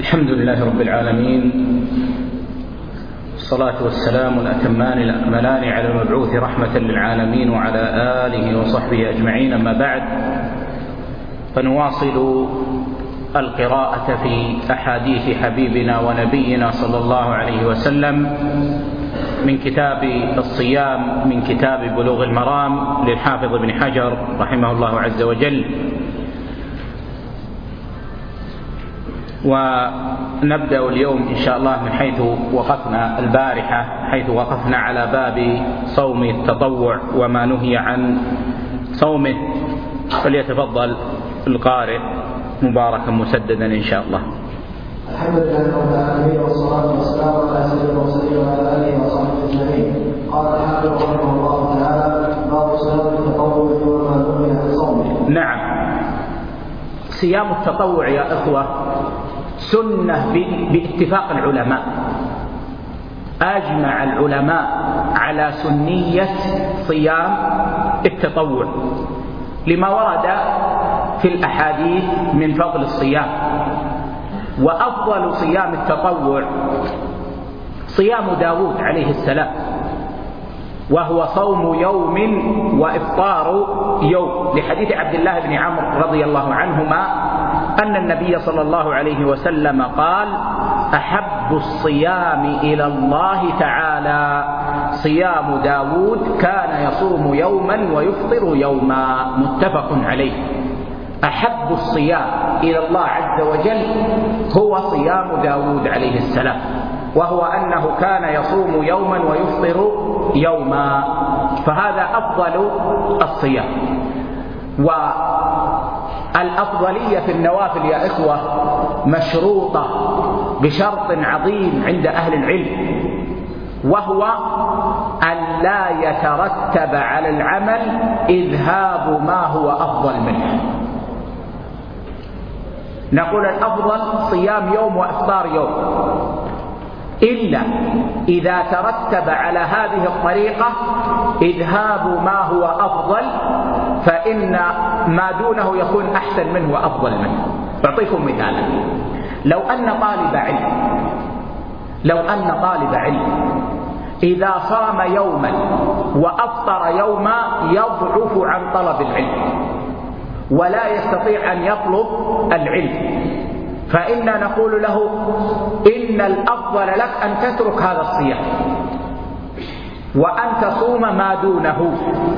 الحمد لله رب العالمين، الصلاة والسلام الأتمان الأكملان على المبعوث رحمة للعالمين وعلى آله وصحبه أجمعين. أما بعد، فنواصل القراءة في أحاديث حبيبنا ونبينا صلى الله عليه وسلم من كتاب الصيام، من كتاب بلوغ المرام للحافظ ابن حجر رحمه الله عز وجل. ونبدأ اليوم إن شاء الله من حيث وقفنا البارحة، حيث وقفنا على باب صوم التطوع وما نهي عن صومه. فليتفضل القارئ مباركا مسددا إن شاء الله. الحمد لله رب العالمين، والصلاة والسلام على سيدنا المرسلين وعلى آله وصحبه أجمعين. قال الحافظ رحمه الله تعالى: باب صيام التطوع وما نهي عن صومه. نعم، صيام التطوع يا إخوة سنة باتفاق العلماء. أجمع العلماء على سنية صيام التطوع لما ورد في الأحاديث من فضل الصيام. وأفضل صيام التطوع صيام داود عليه السلام، وهو صوم يوم وإفطار يوم، لحديث عبد الله بن عمرو رضي الله عنهما أن النبي صلى الله عليه وسلم قال: أحب الصيام إلى الله تعالى صيام داود كان يصوم يوما ويفطر يوما. متفق عليه. أحب الصيام إلى الله عز وجل هو صيام داود عليه السلام، وهو أنه كان يصوم يوما ويفطر يوما، فهذا أفضل الصيام. والأفضلية في النوافل يا إخوة مشروطة بشرط عظيم عند أهل العلم، وهو أن لا يترتب على العمل إذهاب ما هو أفضل منه. نقول الأفضل صيام يوم وإفطار يوم، إلا إذا ترتب على هذه الطريقة إذهاب ما هو أفضل، فإن ما دونه يكون أحسن منه وأفضل منه. أعطيكم مثالا: لو أن طالب علم إذا صام يوما وأفطر يوما يضعف عن طلب العلم ولا يستطيع أن يطلب العلم، فإنا نقول له: إن الأفضل لك أن تترك هذا الصيام وأن تصوم ما دونه،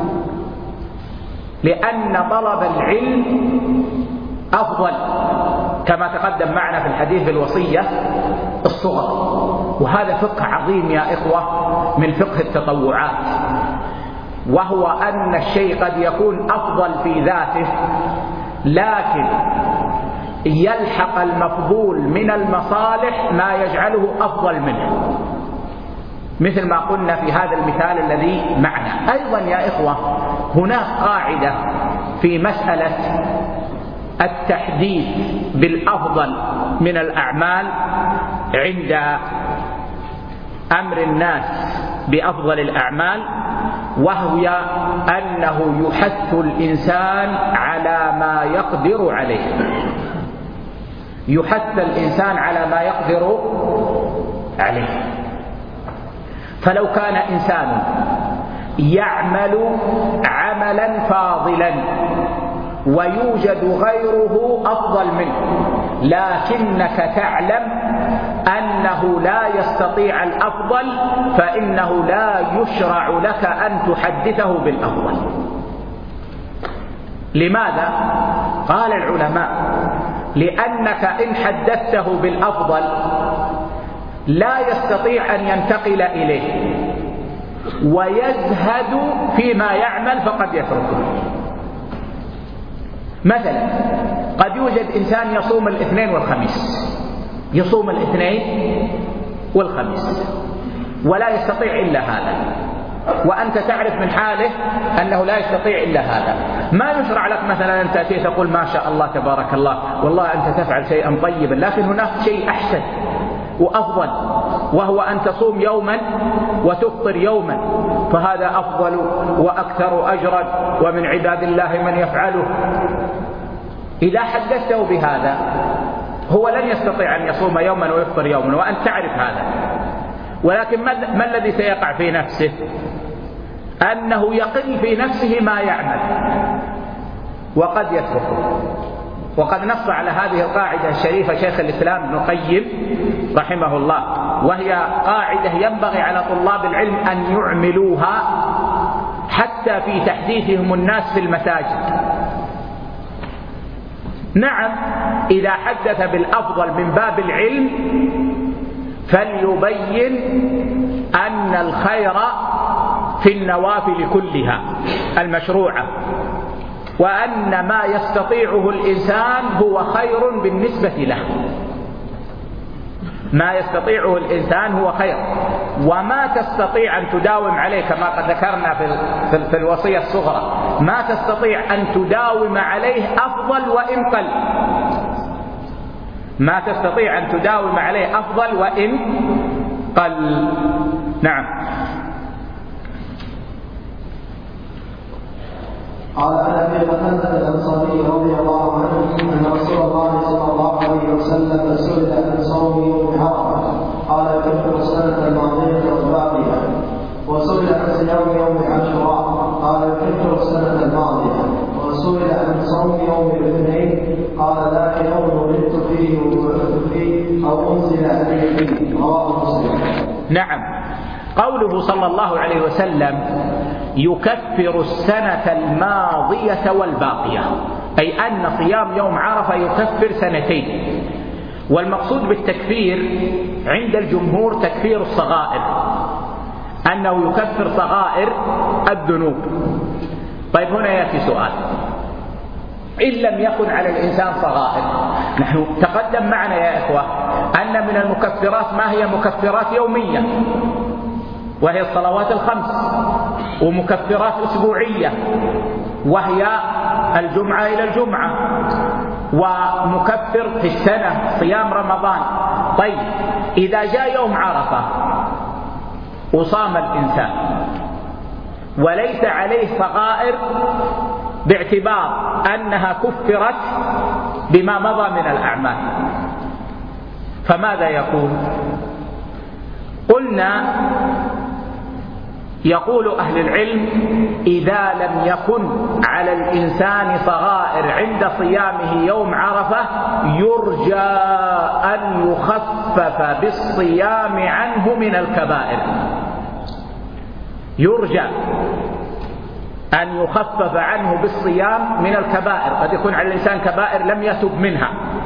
لأن طلب العلم أفضل، كما تقدم معنا في الحديث بالوصية الصغرى. وهذا فقه عظيم يا إخوة من فقه التطوعات، وهو أن الشيء قد يكون أفضل في ذاته، لكن يلحق المفضول من المصالح ما يجعله أفضل منه، مثل ما قلنا في هذا المثال الذي معنا. أيضا يا إخوة هناك قاعدة في مسألة التحديث بالأفضل من الأعمال عند أمر الناس بأفضل الأعمال، وهي أنه يحث الإنسان على ما يقدر عليه. يحث الإنسان على ما يقدر عليه. فلو كان إنسان يعمل عملا فاضلا ويوجد غيره أفضل منه، لكنك تعلم أنه لا يستطيع الأفضل، فإنه لا يشرع لك أن تحدثه بالأفضل. لماذا؟ قال العلماء: لأنك إن حدثته بالأفضل لا يستطيع أن ينتقل إليه ويزهد فيما يعمل فقد يتركه. مثلا قد يوجد إنسان يصوم الاثنين والخميس، يصوم الاثنين والخميس ولا يستطيع إلا هذا، وأنت تعرف من حاله أنه لا يستطيع إلا هذا. ما يشرع لك مثلا أن تأتي تقول: ما شاء الله تبارك الله، والله أنت تفعل شيئا طيبا، لكن هناك شيء أحسن وأفضل، وهو أن تصوم يوما وتفطر يوما، فهذا أفضل وأكثر أجرا، ومن عباد الله من يفعله. إذا حدثته بهذا هو لن يستطيع أن يصوم يوما ويفطر يوما، وأنت تعرف هذا، ولكن ما الذي سيقع في نفسه؟ أنه يقل في نفسه ما يعمل وقد يتركه. وقد نص على هذه القاعدة الشريفة شيخ الإسلام ابن القيم رحمه الله، وهي قاعدة ينبغي على طلاب العلم أن يعملوها حتى في تحديثهم الناس في المساجد. نعم، إذا حدث بالأفضل من باب العلم فليبين أن الخير في النوافل كلها المشروعة، وأن ما يستطيعه الإنسان هو خير بالنسبة له، ما يستطيعه الإنسان هو خير، وما تستطيع أن تداوم عليه كما قد ذكرنا في الوصية الصغرى، ما تستطيع أن تداوم عليه أفضل وإن قل، ما تستطيع أن تداوم عليه أفضل وإن قل. نعم. قال عن ابي قتاده الانصاري رضي الله عنه ان رسول الله صلى الله عليه وسلم سئل عن صوم يوم عرفه قال يكفر السنه الماضيه والباقيه، وسئل عن صيام يوم عاشوراء قال يكفر السنه الماضيه، وسئل عن صوم يوم الاثنين قال ذاك يوم ولدت فيه وبعثت فيه او انزل علي فيه، رواه مسلم. نعم. قوله صلى الله عليه وسلم يكفر السنة الماضية والباقية، أي أن صيام يوم عرفة يكفر سنتين. والمقصود بالتكفير عند الجمهور تكفير الصغائر، أنه يكفر صغائر الذنوب. طيب هنا يأتي سؤال: إن لم يكن على الإنسان صغائر، نحن تقدم معنا يا إخوة أن من المكفرات ما هي مكفرات يومية وهي الصلوات الخمس، ومكفرات أسبوعية وهي الجمعة إلى الجمعة، ومكفر في السنة صيام رمضان. طيب إذا جاء يوم عرفة وصام الإنسان وليس عليه صغائر باعتبار أنها كفرت بما مضى من الأعمال، فماذا يكون؟ قلنا يقول أهل العلم إذا لم يكن على الإنسان صغائر عند صيامه يوم عرفة يرجى أن يخفف بالصيام عنه من الكبائر، يرجى أن يخفف عنه بالصيام من الكبائر. قد يكون على الإنسان كبائر لم يتب منها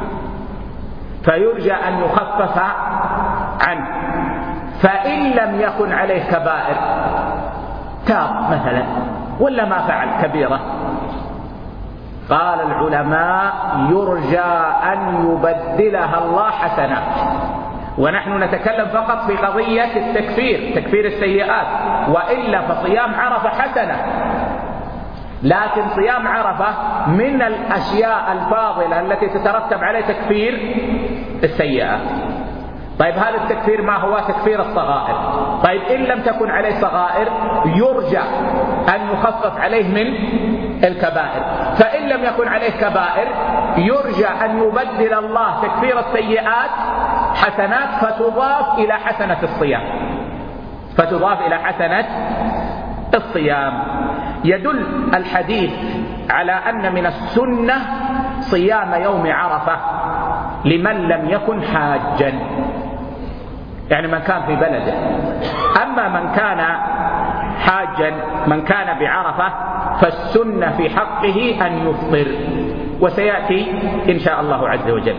فيرجى أن يخفف عنه. فإن لم يكن عليه كبائر تاب مثلا ولا ما فعل كبيرة، قال العلماء يرجى أن يبدلها الله حسنات. ونحن نتكلم فقط في قضية التكفير، تكفير السيئات، وإلا فصيام عرفة حسنة، لكن صيام عرفة من الأشياء الفاضلة التي تترتب عليه تكفير السيئات. طيب هذا التكفير ما هو؟ تكفير الصغائر. طيب إن لم تكن عليه صغائر يرجى أن يخفف عليه من الكبائر. فإن لم يكن عليه كبائر يرجى أن يبدل الله تكفير السيئات حسنات فتضاف إلى حسنة الصيام، فتضاف إلى حسنة الصيام. يدل الحديث على أن من السنة صيام يوم عرفة لمن لم يكن حاجا، يعني من كان في بلده. أما من كان حاجا، من كان بعرفة، فالسنة في حقه أن يفطر، وسيأتي إن شاء الله عز وجل.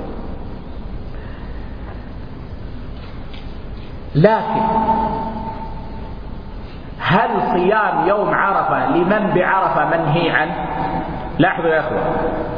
لكن هل صيام يوم عرفة لمن بعرفة منهي عنه؟ لاحظوا يا أخوة،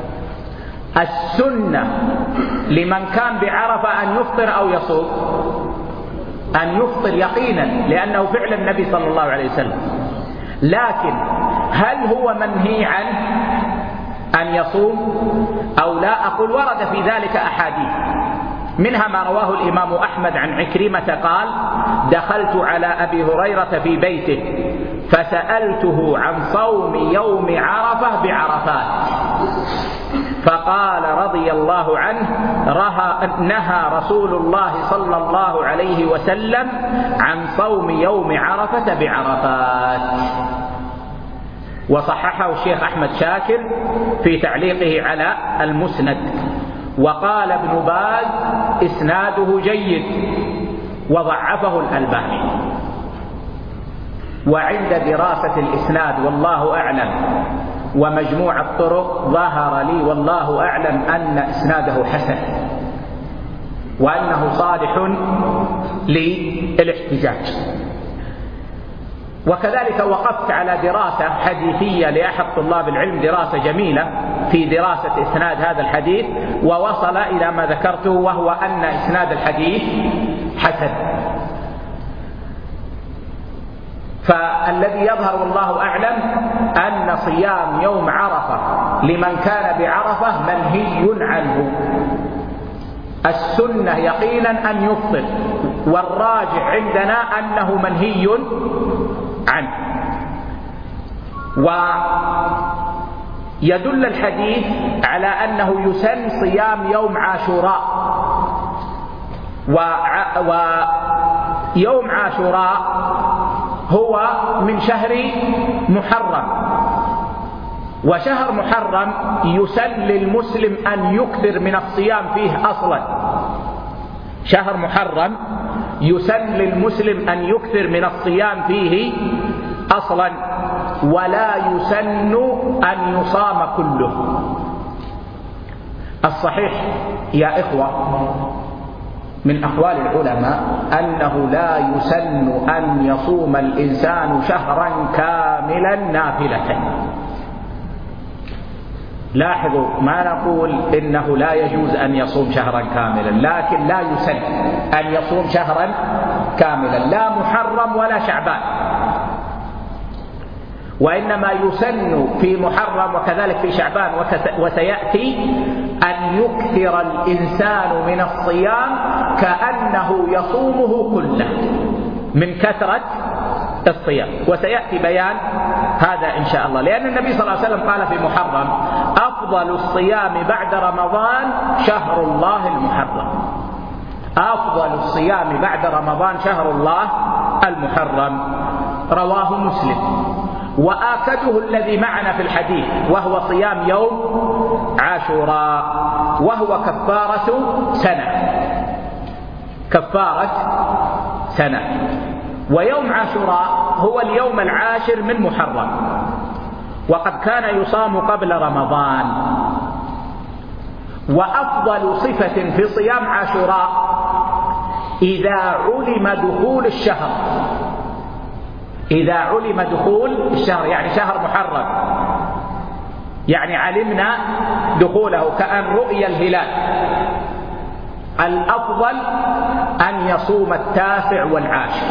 السنة لمن كان بعرفة أن يفطر أو يصوم، أن يفطر يقينا لأنه فعل النبي صلى الله عليه وسلم. لكن هل هو منهي عنه أن يصوم أو لا؟ أقول ورد في ذلك أحاديث، منها ما رواه الإمام أحمد عن عكرمة قال: دخلت على أبي هريرة في بيته فسألته عن صوم يوم عرفة بعرفات فقال رضي الله عنه: نهى رسول الله صلى الله عليه وسلم عن صوم يوم عرفة بعرفات. وصححه الشيخ أحمد شاكر في تعليقه على المسند، وقال ابن باز: إسناده جيد، وضعفه الألباني. وعند دراسة الإسناد والله أعلم ومجموع الطرق ظهر لي والله أعلم أن إسناده حسن، وأنه صالح للاحتجاج. وكذلك وقفت على دراسة حديثية لأحد طلاب العلم، دراسة جميلة في دراسة إسناد هذا الحديث، ووصل إلى ما ذكرته، وهو أن إسناد الحديث حسن. فالذي يظهر والله أعلم أن صيام يوم عرفة لمن كان بعرفة منهي عنه. السنة يقينا أن يفطر، والراجح عندنا أنه منهي عنه. ويدل الحديث على أنه يسن صيام يوم عاشوراء، ويوم عاشوراء هو من شهر محرم، وشهر محرم يسن للمسلم أن يكثر من الصيام فيه أصلا. شهر محرم يسن للمسلم أن يكثر من الصيام فيه أصلا، ولا يسن أن يصام كله. الصحيح يا إخوة من أقوال العلماء أنه لا يسن أن يصوم الإنسان شهرا كاملا نافلة. لاحظوا، ما نقول إنه لا يجوز أن يصوم شهرا كاملا، لكن لا يسن أن يصوم شهرا كاملا، لا محرم ولا شعبان، وإنما يسن في محرم وكذلك في شعبان وسيأتي أن يكثر الإنسان من الصيام كأنه يصومه كله من كثرة الصيام، وسيأتي بيان هذا إن شاء الله. لأن النبي صلى الله عليه وسلم قال في محرم: أفضل الصيام بعد رمضان شهر الله المحرم. أفضل الصيام بعد رمضان شهر الله المحرم. رواه مسلم. وآكده الذي معنا في الحديث، وهو صيام يوم عاشوراء، وهو كفارة سنة. كفارة سنة. ويوم عاشوراء هو اليوم العاشر من محرم، وقد كان يصام قبل رمضان. وأفضل صفة في صيام عاشوراء إذا علم دخول الشهر، إذا علم دخول الشهر، يعني شهر محرم، يعني علمنا دخوله كأن رؤي الهلال. الأفضل أن يصوم 9 والعاشر.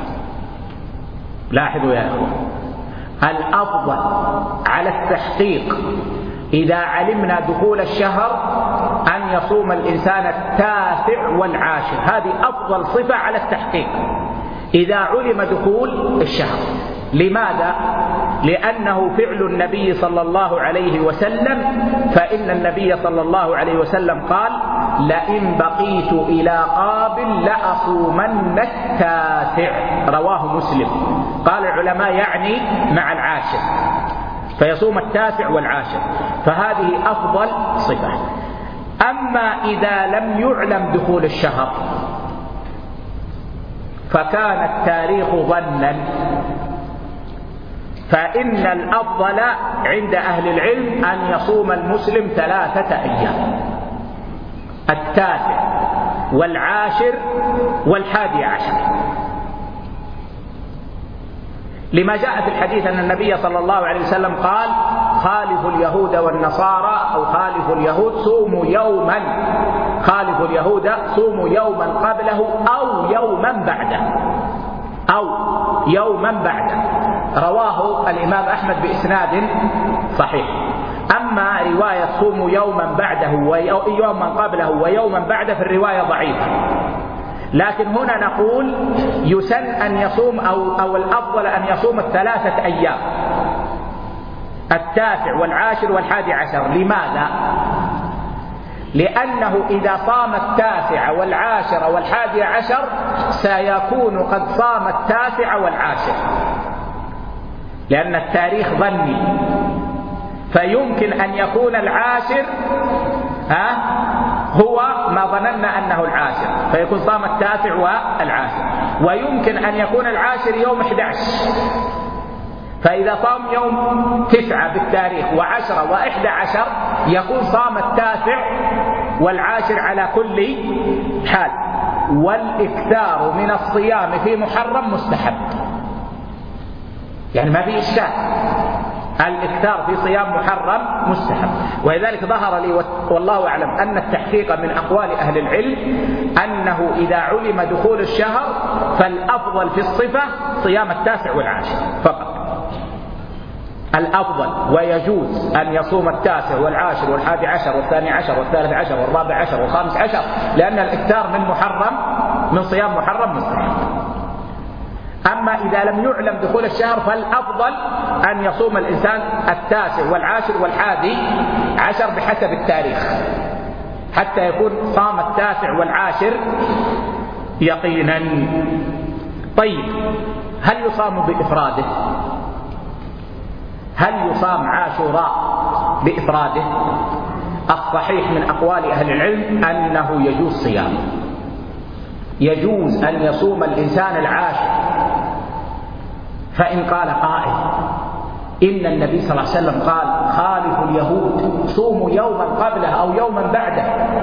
لاحظوا يا أخوة، الأفضل على التحقيق إذا علمنا دخول الشهر أن يصوم الإنسان 9 والعاشر. هذه أفضل صفة على التحقيق إذا علم دخول الشهر. لماذا؟ لأنه فعل النبي صلى الله عليه وسلم، فإن النبي صلى الله عليه وسلم قال: لئن بقيت إلى قابل لأصومن 9. رواه مسلم. قال العلماء يعني مع العاشر، فيصوم 9 والعاشر، فهذه أفضل صفة. أما إذا لم يعلم دخول الشهر فكان التاريخ ظنا، فإن الأفضل عند أهل العلم أن يصوم المسلم 3 أيام: 9 والعاشر وال11. لما جاء في الحديث أن النبي صلى الله عليه وسلم قال: خالفوا اليهود والنصارى، أو خالفوا اليهود صوموا يوما، خالفوا اليهود صوموا يوما قبله أو يوما بعده، أو يوما بعده. رواه الإمام أحمد بإسناد صحيح. أما رواية صوموا يوما بعده ويوما قبله ويوما بعده في الرواية ضعيفة. لكن هنا نقول يسن أن يصوم أو الأفضل أن يصوم 3 أيام: 9 والعاشر وال11. لماذا؟ لأنه إذا صام 9 و10 و11 سيكون قد صام 9 و10، لأن التاريخ ظني، فيمكن أن يكون 10 هو ما ظننا أنه 10 فيكون صام 9 و10، ويمكن أن يكون 10 يوم 11، فإذا صام يوم 9 بالتاريخ و10 و11 يكون صام 9 و10 على كل حال. والإكثار من الصيام في محرم مستحب، يعني ما في إشكال، الإكثار في صيام محرم مستحب. ولذلك ظهر لي والله أعلم أن التحقيق من أقوال أهل العلم أنه إذا علم دخول الشهر فالأفضل في الصفة صيام 9 و10 فقط، الأفضل، ويجوز أن يصوم 9 و10 و11 و12 و13 و14 و15، لأن الإكثار من صيام محرم مستحب. أما إذا لم يعلم دخول الشهر فالأفضل أن يصوم الإنسان 9 و10 و11 بحسب التاريخ، حتى يكون صام 9 و10 يقينا. طيب، هل يصام بإفراده؟ هل يصام عاشوراء بإفراده؟ الصحيح من أقوال أهل العلم أنه يجوز صيامه، يجوز أن يصوم الإنسان العاشر. فإن قال قائل إن النبي صلى الله عليه وسلم قال خالفوا اليهود صوموا يوما قبله أو يوما بعده،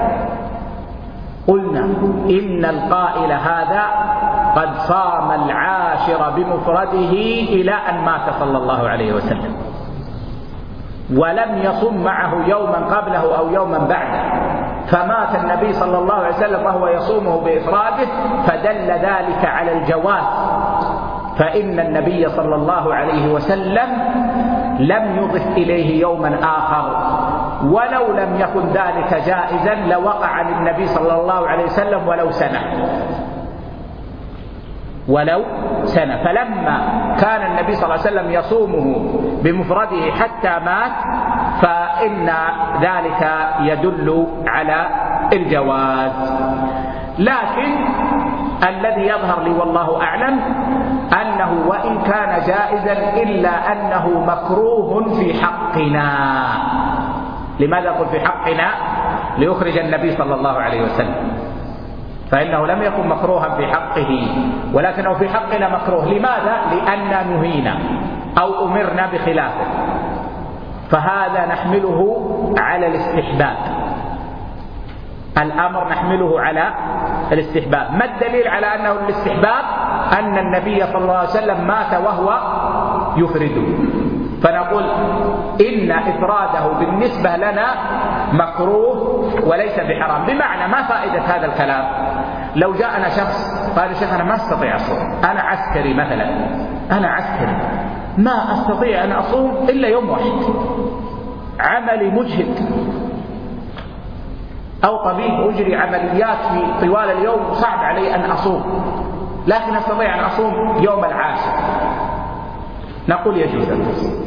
قلنا إن القائل هذا قد صام العاشر بمفرده إلى أن مات صلى الله عليه وسلم، ولم يصم معه يوما قبله أو يوما بعده، فمات النبي صلى الله عليه وسلم وهو يصومه بإفراده، فدل ذلك على الجواز. فإن النبي صلى الله عليه وسلم لم يضف إليه يوما آخر، ولو لم يكن ذلك جائزا لوقع للنبي صلى الله عليه وسلم ولو سنة. فلما كان النبي صلى الله عليه وسلم يصومه بمفرده حتى مات فإن ذلك يدل على الجواز. لكن الذي يظهر لي والله أعلم أنه وإن كان جائزا إلا أنه مكروه في حقنا. لماذا أقول في حقنا؟ ليخرج النبي صلى الله عليه وسلم، فإنه لم يكن مكروها في حقه، ولكنه في حقنا مكروه. لماذا؟ لأننا نهينا أو أمرنا بخلافه، فهذا نحمله على الاستحباب، الأمر نحمله على الاستحباب. ما الدليل على أنه الاستحباب؟ أن النبي صلى الله عليه وسلم مات وهو يفرده، فنقول إن إفراده بالنسبة لنا مكروه وليس بحرام. بمعنى ما فائدة هذا الكلام؟ لو جاءنا شخص قال يا شيخ أنا ما أستطيع أصوم، أنا عسكري مثلا، أنا عسكري ما أستطيع أن أصوم إلا يوم واحد، عملي مجهد، أو طبيب أجري عمليات في طوال اليوم صعب علي أن أصوم، لكن أستطيع أن أصوم يوم العاشر، نقول يجوز أن تصوم،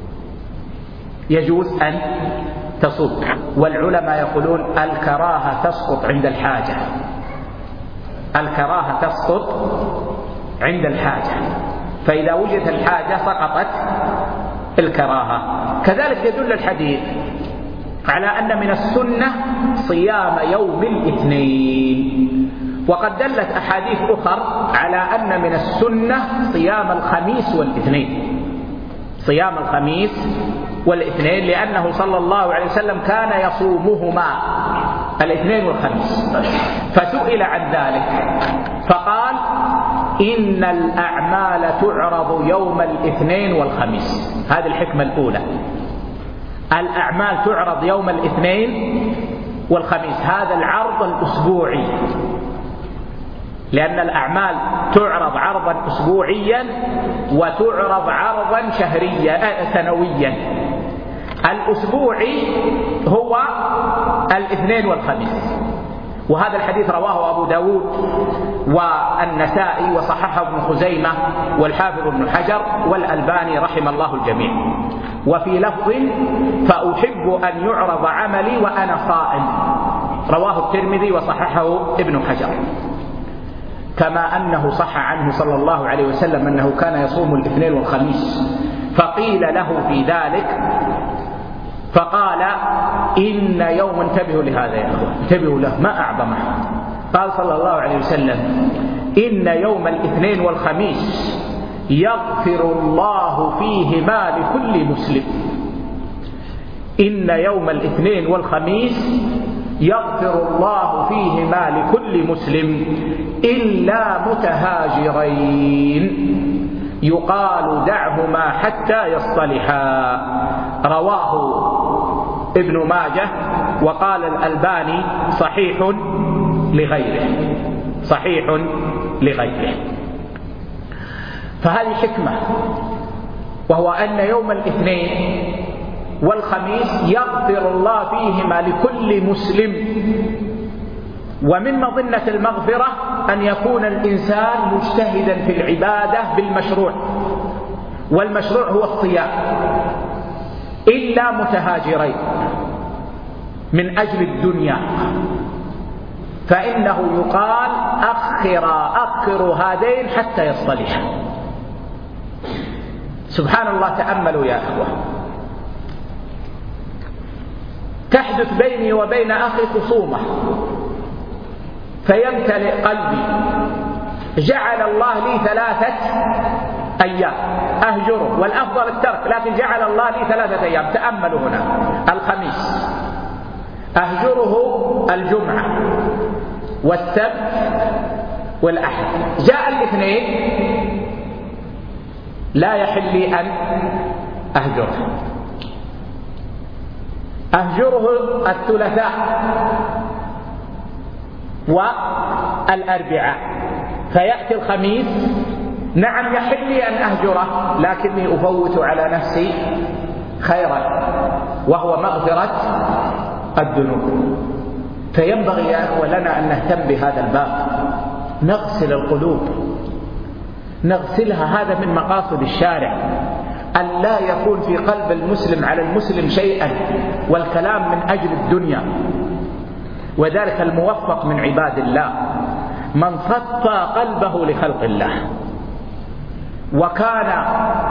يجوز أن تصوم. والعلماء يقولون الكراهة تسقط عند الحاجة، الكراهة تسقط عند الحاجة، فإذا وجدت الحاجة سقطت الكراهة. كذلك يدل الحديث على أن من السنة صيام يوم الاثنين، وقد دلت أحاديث أخرى على أن من السنة صيام الخميس والاثنين، صيام الخميس والاثنين، لأنه صلى الله عليه وسلم كان يصومهما الاثنين والخميس، فسئل عن ذلك فقال إن الأعمال تعرض يوم الاثنين والخميس. هذه الحكمة الأولى، الأعمال تعرض يوم الاثنين والخميس، هذا العرض الأسبوعي، لأن الأعمال تعرض عرضا أسبوعيا وتعرض عرضا شهريا سنويا. الأسبوعي هو الاثنين والخميس، وهذا الحديث رواه أبو داود والنسائي وصححه ابن خزيمة والحافظ ابن حجر والألباني رحم الله الجميع. وفي لفظ فأحب أن يعرض عملي وأنا صائم، رواه الترمذي وصححه ابن حجر. كما أنه صح عنه صلى الله عليه وسلم أنه كان يصوم الاثنين والخميس، فقيل له في ذلك فقال إن يوم، انتبهوا لهذا يا أخوة، انتبهوا له ما أعظمه، قال صلى الله عليه وسلم إن يوم الاثنين والخميس يغفر الله فيهما لكل مسلم. إن يوم الاثنين والخميس يغفر الله فيهما لكل مسلم إلا متهاجرين يقال دعهما حتى يصطلحا. رواه ابن ماجه وقال الألباني صحيح لغيره، صحيح لغيره. فهذه حكمة، وهو أن يوم الاثنين والخميس يغفر الله فيهما لكل مسلم. ومن مظنة المغفرة أن يكون الإنسان مجتهدا في العبادة بالمشروع، والمشروع هو الصيام، إلا متهاجرين من أجل الدنيا، فإنه يقال أخر هذين حتى يصطلحا. سبحان الله، تأملوا يا أخوة، تحدث بيني وبين أخي خصومة فيمتلئ قلبي، جعل الله لي 3 أيام أهجره، والأفضل الترك، لكن جعل الله لي 3 أيام. تأملوا هنا، الخميس أهجره الجمعة والسبت والأحد، جاء الاثنين لا يحل لي أن أهجره، أهجره الثلاثاء والأربعاء، فيأتي الخميس نعم يحل لي أن أهجره، لكني أفوت على نفسي خيرا وهو مغفرة الذنوب. فينبغي يا أخوة لنا أن نهتم بهذا الباب، نغسل القلوب، نغسلها. هذا من مقاصد الشارع، أن لا يكون في قلب المسلم على المسلم شيئا والكلام من أجل الدنيا. وذلك الموفق من عباد الله من صفى قلبه لخلق الله، وكان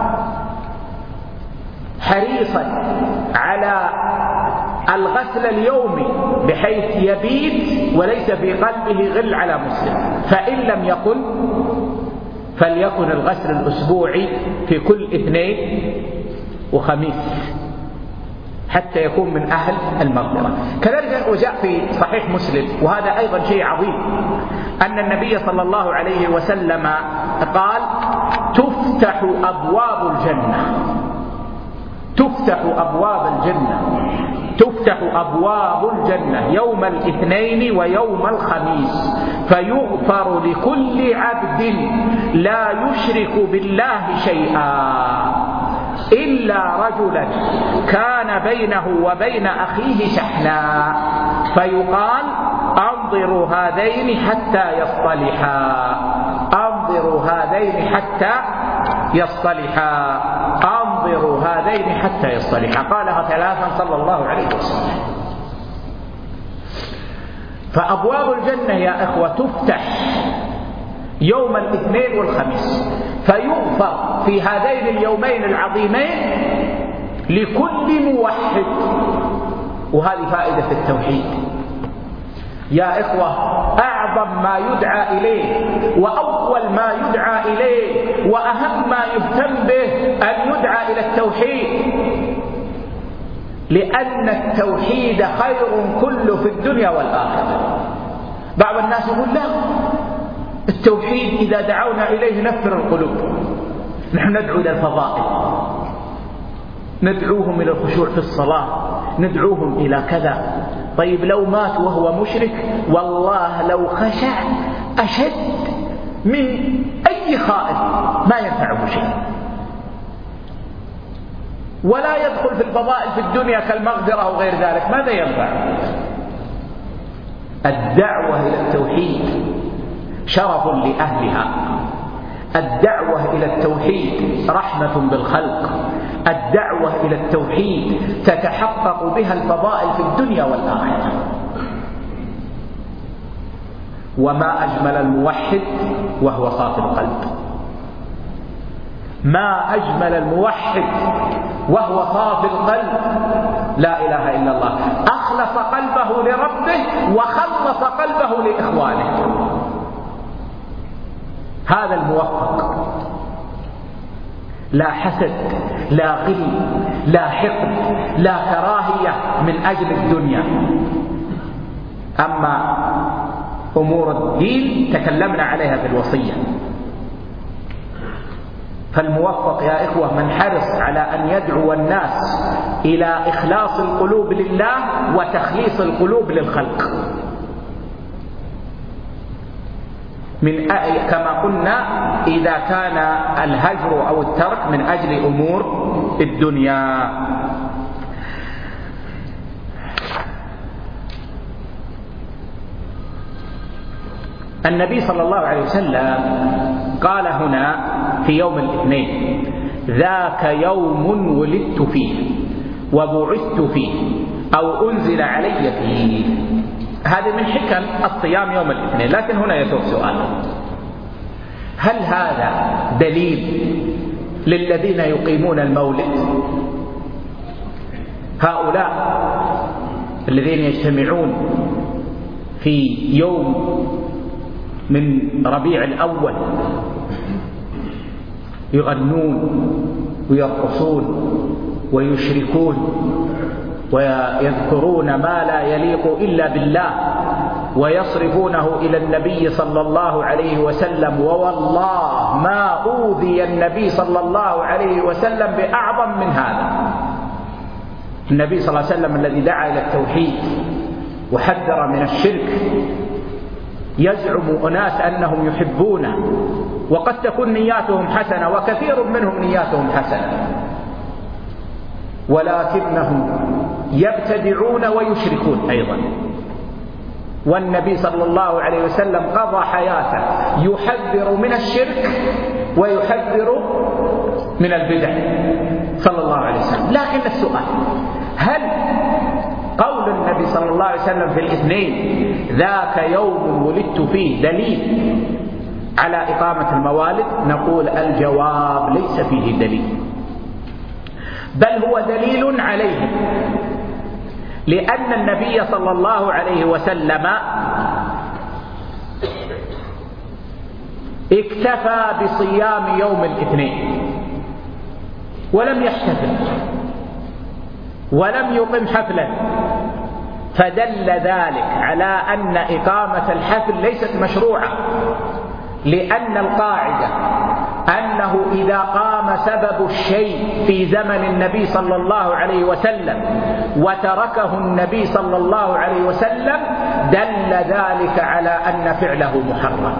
حريصا على الغسل اليومي بحيث يبيت وليس في قلبه غل على مسلم، فإن لم يكن فليكن الغسل الأسبوعي في كل اثنين وخميس حتى يكون من أهل المغفرة. كذلك وجاء في صحيح مسلم، وهذا أيضا شيء عظيم، أن النبي صلى الله عليه وسلم قال تفتح أبواب الجنة، تفتح أبواب الجنة، تفتح أبواب الجنة يوم الاثنين ويوم الخميس، فيغفر لكل عبد لا يشرك بالله شيئا إلا رجلا كان بينه وبين أخيه شحنا، فيقال أنظروا هذين حتى يصطلحا، أنظروا هذين حتى يصطلحا، أنظروا هذين حتى يصطلحا. قالها 3 صلى الله عليه وسلم. فأبواب الجنة يا أخوة تفتح يوم الاثنين والخميس، فيغفر في هذين اليومين العظيمين لكل موحد. وهذه فائدة التوحيد يا إخوة، أعظم ما يدعى إليه وأول ما يدعى إليه وأهم ما يهتم به أن يدعى إلى التوحيد، لأن التوحيد خير كله في الدنيا والآخرة. بعض الناس يقول لا، التوحيد إذا دعونا إليه نفر القلوب، نحن ندعو إلى الفضائل، ندعوهم إلى الخشوع في الصلاة، ندعوهم إلى كذا. طيب لو مات وهو مشرك، والله لو خشع أشد من أي خائف ما ينفعه شيء، ولا يدخل في الفضائل في الدنيا كالمغفرة وغير ذلك، ماذا ينفع؟ الدعوة إلى التوحيد شرف لأهلها، الدعوة إلى التوحيد رحمة بالخلق، الدعوة إلى التوحيد تتحقق بها الفضائل في الدنيا والآخرة. وما أجمل الموحد وهو صافي القلب. ما أجمل الموحد وهو صافي القلب، لا إله إلا الله، أخلص قلبه لربه وخلص قلبه لإخوانه. هذا الموفق، لا حسد، لا غل، لا حقد، لا كراهية من أجل الدنيا. أما أمور الدين تكلمنا عليها في الوصية. فالموفق يا إخوة من حرص على أن يدعو الناس إلى إخلاص القلوب لله وتخليص القلوب للخلق، كما قلنا إذا كان الهجر أو الترك من أجل أمور الدنيا. النبي صلى الله عليه وسلم قال هنا في يوم الاثنين: ذاك يوم ولدت فيه وبعثت فيه أو أنزل علي فيه. هذه من حكم الصيام يوم الاثنين. لكن هنا يثور سؤال: هل هذا دليل للذين يقيمون المولد؟ هؤلاء الذين يجتمعون في يوم من ربيع الأول يغنون ويرقصون ويشركون ويذكرون ما لا يليق إلا بالله ويصرفونه إلى النبي صلى الله عليه وسلم، ووالله ما أوذي النبي صلى الله عليه وسلم بأعظم من هذا. النبي صلى الله عليه وسلم الذي دعا إلى التوحيد وحذر من الشرك، يزعم أناس أنهم يحبونه وقد تكون نياتهم حسنة وكثير منهم نياتهم حسنة، ولكنهم يبتدعون ويشركون أيضا. والنبي صلى الله عليه وسلم قضى حياته يحذر من الشرك ويحذر من البدع صلى الله عليه وسلم. لكن السؤال: هل قول النبي صلى الله عليه وسلم في الاثنين ذاك يوم ولدت فيه دليل على إقامة الموالد؟ نقول الجواب: ليس فيه دليل، بل هو دليل عليه، لأن النبي صلى الله عليه وسلم اكتفى بصيام يوم الاثنين ولم يحتفل ولم يقم حفلا، فدل ذلك على أن إقامة الحفل ليست مشروعة، لأن القاعدة أنه إذا قام سبب الشيء في زمن النبي صلى الله عليه وسلم وتركه النبي صلى الله عليه وسلم دل ذلك على أن فعله محرم.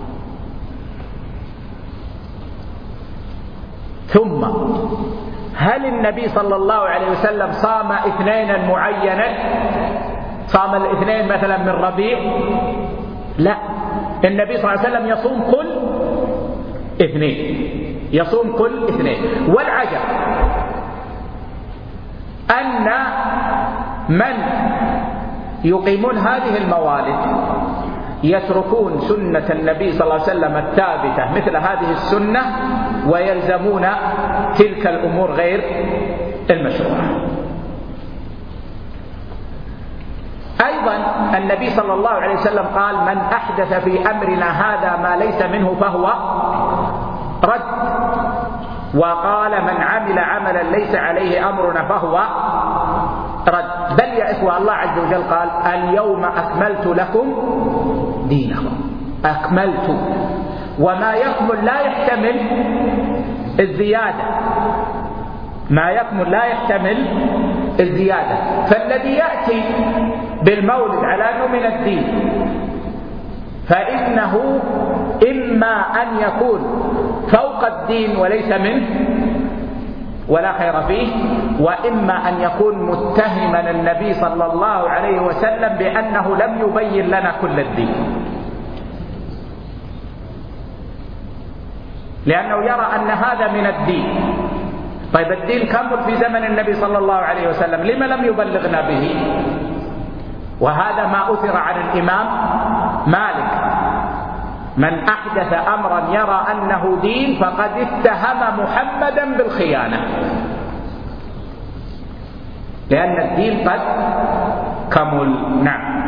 ثم هل النبي صلى الله عليه وسلم صام اثنينا معينا؟ صام الاثنين مثلا من ربيع؟ لا، النبي صلى الله عليه وسلم يصوم كل اثنين، يصوم كل اثنين. والعجب أن من يقيمون هذه الموالد يتركون سنة النبي صلى الله عليه وسلم الثابتة مثل هذه السنة ويلزمون تلك الأمور غير المشروعة. أيضا النبي صلى الله عليه وسلم قال: من أحدث في أمرنا هذا ما ليس منه فهو رد. وقال: من عمل عملا ليس عليه أمرنا فهو رد. بل يا إخوة الله عز وجل قال: اليوم أكملت لكم دينكم. أكملت، وما يكمل لا يحتمل الزيادة، ما يكمل لا يحتمل الزيادة. فالذي يأتي بالمولد على أنه من الدين فإنه إما أن يكون فوق الدين وليس منه ولا خير فيه، وإما أن يكون متهما النبي صلى الله عليه وسلم بأنه لم يبين لنا كل الدين، لأنه يرى أن هذا من الدين. طيب الدين كمل في زمن النبي صلى الله عليه وسلم، لما لم يبلغنا به؟ وهذا ما أثر عن الإمام مالك: من أحدث أمرا يرى أنه دين فقد اتهم محمدا بالخيانة، لأن الدين قد كمل. نعم.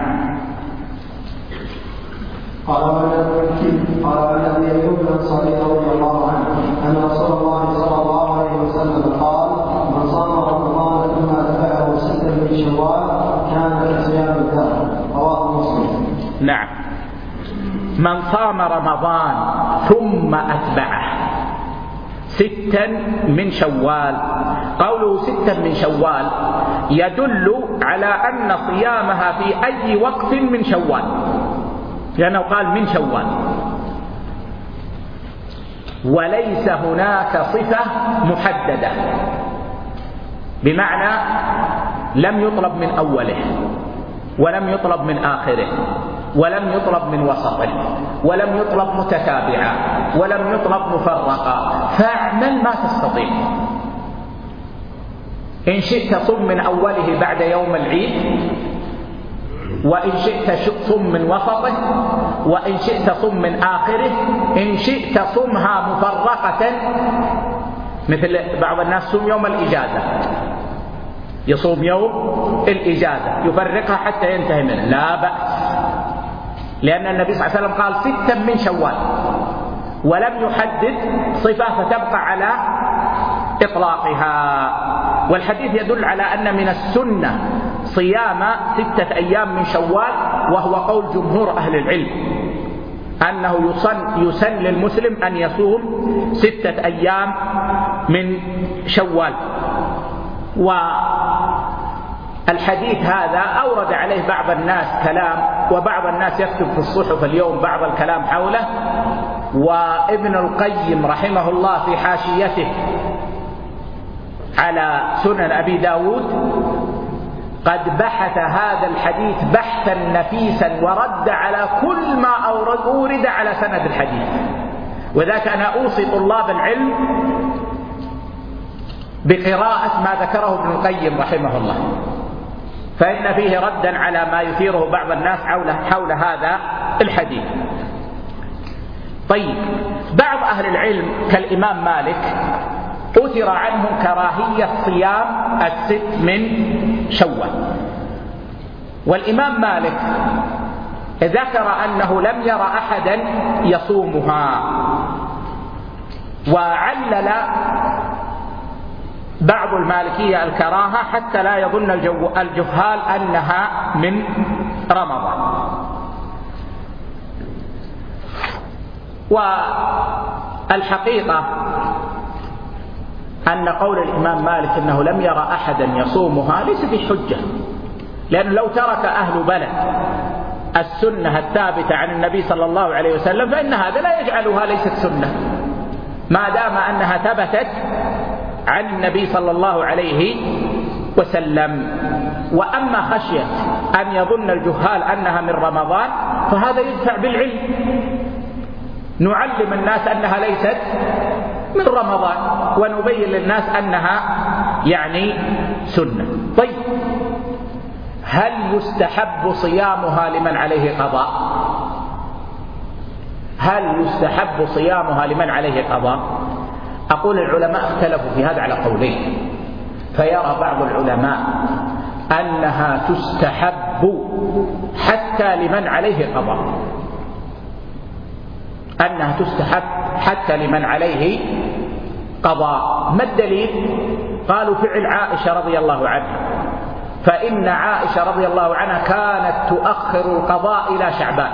قال عن ابي ايوب الانصاري رضي الله عنه ان رسول الله صلى الله عليه وسلم قال: من صام رمضان ثم اتبعه 6 من شوال كان كصيام الدهر. رواه مسلم. نعم. من صام رمضان ثم أتبعه 6 من شوال، قوله 6 من شوال يدل على أن صيامها في أي وقت من شوال، لأنه قال من شوال، وليس هناك صفة محددة، بمعنى لم يطلب من أوله ولم يطلب من آخره ولم يطلب من وسطه ولم يطلب متتابعا ولم يطلب مفرقا، فاعمل ما تستطيع. إن شئت صم من أوله بعد يوم العيد، وإن شئت صم من وسطه، وإن شئت صم من آخره، إن شئت صمها مفرقة، مثل بعض الناس صوم يوم الإجازة، يصوم يوم الإجازة يفرقها حتى ينتهي منه، لا بأس، لأن النبي صلى الله عليه وسلم قال 6 من شوال ولم يحدد صفة فتبقى على إطلاقها. والحديث يدل على أن من السنة صيام 6 أيام من شوال، وهو قول جمهور أهل العلم أنه يسن للمسلم أن يصوم 6 أيام من شوال. والحديث هذا أورد عليه بعض الناس كلام، وبعض الناس يكتب في الصحف اليوم بعض الكلام حوله. وابن القيم رحمه الله في حاشيته على سنن أبي داود قد بحث هذا الحديث بحثا نفيسا ورد على كل ما أورد على سند الحديث. وذاك أنا أوصي طلاب العلم بقراءة ما ذكره ابن القيم رحمه الله، فإن فيه ردا على ما يثيره بعض الناس حول هذا الحديث. طيب، بعض أهل العلم كالإمام مالك أثر عنه كراهية صيام 6 من شوال، والإمام مالك ذكر أنه لم ير أحدا يصومها، وعلل بعض المالكية الكراهة حتى لا يظن الجهال أنها من رمضان. والحقيقة أن قول الإمام مالك أنه لم يرى أحدا يصومها ليس في حجة، لأنه لو ترك أهل بلد السنة الثابتة عن النبي صلى الله عليه وسلم فإن هذا لا يجعلها ليست سنة، ما دام أنها ثبتت عن النبي صلى الله عليه وسلم. وأما خشية أن يظن الجهال أنها من رمضان فهذا يدفع بالعلم، نعلم الناس أنها ليست من رمضان ونبين للناس أنها يعني سنة. طيب، هل يستحب صيامها لمن عليه قضاء؟ هل يستحب صيامها لمن عليه قضاء؟ أقول العلماء اختلفوا في هذا على قولين، فيرى بعض العلماء أنها تستحب حتى لمن عليه قضاء، أنها تستحب حتى لمن عليه قضاء. ما الدليل؟ قالوا فعل عائشة رضي الله عنها، فإن عائشة رضي الله عنها كانت تؤخر القضاء إلى شعبان،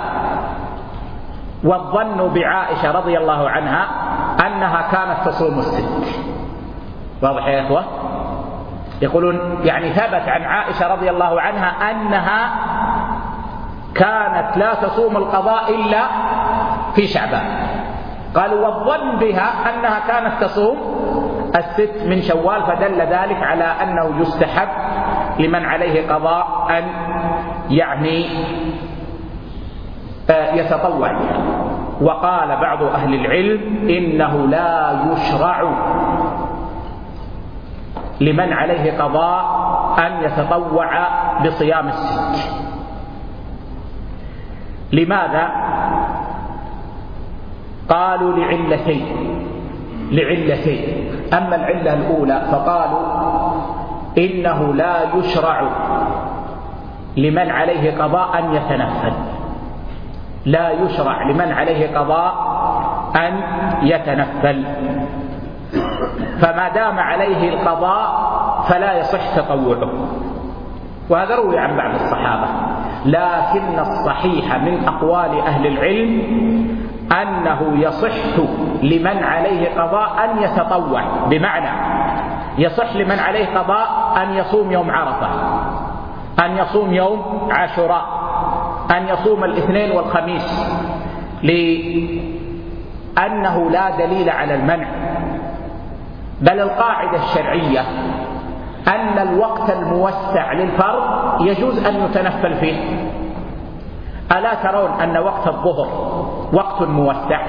والظن بعائشة رضي الله عنها أنها كانت تصوم 6. واضح يا إخوة؟ يقولون يعني ثبت عن عائشة رضي الله عنها أنها كانت لا تصوم القضاء إلا في شعبان، قالوا والظن بها أنها كانت تصوم 6 من شوال، فدل ذلك على أنه يستحب لمن عليه قضاء أن يعني يتطوع. وقال بعض أهل العلم إنه لا يشرع لمن عليه قضاء أن يتطوع بصيام 6. لماذا؟ قالوا لعلتين. أما العلة الأولى فقالوا إنه لا يشرع لمن عليه قضاء أن يتنفل، لا يشرع لمن عليه قضاء أن يتنفل، فما دام عليه القضاء فلا يصح تطوعه. وهذا روي عن بعض الصحابة. لكن الصحيح من أقوال أهل العلم أنه يصح لمن عليه قضاء أن يتطوع، بمعنى يصح لمن عليه قضاء أن يصوم يوم عرفة، أن يصوم يوم عاشوراء، أن يصوم الاثنين والخميس، لأنه لا دليل على المنع. بل القاعدة الشرعية أن الوقت الموسع للفرض يجوز أن يتنفل فيه. ألا ترون أن وقت الظهر وقت موسع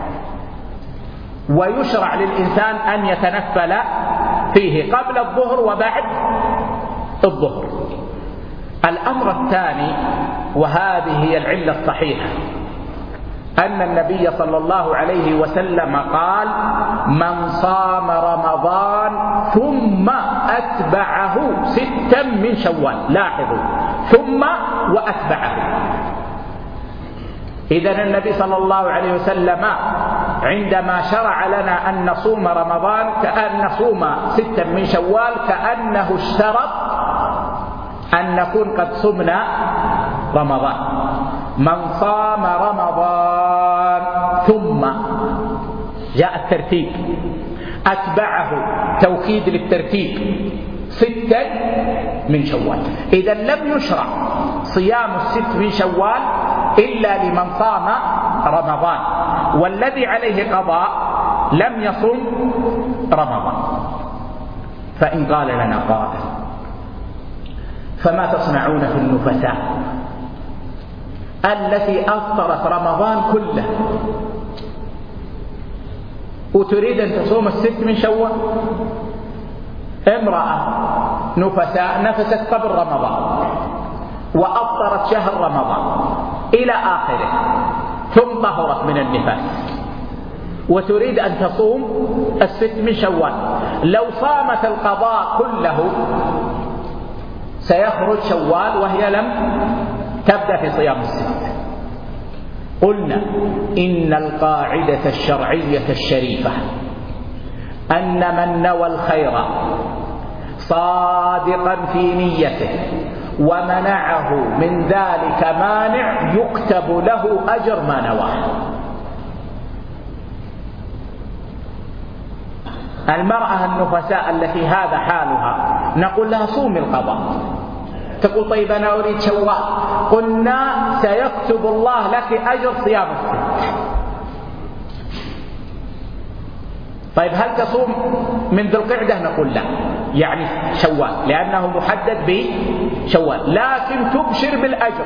ويشرع للإنسان أن يتنفل فيه قبل الظهر وبعد الظهر. الأمر الثاني، وهذه هي العلة الصحيحة، أن النبي صلى الله عليه وسلم قال: من صام رمضان ثم أتبعه 6 من شوال. لاحظوا، ثم وأتبعه. إذن النبي صلى الله عليه وسلم عندما شرع لنا أن نصوم رمضان كأن نصوم 6 من شوال كأنه اشترط أن نكون قد صمنا رمضان. من صام رمضان ثم جاء الترتيب، أتبعه توكيد للترتيب 6 من شوال. إذا لم يشرع صيام 6 من شوال إلا لمن صام رمضان، والذي عليه قضاء لم يصم رمضان. فإن قال لنا قائل: فما تصنعون في النفساء التي أفطرت رمضان كله وتريد أن تصوم 6 من شوال؟ امرأة نفساء نفست قبل رمضان وأفطرت شهر رمضان إلى آخره، ثم طهرت من النفاس وتريد أن تصوم 6 من شوال. لو صامت القضاء كله سيخرج شوال وهي لم تبدأ في صيام 6. قلنا إن القاعدة الشرعية الشريفة أن من نوى الخير صادقا في نيته ومنعه من ذلك مانع يكتب له أجر ما نواه. المرأة النفساء التي هذا حالها نقول لها صومي القضاء، تقول: طيب أنا أريد شوال. قلنا: سيكتب الله لك أجر صيام 6. طيب هل تصوم من ذي القعدة؟ نقول لا، يعني شوال، لأنه محدد بشوال، لكن تبشر بالأجر،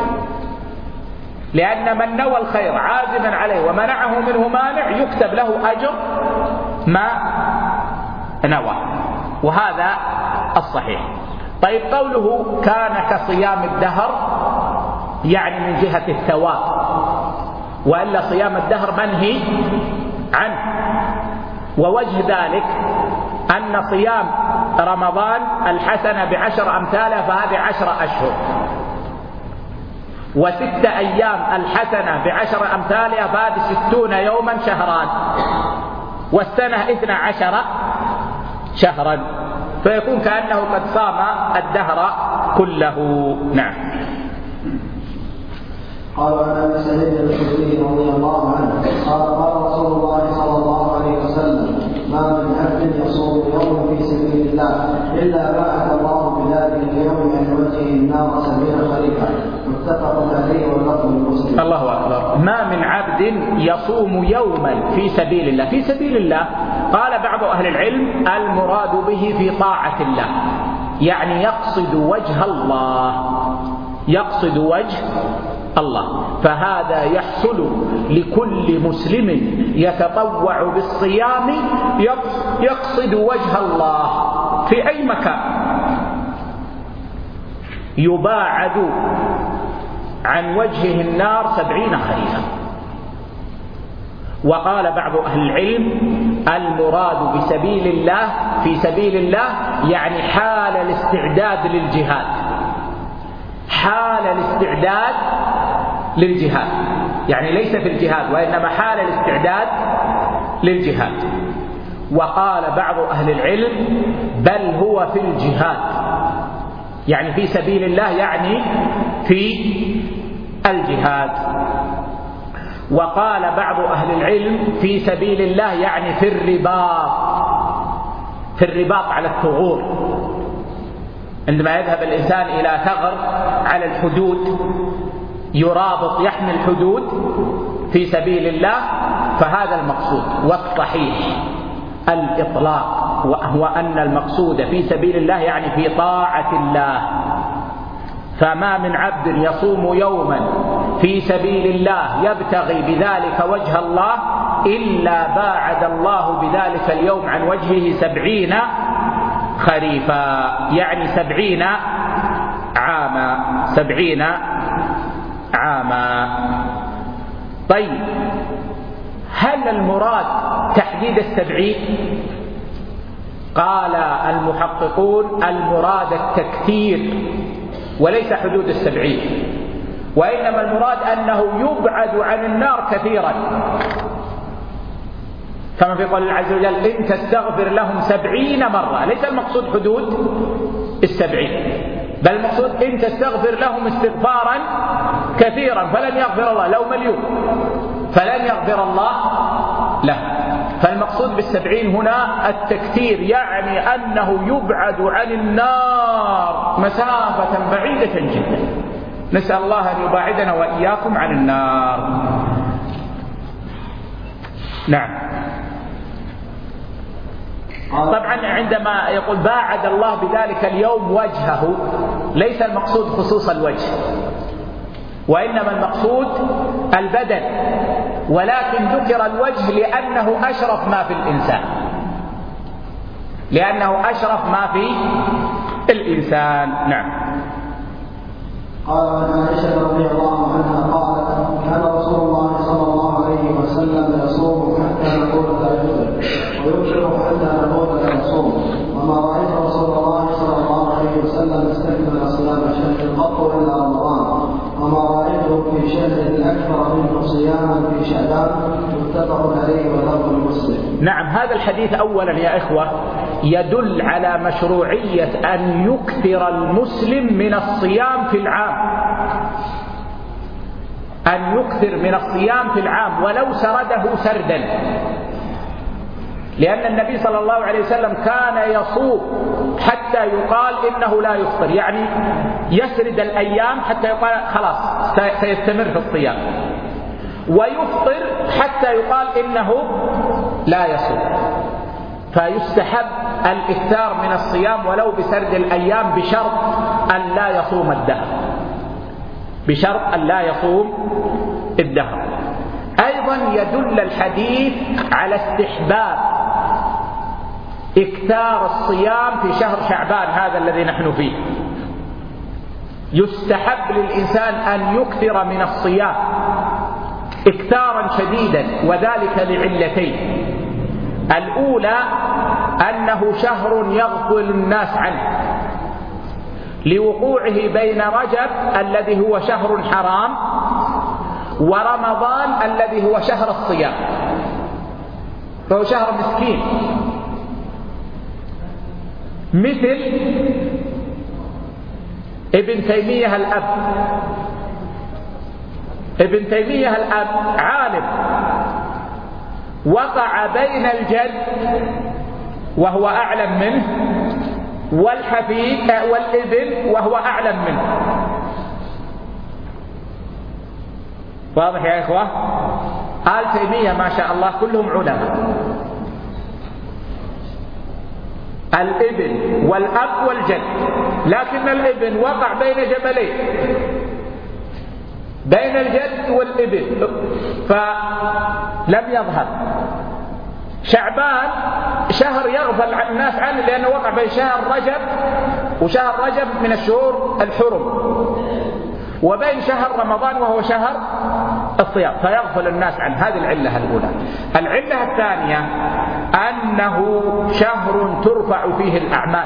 لأن من نوى الخير عازما عليه ومنعه منه مانع يكتب له أجر ما نوى، وهذا الصحيح. طيب قوله كان كصيام الدهر يعني من جهة الثواب، وإلا صيام الدهر منهي عنه. ووجه ذلك أن صيام رمضان الحسنة ب10 أمثالها، فهذه 10 أشهر، و6 أيام الحسنة ب10 أمثالها، فهذه 60 يوما شهران، والسنة 12 شهرا، فيكون كأنه قد صام الدهر كله. نعم. قال عن ابي سعيد الخدري رضي الله عنه قال: قال رسول الله صلى الله عليه وسلم: ما من عبد يصوم يوم في سبيل الله الا بعث الله بذلك اليوم عن وجهه النار 70 خريفا. متفق عليه واللفظ لمسلم. الله أكبر. ما من عبد يصوم يوما في سبيل الله. في سبيل الله قال بعض أهل العلم المراد به في طاعة الله، يعني يقصد وجه الله، يقصد وجه الله. فهذا يحصل لكل مسلم يتطوع بالصيام يقصد وجه الله في أي مكان. يباعد عن وجهه النار 70 خريفا. وقال بعض أهل العلم المراد بسبيل الله في سبيل الله يعني حال الاستعداد للجهاد، حال الاستعداد للجهاد، يعني ليس في الجهاد وإنما حال الاستعداد للجهاد. وقال بعض أهل العلم بل هو في الجهاد، يعني في سبيل الله يعني في الجهاد. وقال بعض أهل العلم في سبيل الله يعني في الرباط، في الرباط على الثغور، عندما يذهب الإنسان إلى ثغر على الحدود يرابط يحمي الحدود في سبيل الله، فهذا المقصود. والصحيح الإطلاق، وهو أن المقصود في سبيل الله يعني في طاعة الله. فما من عبد يصوم يوما في سبيل الله يبتغي بذلك وجه الله إلا باعد الله بذلك اليوم عن وجهه 70 خريفا، يعني 70 عاما، 70 عاما. طيب هل المراد تحديد 70؟ قال المحققون المراد التكثير وليس حدود 70، وإنما المراد أنه يبعد عن النار كثيرا، كما في قول الله عز وجل إن تستغفر لهم 70 مرة. ليس المقصود حدود 70، بل المقصود إن تستغفر لهم استغفارا كثيرا فلن يغفر الله، لو مليون فلن يغفر الله له. فالمقصود بال70 هنا التكثير، يعني أنه يبعد عن النار مسافة بعيدة جدا. نسأل الله أن يباعدنا وإياكم عن النار. نعم. طبعا عندما يقول باعد الله بذلك اليوم وجهه، ليس المقصود خصوص الوجه، وإنما المقصود البدن، ولكن ذكر الوجه لأنه أشرف ما في الإنسان، لأنه أشرف ما في الإنسان. نعم. قال عن عائشة رضي الله عنها قالت كان رسول الله صلى الله عليه وسلم يصوم حتى نقول لا يفطر ويفطر حتى نقول لا يصوم، وما رأيت رسول الله صلى الله عليه وسلم استكمل صيام شهر قط إلا رمضان، وما رأيته في شهر أكثر منه صياما في شعبان. متفق عليه ولفظ مسلم. نعم. هذا الحديث أولا يا إخوة يدل على مشروعية أن يكثر المسلم من الصيام في العام، أن يكثر من الصيام في العام ولو سرده سردا، لأن النبي صلى الله عليه وسلم كان يصوم حتى يقال إنه لا يفطر، يعني يسرد الأيام حتى يقال خلاص سيستمر في الصيام، ويفطر حتى يقال إنه لا يصوم. فيستحب الإكثار من الصيام ولو بسرد الأيام بشرط أن لا يصوم الدهر، بشرط أن لا يصوم الدهر. أيضا يدل الحديث على استحباب إكثار الصيام في شهر شعبان هذا الذي نحن فيه. يستحب للإنسان أن يكثر من الصيام إكثارا شديدا، وذلك لعلتين. الأولى أنه شهر يغفل الناس عنه لوقوعه بين رجب الذي هو شهر حرام ورمضان الذي هو شهر الصيام، فهو شهر مسكين. مثل ابن تيمية الأب، ابن تيمية الأب عالم وقع بين الجد وهو أعلم منه والحفيد والابن وهو أعلم منه. واضح يا إخوة؟ آل تيمية ما شاء الله كلهم علماء، الابن والأب والجد، لكن الابن وقع بين جبلين، بين الجد والابن، فلم يظهر. شعبان شهر يغفل الناس عنه لأنه وقع بين شهر رجب، وشهر رجب من الشهور الحرم، وبين شهر رمضان وهو شهر الصيام، فيغفل الناس عن هذه العلة الأولى. العلة الثانية أنه شهر ترفع فيه الأعمال،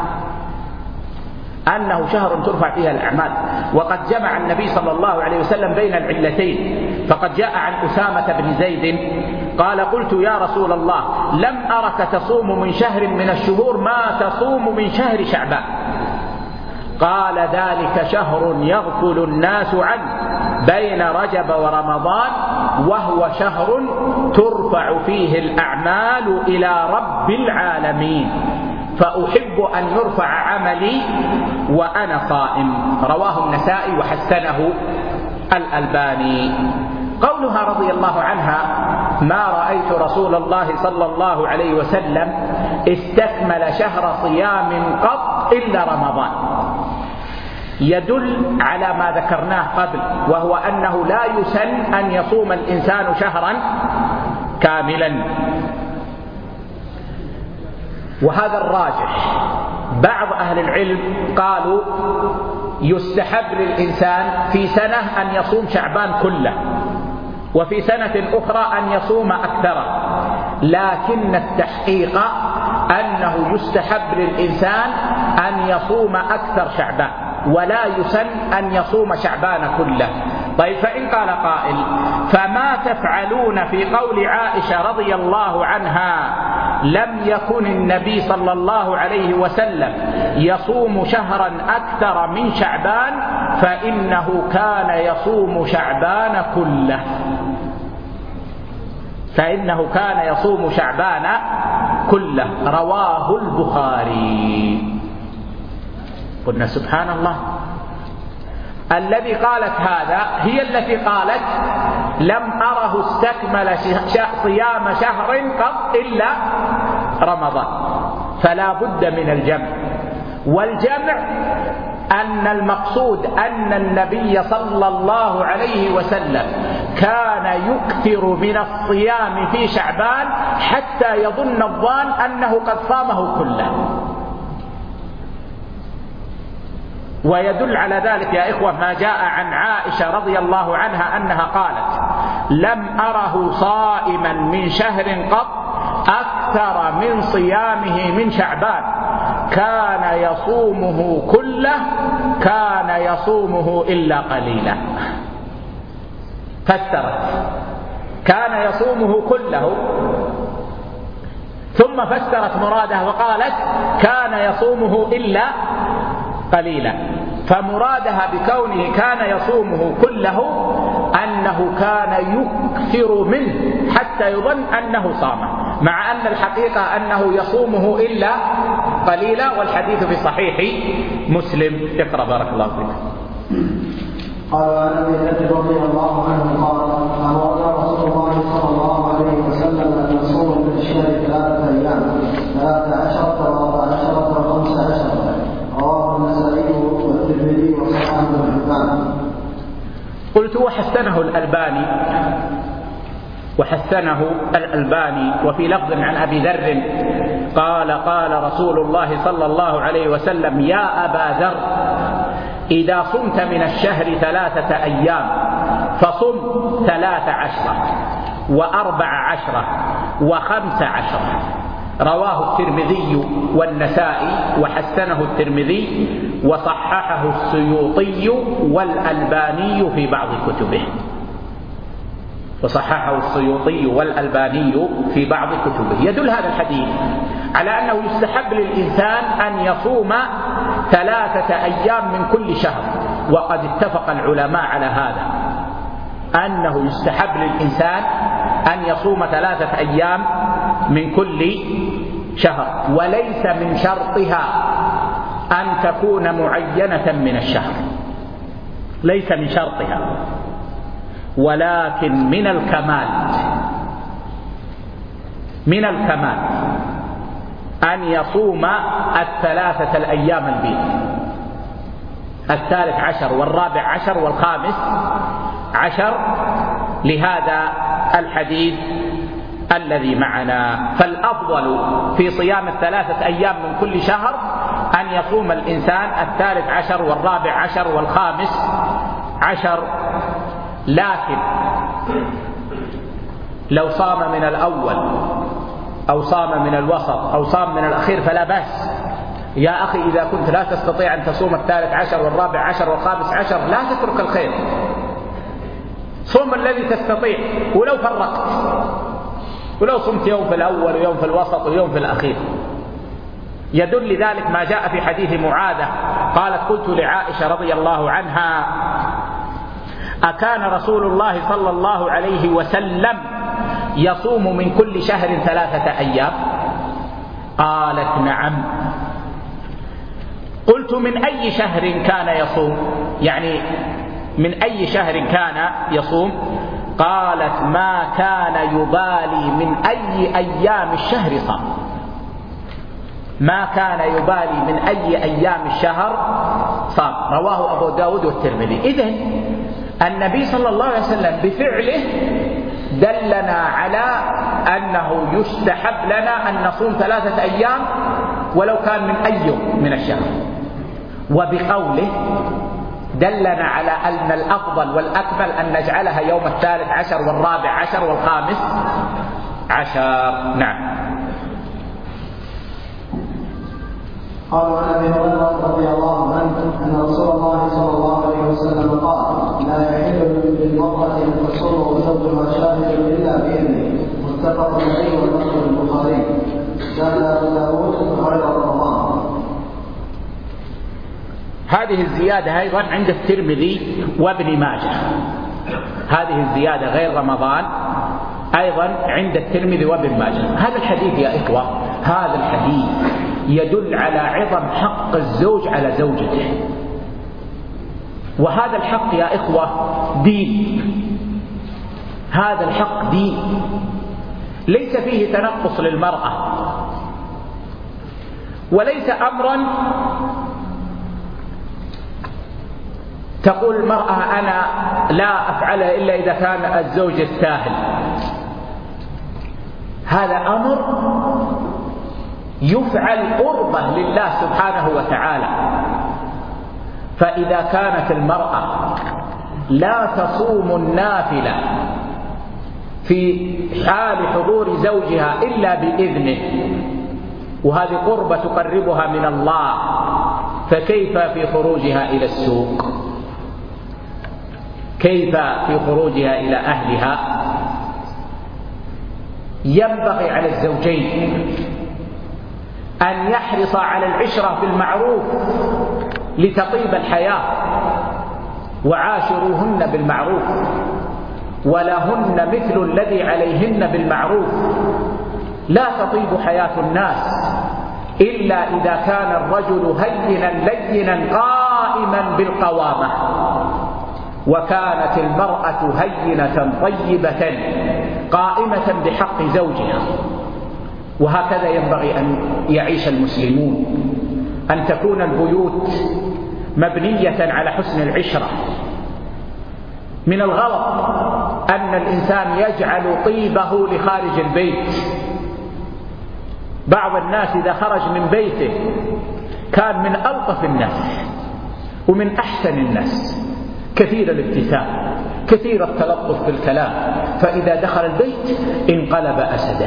أنه شهر ترفع فيها الأعمال، وقد جمع النبي صلى الله عليه وسلم بين العلتين. فقد جاء عن أسامة بن زيد قال: قلت يا رسول الله لم أرك تصوم من شهر من الشهور ما تصوم من شهر شعبان. قال: ذلك شهر يغفل الناس عنه بين رجب ورمضان، وهو شهر ترفع فيه الأعمال إلى رب العالمين، فأحب أن يرفع عملي وأنا صائم. رواه النسائي وحسنه الألباني. قولها رضي الله عنها: ما رأيت رسول الله صلى الله عليه وسلم استكمل شهر صيام قط إلا رمضان، يدل على ما ذكرناه قبل، وهو أنه لا يسن أن يصوم الإنسان شهرا كاملا، وهذا الراجح. بعض أهل العلم قالوا يستحب للإنسان في سنة أن يصوم شعبان كله، وفي سنة أخرى أن يصوم أكثره، لكن التحقيق أنه يستحب للإنسان أن يصوم أكثر شعبان، ولا يسن أن يصوم شعبان كله. طيب، فإن قال قائل: فما تفعلون في قول عائشة رضي الله عنها لم يكن النبي صلى الله عليه وسلم يصوم شهرا أكثر من شعبان، فإنه كان يصوم شعبان كله، فإنه كان يصوم شعبان كله. رواه البخاري. قلنا سبحان الله، الذي قالت هذا هي التي قالت لم أره استكمل صيام شهر قط إلا رمضان، فلا بد من الجمع. والجمع أن المقصود أن النبي صلى الله عليه وسلم كان يكثر من الصيام في شعبان حتى يظن الظان أنه قد صامه كله. ويدل على ذلك يا إخوة ما جاء عن عائشة رضي الله عنها أنها قالت: لم أره صائما من شهر قط أكثر من صيامه من شعبان، كان يصومه كله، كان يصومه إلا قليلا. فسرت كان يصومه كله، ثم فسرت مراده وقالت كان يصومه إلا قليلا. فمرادها بكونه كان يصومه كله أنه كان يكثر منه حتى يظن أنه صامه، مع أن الحقيقة أنه يصومه إلا قليلا، والحديث في صحيح مسلم. اقرأ بارك الله فيك. قال: عن ابي ذر رضي الله عنه قال: امرنا رسول الله صلى الله عليه وسلم ان نصوم من الشهر 3 أيام، 13 و14 و15. رواه النسائي والترمذي وصححه ابن حبان. قلت وحسنه الألباني. وفي لفظ عن أبي ذر قال: قال رسول الله صلى الله عليه وسلم: يا أبا ذر، إذا صمت من الشهر 3 أيام فصم 13 و14 و15. رواه الترمذي والنسائي وحسنه الترمذي وصححه السيوطي والألباني في بعض كتبه. يدل هذا الحديث على أنه يستحب للإنسان أن يصوم 3 أيام من كل شهر، وقد اتفق العلماء على هذا، أنه يستحب للإنسان أن يصوم 3 أيام من كل شهر، وليس من شرطها أن تكون معينة من الشهر، ليس من شرطها، ولكن من الكمال أن يصوم 3 الأيام البيض، 13 و14 و15، لهذا الحديث الذي معنا. فالأفضل في صيام 3 أيام من كل شهر أن يصوم الإنسان 13 و14 و15 10، لكن لو صام من الأول أو صام من الوسط أو صام من الأخير فلا بأس. يا أخي إذا كنت لا تستطيع أن تصوم 13 و14 و15 لا تترك الخير، صوم الذي تستطيع ولو فرقت، ولو صمت يوم في الأول ويوم في الوسط ويوم في الأخير. يدل لذلك ما جاء في حديث معاذة قالت: قلت لعائشة رضي الله عنها: أكان رسول الله صلى الله عليه وسلم يصوم من كل شهر 3 أيام؟ قالت: نعم. قلت: من أي شهر كان يصوم؟ يعني من أي شهر كان يصوم؟ قالت: ما كان يبالي من أي أيام الشهر صام. ما كان يبالي من أي أيام الشهر صام. رواه أبو داود والترمذي. إذن النبي صلى الله عليه وسلم بفعله دلنا على أنه يستحب لنا أن نصوم 3 أيام ولو كان من أي يوم من الشهر، وبقوله دلنا على أن الأفضل والأكمل أن نجعلها يوم 13 و14 و15. نعم. قال عن ابي هريره رضي الله عنه ان رسول الله صلى الله عليه وسلم قال: لا يحل للمراه ان تصوم وزوجها شاهد الا باذنه. متفق عليه واللفظ البخاري. زاد ابو داود غير رمضان. هذه الزيادة أيضا عند الترمذي وابن ماجه. هذه الزيادة غير رمضان أيضا عند الترمذي وابن ماجه. هذا الحديث يا إخوة، هذا الحديث يدل على عظم حق الزوج على زوجته. وهذا الحق يا إخوة دين. هذا الحق دين، ليس فيه تنقص للمرأة، وليس أمرا تقول المرأة أنا لا أفعلها إلا إذا كان الزوج يستاهل. هذا أمر يفعل قربة لله سبحانه وتعالى. فإذا كانت المرأة لا تصوم النافلة في حال حضور زوجها إلا بإذنه، وهذه قربة تقربها من الله، فكيف في خروجها إلى السوق؟ كيف في خروجها إلى أهلها؟ ينبغي على الزوجين أن يحرص على العشرة بالمعروف لتطيب الحياة، وعاشروهن بالمعروف ولهن مثل الذي عليهن بالمعروف. لا تطيب حياة الناس إلا إذا كان الرجل هينا لينا قائما بالقوامة، وكانت المرأة هينة طيبة قائمة بحق زوجها. وهكذا ينبغي أن يعيش المسلمون، أن تكون البيوت مبنية على حسن العشرة. من الغلط أن الإنسان يجعل طيبه لخارج البيت. بعض الناس إذا خرج من بيته كان من ألطف الناس ومن أحسن الناس، كثير الابتسام، كثير التلطف بالكلام، فإذا دخل البيت انقلب أسدا.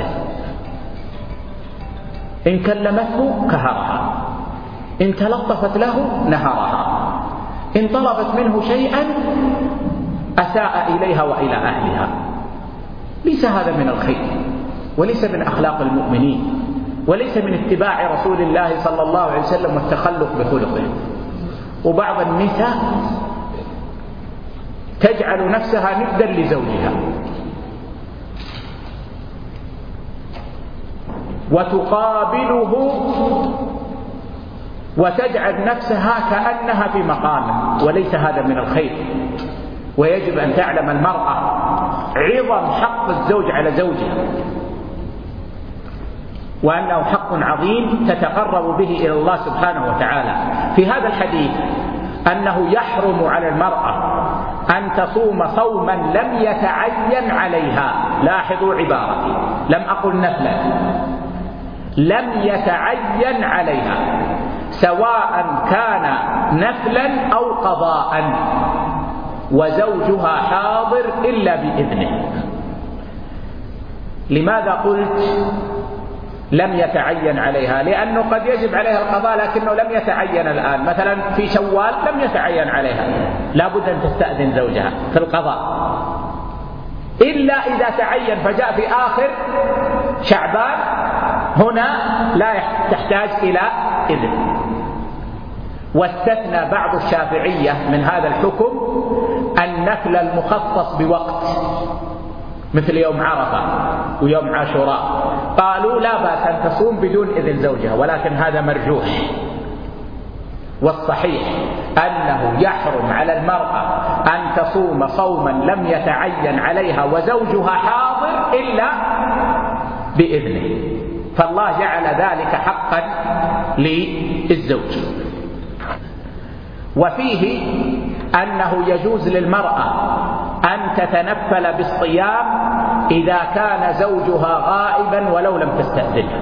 إن كلمته كهرها، إن تلطفت له نهرها، إن طلبت منه شيئا أساء إليها وإلى أهلها. ليس هذا من الخير، وليس من أخلاق المؤمنين، وليس من اتباع رسول الله صلى الله عليه وسلم والتخلق بخلقه. وبعض النساء تجعل نفسها ندا لزوجها، وتقابله وتجعل نفسها كأنها في مقامه، وليس هذا من الخير. ويجب أن تعلم المرأة عظم حق الزوج على زوجها، وأنه حق عظيم تتقرب به إلى الله سبحانه وتعالى. في هذا الحديث أنه يحرم على المرأة أن تصوم صوما لم يتعين عليها. لاحظوا عبارتي، لم أقل نفلا، لم يتعين عليها، سواء كان نفلا أو قضاء. وزوجها حاضر إلا بإذنه. لماذا قلت لم يتعين عليها؟ لأنه قد يجب عليها القضاء لكنه لم يتعين الآن. مثلا في شوال لم يتعين عليها، لا بد أن تستأذن زوجها في القضاء، إلا إذا تعين فجاء في آخر شعبان، هنا لا تحتاج إلى إذن. واستثنى بعض الشافعية من هذا الحكم النفل المخصص بوقت، مثل يوم عرفة ويوم عاشوراء، قالوا لا بأس أن تصوم بدون إذن زوجها، ولكن هذا مرجوح. والصحيح أنه يحرم على المرأة أن تصوم صوما لم يتعين عليها وزوجها حاضر إلا بإذنه، فالله جعل ذلك حقا للزوج. وفيه أنه يجوز للمرأة أن تتنفل بالصيام إذا كان زوجها غائبا ولو لم تستأذنه،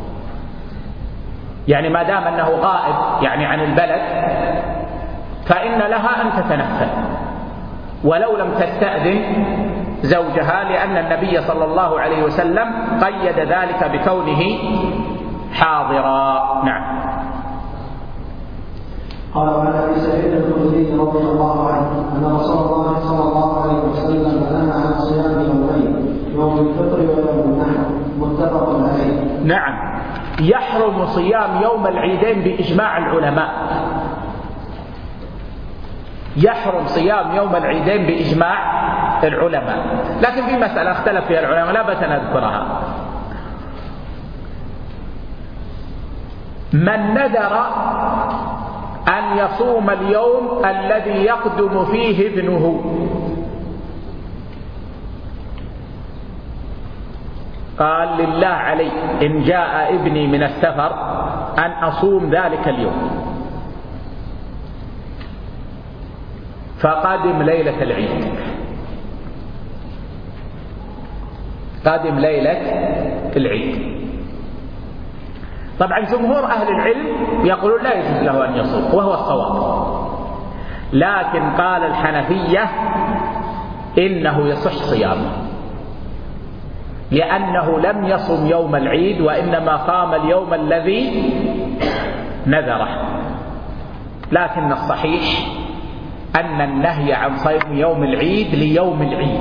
يعني ما دام أنه غائب يعني عن البلد فإن لها أن تتنفل ولو لم تستأذن زوجها، لأن النبي صلى الله عليه وسلم قيد ذلك بكونه حاضرا. نعم. قال عن ابي سعيد الخدري رضي الله عنه ان رسول الله صلى الله عليه وسلم نهى عن صيام يومين، يوم الفطر ويوم النحر، متفق عليه. نعم، يحرم صيام يوم العيدين بإجماع العلماء، يحرم صيام يوم العيدين بإجماع العلماء، لكن في مسألة اختلف فيها العلماء لا بأس نذكرها. من نذر أن يصوم اليوم الذي يقدم فيه ابنه، قال لله علي إن جاء ابني من السفر أن أصوم ذلك اليوم، فقدم ليلة العيد، قادم ليلة العيد. طبعا جمهور أهل العلم يقولون لا يجوز له أن يصوم، وهو الصواب، لكن قال الحنفية إنه يصح صيامه، لأنه لم يصم يوم العيد وإنما قام اليوم الذي نذره. لكن الصحيح أن النهي عن صوم يوم العيد ليوم العيد،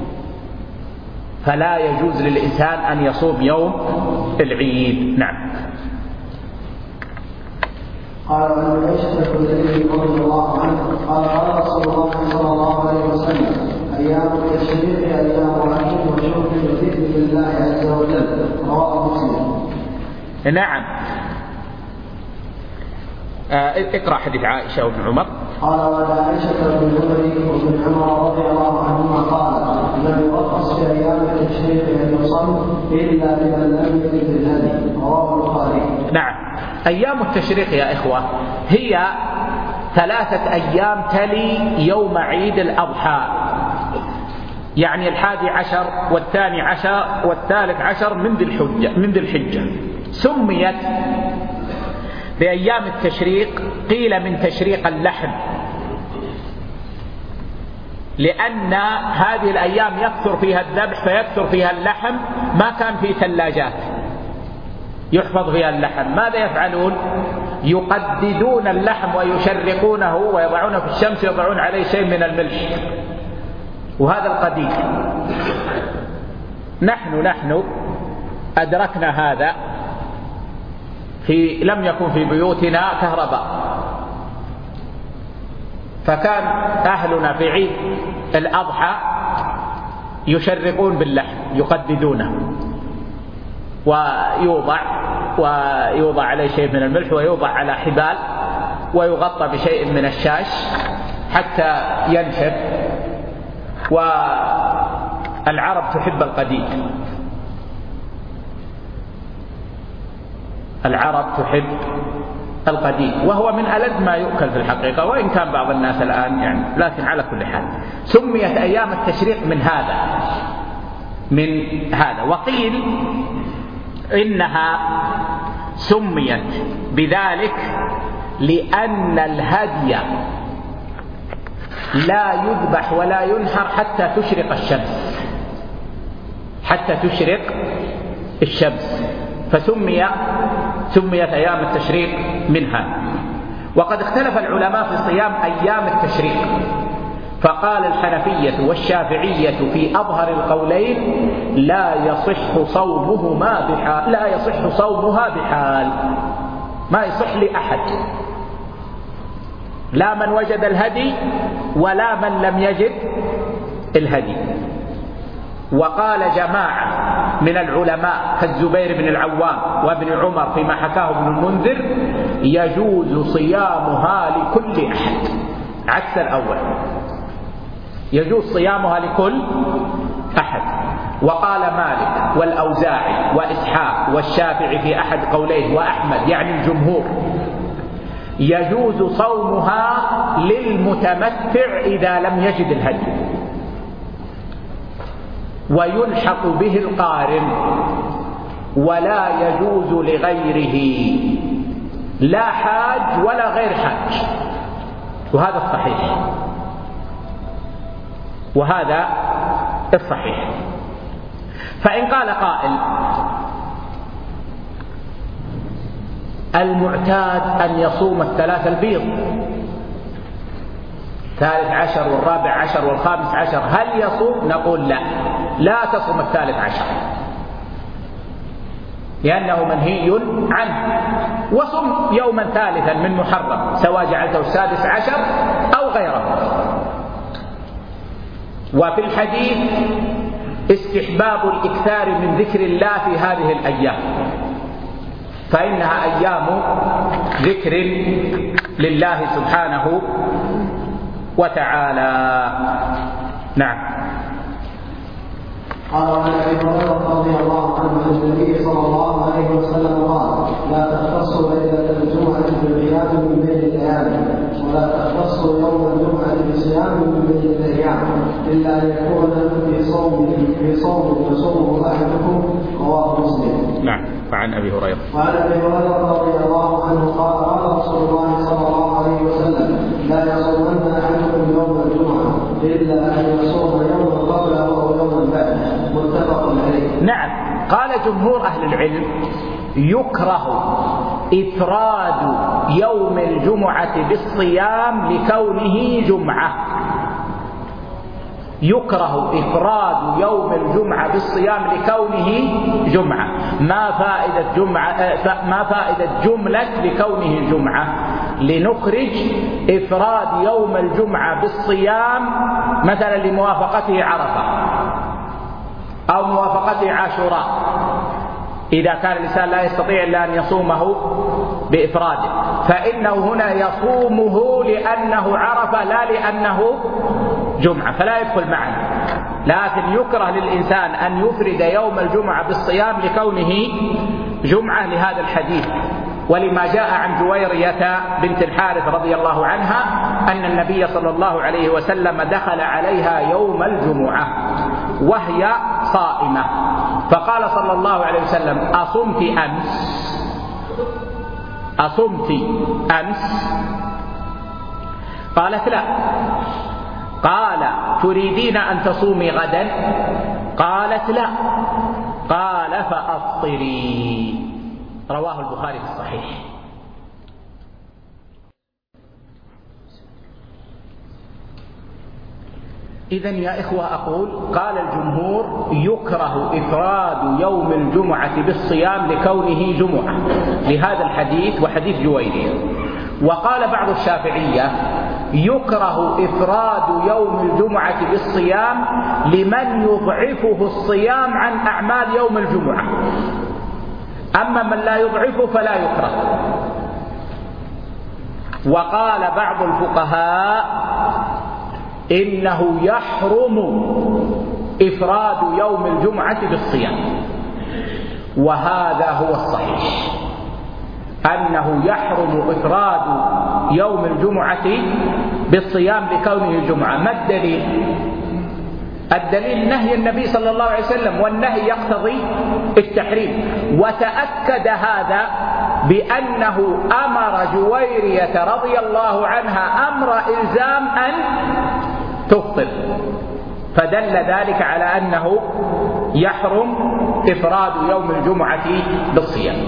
فلا يجوز للإنسان أن يصوم يوم العيد. نعم. قال عن عائشة الخدري رضي الله عنه قال رسول الله صلى الله عليه وسلم أيام التشريق أيام عيد وشكر بذكر الله عز وجل، رواه مسلم. نعم. اقرأ حديث عائشة وابن عمر. قال وعن عائشة بن الخدري وابن عمر رضي الله عنهما قال لم يرخص في أيام التشريق أن يصوم إلا لمن لم يجد الهدي، رواه البخاري. نعم. أيام التشريق يا إخوة هي 3 أيام تلي يوم عيد الأضحى، يعني 11 و12 و13 من ذي الحجة. سميت بأيام التشريق قيل من تشريق اللحم، لأن هذه الأيام يكثر فيها الذبح فيكثر فيها اللحم، ما كان في ثلاجات يحفظ فيها اللحم. ماذا يفعلون؟ يقددون اللحم ويشرقونه ويضعونه في الشمس، يضعون عليه شيء من الملح، وهذا القديد. نحن أدركنا هذا لم يكن في بيوتنا كهرباء، فكان أهلنا في عيد الأضحى يشرقون باللحم يقددونه، ويوضع عليه شيء من الملح، ويوضع على حبال، ويغطى بشيء من الشاش حتى ينشف. والعرب تحب القديد، العرب تحب القديد، وهو من ألذ ما يؤكل في الحقيقة، وإن كان بعض الناس الآن يعني، لكن على كل حال سميت أيام التشريق من هذا. وقيل إنها سميت بذلك لأن الهدي لا يذبح ولا ينحر حتى تشرق الشمس، حتى تشرق الشمس، فسميت أيام التشريق منها. وقد اختلف العلماء في صيام أيام التشريق، فقال الحنفية والشافعية في أظهر القولين لا يصح صومها بحال، ما يصح لأحد، لا من وجد الهدي ولا من لم يجد الهدي. وقال جماعة من العلماء كالزبير بن العوام وابن عمر فيما حكاه ابن المنذر يجوز صيامها لكل أحد، عكس الأول، يجوز صيامها لكل أحد. وقال مالك والأوزاعي وإسحاق والشافعي في أحد قوليه وأحمد يعني الجمهور يجوز صومها للمتمتع إذا لم يجد الهدي، ويلحق به القارن، ولا يجوز لغيره، لا حاج ولا غير حاج، وهذا الصحيح، وهذا الصحيح. فإن قال قائل المعتاد أن يصوم الثلاث البيض، 13 و14 و15، هل يصوم؟ نقول لا تصوم 13، لأنه منهي عنه، وصم يوما ثالثا من محرم سواء جعلته 16 أو غيره. وفي الحديث استحباب الإكثار من ذكر الله في هذه الأيام، فإنها أيام ذكر لله سبحانه وتعالى. نعم. قال عن ابي هريره رضي الله عنه عن النبي صلى الله عليه وسلم قال لا تختصوا ليله الجمعه بالقيام من بين الايام، ولا تختصوا يوم الجمعه بصيام من بين الايام، الا ان يكون في صوم يصومه احدكم. رواه مسلم. نعم. وعن ابي هريره رضي الله عنه قال رسول الله صلى الله عليه وسلم لا يصومن احدكم يوم الجمعه الا ان يصوم يوما قبله او يوما بعده. متفق عليه. نعم. قال جمهور أهل العلم يكره إفراد يوم الجمعة بالصيام لكونه جمعة، يكره إفراد يوم الجمعة بالصيام لكونه جمعة. ما فائدة جملة لكونه جمعة؟ لنخرج إفراد يوم الجمعة بالصيام مثلا لموافقته عرفة أو موافقته عاشوراء، إذا كان الإنسان لا يستطيع إلا أن يصومه بإفراده، فإنه هنا يصومه لأنه عرفة لا لأنه جمعة، فلا يدخل معنا. لكن يكره للإنسان أن يفرد يوم الجمعة بالصيام لكونه جمعة لهذا الحديث، ولما جاء عن جويرية بنت الحارث رضي الله عنها أن النبي صلى الله عليه وسلم دخل عليها يوم الجمعة وهي صائمة، فقال صلى الله عليه وسلم أصمت أمس؟ قالت لا. قال تريدين أن تصومي غدا؟ قالت لا. قال فأفطري. رواه البخاري في الصحيح. إذن يا إخوة أقول قال الجمهور يكره إفراد يوم الجمعة بالصيام لكونه جمعة لهذا الحديث وحديث جويرية. وقال بعض الشافعية يكره إفراد يوم الجمعة بالصيام لمن يضعفه الصيام عن أعمال يوم الجمعة، أما من لا يضعفه فلا يكره. وقال بعض الفقهاء إنه يحرم إفراد يوم الجمعة بالصيام، وهذا هو الصحيح، أنه يحرم إفراد يوم الجمعة بالصيام لكونه جمعة. ما الدليل؟ الدليل نهي النبي صلى الله عليه وسلم، والنهي يقتضي التحريم، وتأكد هذا بأنه أمر جويرية رضي الله عنها أمر إلزام أن تفطر، فدل ذلك على أنه يحرم إفراد يوم الجمعة بالصيام.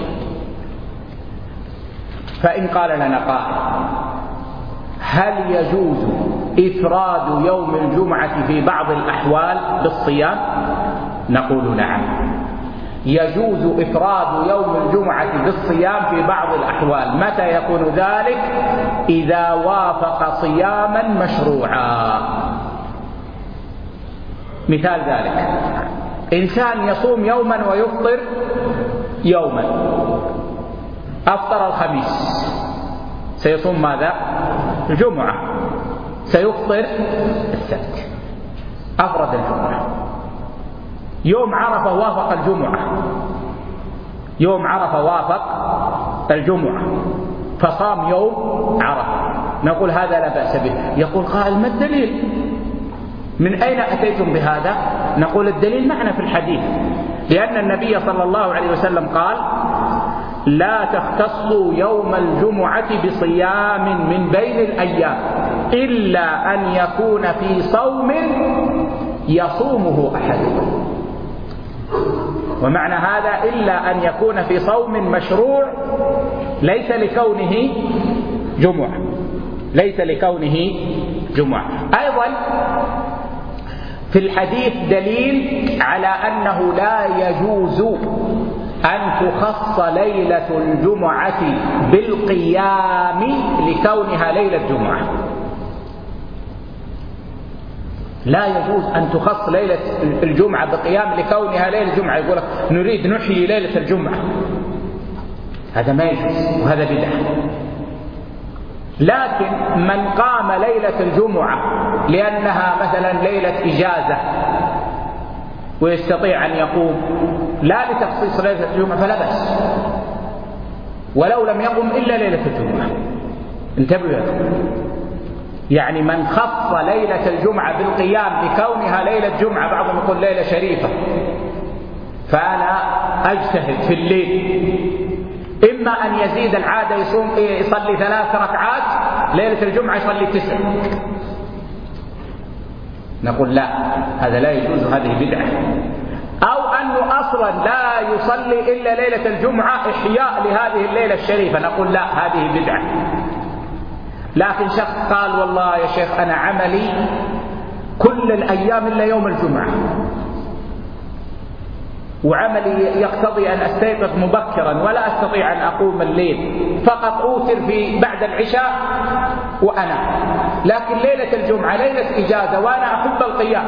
فإن قال لنا قائل: هل يجوز إفراد يوم الجمعة في بعض الأحوال بالصيام؟ نقول نعم، يجوز إفراد يوم الجمعة بالصيام في بعض الأحوال. متى يكون ذلك؟ إذا وافق صياما مشروعا. مثال ذلك: إنسان يصوم يوما ويفطر يوما، أفطر الخميس، سيصوم ماذا؟ الجمعة، سيفطر السبت، أفرد الجمعة. يوم عرفة وافق الجمعة، يوم عرفة وافق الجمعة فصام يوم عرفة، نقول هذا لا بأس به. يقول قائل: ما الدليل؟ من أين أتيتم بهذا؟ نقول الدليل معنا في الحديث، لأن النبي صلى الله عليه وسلم قال: لا تختصوا يوم الجمعة بصيام من بين الأيام إلا أن يكون في صوم يصومه أحدكم. ومعنى هذا إلا أن يكون في صوم مشروع ليس لكونه جمعة، ليس لكونه جمعة. أيضا في الحديث دليل على أنه لا يجوز أن تخص ليلة الجمعة بالقيام لكونها ليلة جمعة. لا يجوز أن تخص ليلة الجمعة بقيام لكونها ليلة الجمعة. يقول لك نريد نحيي ليلة الجمعة، هذا ما يجوز وهذا بدعة. لكن من قام ليلة الجمعة لأنها مثلا ليلة إجازة ويستطيع أن يقوم لا لتخصيص ليلة الجمعة فلا بأس، ولو لم يقم إلا ليلة الجمعة. انتبهوا يا أخوان، يعني من خص ليلة الجمعة بالقيام لكونها ليلة جمعة، بعضهم يقول ليلة شريفة، فأنا أجتهد في الليل، إما أن يزيد العادة يصلي 3 ركعات، ليلة الجمعة يصلي 9. نقول لا، هذا لا يجوز، هذه بدعة. أو أنه أصلا لا يصلي إلا ليلة الجمعة إحياء لهذه الليلة الشريفة، نقول لا، هذه بدعة. لكن شخص قال: والله يا شيخ أنا عملي كل الأيام إلا يوم الجمعة، وعملي يقتضي أن أستيقظ مبكرا ولا أستطيع أن أقوم الليل، فقط أوتر في بعد العشاء وأنا، لكن ليلة الجمعة ليلة إجازة وأنا أحب القيام،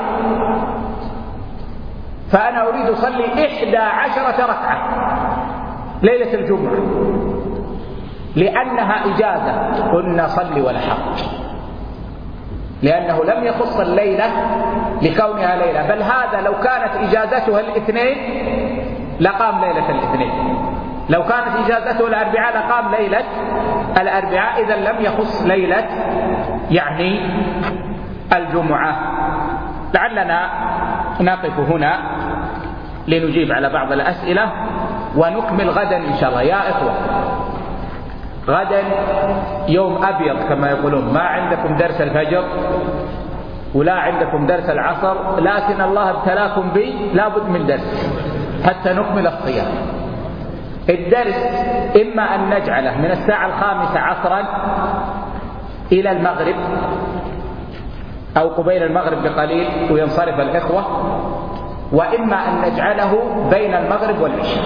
فأنا أريد أصلي 11 ركعة ليلة الجمعة لأنها إجازة. قلنا صلي ولا حرج، لأنه لم يخص الليلة لكونها ليلة، بل هذا لو كانت إجازتها الاثنين لقام ليلة الاثنين، لو كانت إجازته الأربعاء لقام ليلة الأربعاء، إذا لم يخص ليلة يعني الجمعة. لعلنا نقف هنا لنجيب على بعض الأسئلة ونكمل غدا إن شاء الله. يا إخوة، غدا يوم أبيض كما يقولون، ما عندكم درس الفجر ولا عندكم درس العصر، لكن الله ابتلاكم بي لابد من درس حتى نكمل الصيام. الدرس إما أن نجعله من الساعة 5 عصرا إلى المغرب أو قبيل المغرب بقليل وينصرف الإخوة، وإما أن نجعله بين المغرب والعشاء،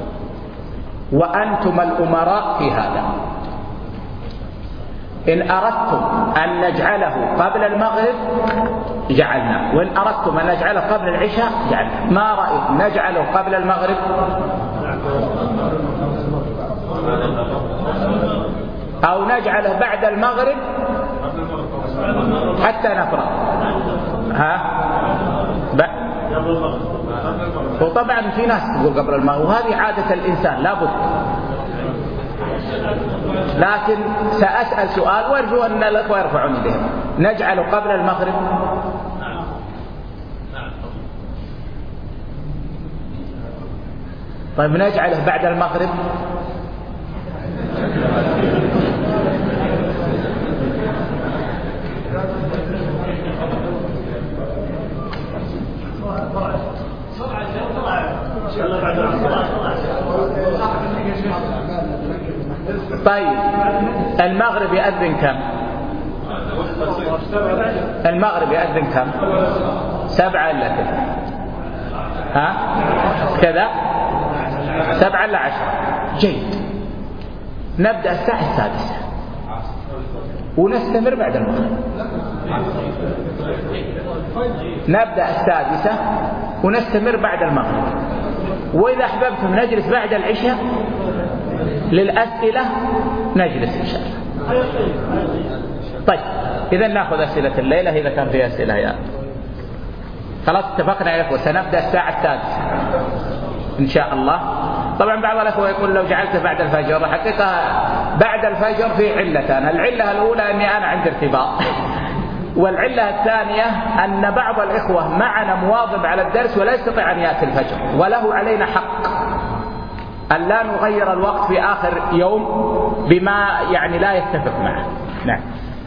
وأنتم الأمراء في هذا. إن أردتم أن نجعله قبل المغرب جعلناه، وإن أردتم أن نجعله قبل العشاء جعلناه. ما رأيكم نجعله قبل المغرب أو نجعله بعد المغرب حتى نفرغ؟ وطبعا في ناس تقول قبل المغرب، وهذه عادة الإنسان لابد، لكن سأسأل سؤال وارجو أن الأخوة يرفعون يديهم. نجعله قبل المغرب؟ طيب نجعله بعد المغرب؟ طيب المغرب يأذن كم؟ المغرب يأذن كم؟ 7 إلا كذا، ها كذا 7 إلا 10. جيد، نبدأ الساعة 6 ونستمر بعد المغرب. نبدأ 6 ونستمر بعد المغرب، وإذا أحببتم نجلس بعد العشاء للأسئلة نجلس إن شاء الله. طيب إذا نأخذ أسئلة الليلة إذا كان فيها أسئلة يا خلاص اتفقنا يا إخوة. سنبدأ الساعة 6 إن شاء الله. طبعا بعض الأخوة يقول لو جعلته بعد الفجر، حقيقة بعد الفجر في علتان. العلة الأولى أني أنا عندي ارتباط والعلة الثانية أن بعض الإخوة معنا مواظب على الدرس ولا يستطيع أن يأتي الفجر، وله علينا حق أن لا نغير الوقت في آخر يوم بما يعني لا يتفق معه. نعم.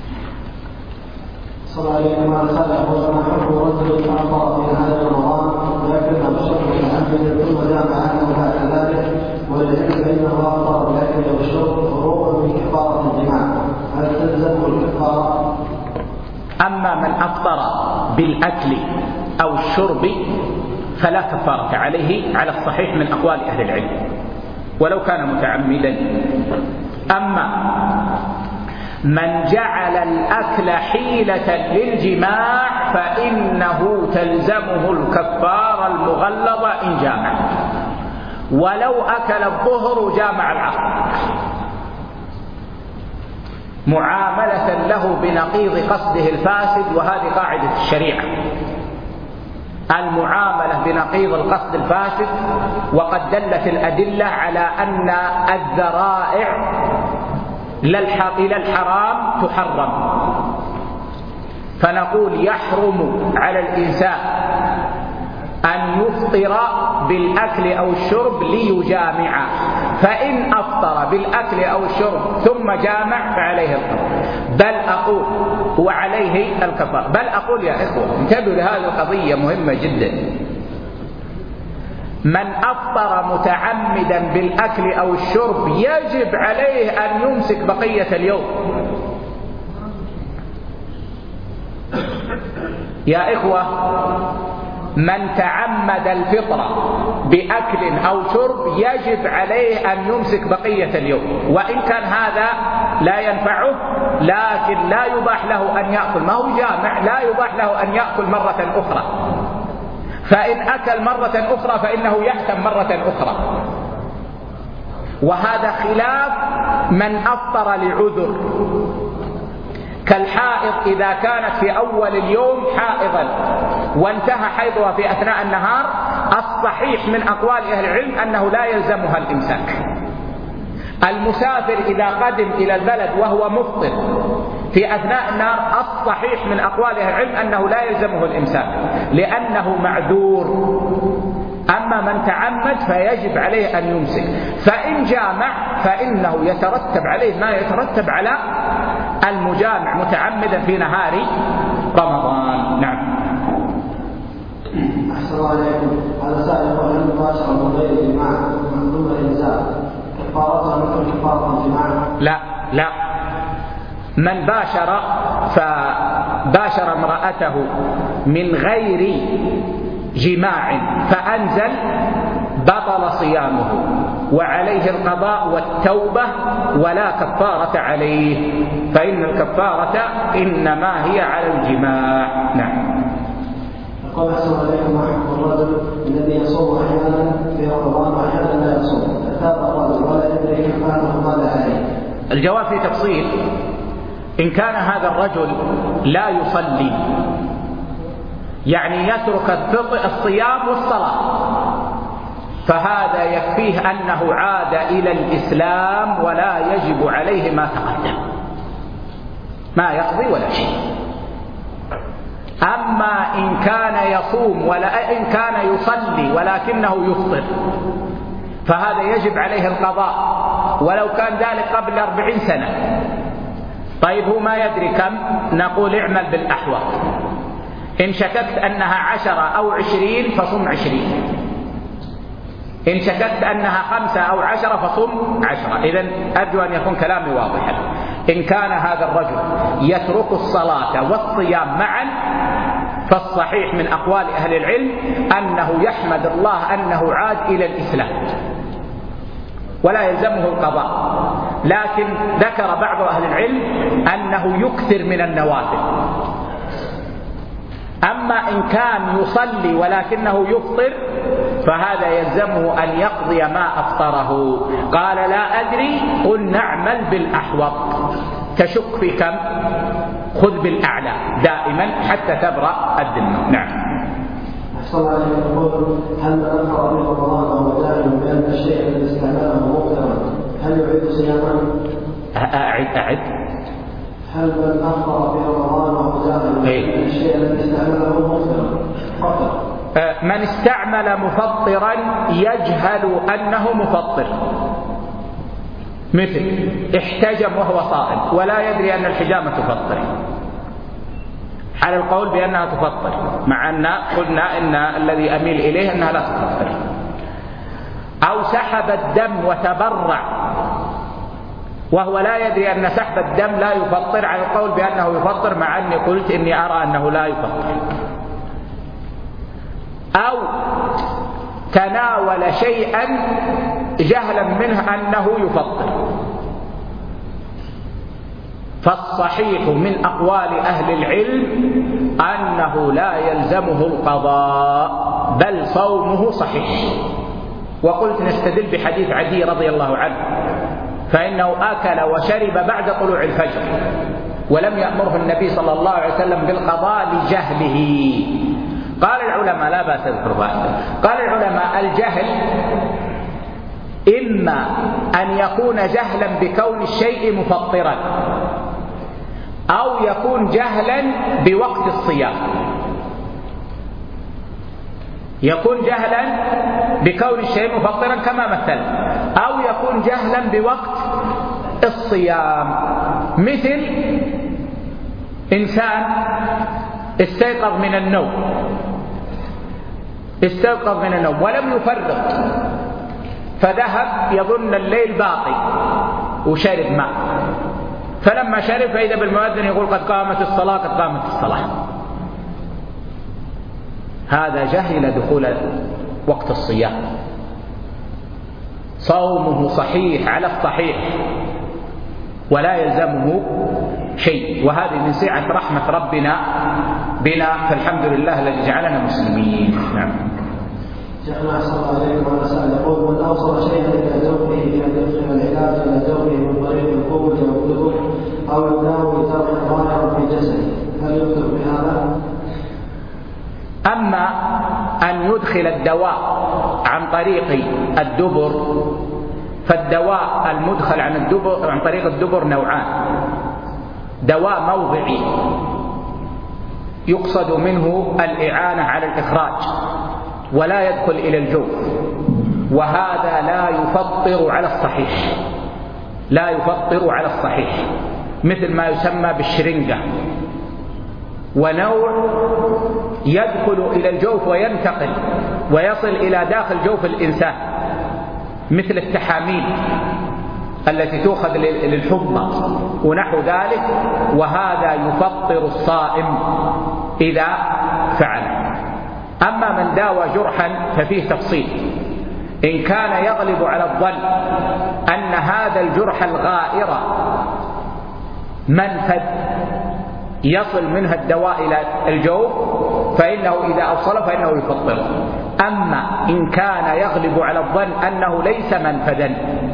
صلى الله عليه وسلم وما حكم رجل أعطى في هذا رمضان لكن الشرب متعمد ثم زعم أنه بعد ذلك ولذلك فإنه أفطر بالأكل والشرب فروعا من كفارة الجماع، هل تلزم الكفارة؟ أما من أفطر بالأكل أو الشرب فلا كفارة عليه على الصحيح من أقوال أهل العلم ولو كان متعمدا. أما من جعل الأكل حيلة للجماع فإنه تلزمه الكفارة المغلظة إن جامع، ولو أكل الظهر جامع العصر، معاملة له بنقيض قصده الفاسد. وهذه قاعدة الشريعة، المعاملة بنقيض القصد الفاسد. وقد دلت الأدلة على أن الذرائع إلى الحرام تحرم، فنقول يحرم على الإنسان أن يفطر بالأكل أو الشرب ليجامع، فإن أفطر بالأكل أو الشرب ثم جامع فعليه الكفارة، بل أقول وعليه الكفارة. بل أقول يا إخوة انتبهوا لهذه القضية مهمة جدا، من أفطر متعمدا بالأكل أو الشرب يجب عليه أن يمسك بقية اليوم. يا إخوة من تعمد الفطر بأكل أو شرب يجب عليه أن يمسك بقية اليوم، وإن كان هذا لا ينفعه لكن لا يباح له أن يأكل، ما هو جامع، لا يباح له أن يأكل مرة أخرى، فإن أكل مرة أخرى فإنه يحتم مرة أخرى. وهذا خلاف من أفطر لعذر، كالحائض إذا كانت في أول اليوم حائضا وانتهى حيضها في أثناء النهار، الصحيح من أقوال أهل العلم أنه لا يلزمها الإمساك. المسافر إذا قدم إلى البلد وهو مفطر في أثناء النهار، الصحيح من أقوال أهل العلم أنه لا يلزمه الإمساك لأنه معذور. أما من تعمد فيجب عليه أن يمسك، فإن جامع فإنه يترتب عليه ما يترتب على المجامع متعمدا في نهار رمضان. نعم. أحسن الله عليكم. هذا سائل يقول هل مباشرة من غير الجماع من ضمن الإنزال كفارتها مثل كفارة الجماع؟ لا، من باشر امرأته من غير جماع فأنزل بطل صيامه وعليه القضاء والتوبة ولا كفارة عليه، فإن الكفارة إنما هي على الجماع. نعم. قال أحسن عليكم حكم الرجل الذي يصوم أحيانا في رمضان وأحيانا لا يصوم، فتاب الرجل ولا يدري كفارته ماذا عليه؟ الجواب في تفصيل. إن كان هذا الرجل لا يصلي، يعني يترك الصيام والصلاة، فهذا يكفيه أنه عاد إلى الإسلام ولا يجب عليه ما تقدم، ما يقضي ولا شيء. أما إن كان يصوم ولا إن كان يصلي ولكنه يفطر فهذا يجب عليه القضاء ولو كان ذلك قبل 40 سنة. طيب هو ما يدري كم، نقول اعمل بالأحوط. إن شككت أنها 10 أو 20 فصم 20، إن شككت أنها 5 أو 10 فصم 10. إذن أرجو أن يكون كلامي واضحا. إن كان هذا الرجل يترك الصلاة والصيام معا فالصحيح من أقوال أهل العلم أنه يحمد الله أنه عاد إلى الإسلام ولا يلزمه القضاء. لكن ذكر بعض أهل العلم أنه يكثر من النوافل. أما إن كان يصلي ولكنه يفطر فهذا يلزمه أن يقضي ما أفطره. قال لا أدري، قل نعمل بالأحوط. تشك في كم، خذ بالأعلى دائما حتى تبرأ الذمة. نعم. أحسن الله عليك. يقول هل من أنكر في رمضان وهو جاهل بأن الشيء الذي استعمله مبطلا هل يعيد صيامه؟ أعد. هل من أفطر في رمضان وهو جاهل بأن الشيء الذي استعمله مبطلا من استعمل مفطرا يجهل أنه مفطر، مثل احتجم وهو صائم ولا يدري أن الحجامة تفطر، على القول بأنها تفطر، مع أن قلنا إن الذي أميل إليه أنها لا تفطر. أو سحب الدم وتبرع وهو لا يدري أن سحب الدم لا يفطر، على القول بأنه يفطر، مع أني قلت إني أرى أنه لا يفطر. أو تناول شيئا جهلا منه أنه يفطر. فالصحيح من أقوال أهل العلم أنه لا يلزمه القضاء بل صومه صحيح. وقلت نستدل بحديث عدي رضي الله عنه، فإنه أكل وشرب بعد طلوع الفجر ولم يأمره النبي صلى الله عليه وسلم بالقضاء لجهله. قال العلماء لا بأس بالقضاء. قال العلماء الجهل إما أن يكون جهلا بكون الشيء مفطرا أو يكون جهلا بوقت الصيام. يكون جهلا بكون الشيء مفطرا كما مثل، أو يكون جهلا بوقت الصيام، مثل إنسان استيقظ من النوم ولم يفرط فذهب يظن الليل باقي وشرب ماء، فلما شرب فإذا بالمؤذن يقول قد قامت الصلاة قد قامت الصلاة. هذا جهل دخول وقت الصيام، صومه صحيح على الصحيح ولا يلزمه شيء. وهذه من سعة رحمة ربنا بنا، فالحمد لله الذي جعلنا مسلمين. نعم. شيخنا أحسن الله عليكم. وأنا سأل يقول من أوصل شيئا إلى زوجه كأن يدخل العلاج إلى زوجه من طريق القوة والكتب أو يداوي ترك ظاهرا في جسده هل يكتب بهذا؟ أما أن يدخل الدواء عن طريق الدبر فالدواء المدخل عن طريق الدبر نوعان: دواء موضعي يقصد منه الإعانة على الإخراج ولا يدخل إلى الجوف، وهذا لا يفطر على الصحيح، مثل ما يسمى بالشرنجة. ونوع يدخل إلى الجوف وينتقل ويصل إلى داخل جوف الإنسان، مثل التحاميل التي تؤخذ للحمى ونحو ذلك، وهذا يفطر الصائم إذا فعل. أما من داوى جرحا ففيه تفصيل. إن كان يغلب على الظن أن هذا الجرح الغائر منفذ يصل منها الدواء إلى الجوف فإنه إذا أوصله فإنه يفطره. أما إن كان يغلب على الظن أنه ليس منفذا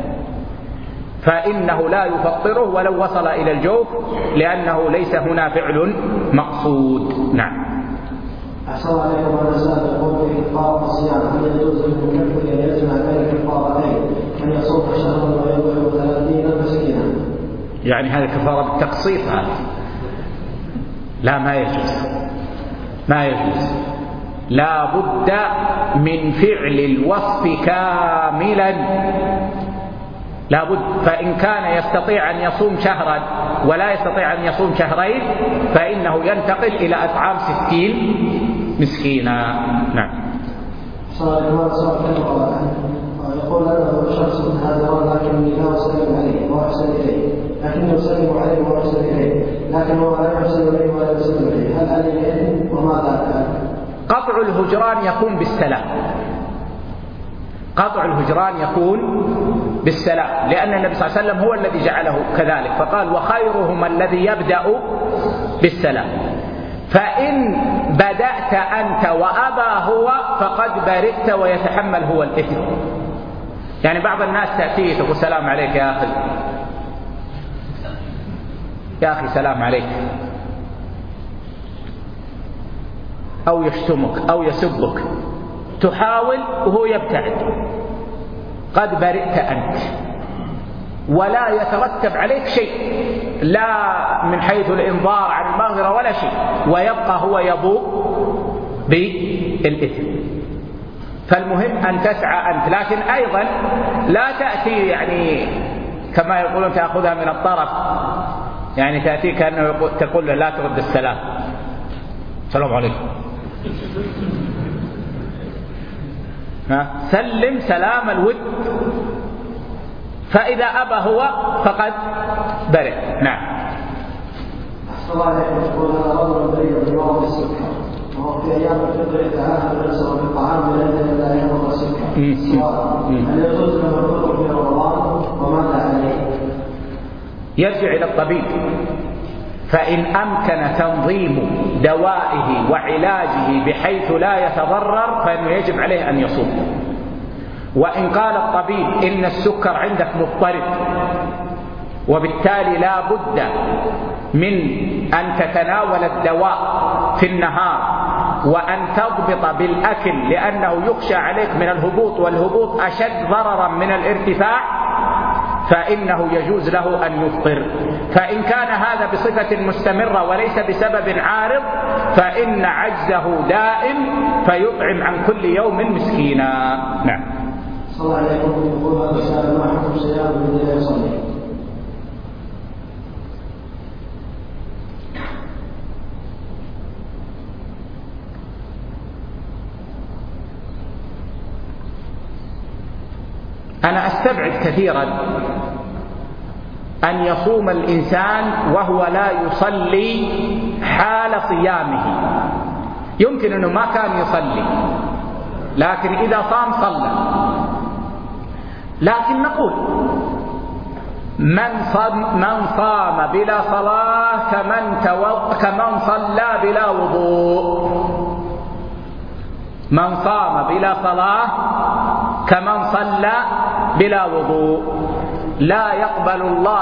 فإنه لا يفطره ولو وصل إلى الجوف، لأنه ليس هنا فعل مقصود. نعم. أحسن الله عليكم. وأنا سأل يقول في إفطار الصيام هل يجوز للمكفر أن يجمع بين الكفارتين أن يصوم شهرا ويطعم 30 مسكينا؟ يعني هذه كفارة بالتقسيط، هذا لا، ما يجوز. لا بد من فعل الوصف كاملا لابد. فإن كان يستطيع أن يصوم شهرا ولا يستطيع أن يصوم شهرين فإنه ينتقل إلى إطعام 60 مسكينا. نعم. يقول أنا شخص هذا لكني لا أسلم عليه وأحسن إليه، لكني أسلم عليه وأحسن إليه، لكن هو لا يحسن إليه ولا يسلم إليه، هل عليه إثم وماذا؟ قطع الهجران يكون بالسلام. قطع الهجران يكون بالسلام، لأن النبي صلى الله عليه وسلم هو الذي جعله كذلك، فقال وخيرهم الذي يبدأ بالسلام. فإن بدأت أنت وأبى هو فقد برئت ويتحمل هو الإثم. يعني بعض الناس تأتيه تقول سلام عليك يا أخي، يا أخي سلام عليك، أو يشتمك أو يسبك، تحاول وهو يبتعد، قد برئت أنت ولا يترتب عليك شيء، لا من حيث الإنظار عن المغفرة ولا شيء، ويبقى هو يبوء بالإثم. فالمهم أن تسعى أنت، لكن أيضا لا تأتي يعني كما يقولون تأخذها من الطرف، يعني تأتي كأنه تقول له لا ترد السلام، السلام عليكم، سلم سلام الود، فإذا أبى هو فقد برئ. نعم. الصلاة يقول هذا رجل بريء بيوم السكر، وهو في أيام الفطر يتعاهد نفسه بالطعام لأنه لا يمر السكر. هل يجوز له الفطر في رمضان وماذا عليه؟ يرجع إلى الطبيب، فإن أمكن تنظيم دوائه وعلاجه بحيث لا يتضرر فإنه يجب عليه أن يصوم. وإن قال الطبيب إن السكر عندك مضطرب وبالتالي لا بد من أن تتناول الدواء في النهار وأن تضبط بالأكل لأنه يخشى عليك من الهبوط، والهبوط أشد ضررا من الارتفاع، فإنه يجوز له أن يفطر. فإن كان هذا بصفة مستمرة وليس بسبب عارض فإن عجزه دائم فيطعم عن كل يوم مسكينا. نعم. صلى الله عليه وسلم يقول هذا السائل ما حكم الصيام الذي لا يصلي؟ أنا أستبعد كثيرا أن يصوم الإنسان وهو لا يصلي حال صيامه. يمكن أنه ما كان يصلي لكن إذا صام صلى، لكن نقول من صام بلا صلاة كمن صلى بلا وضوء. من صام بلا صلاة كمن صلى بلا وضوء. لا يقبل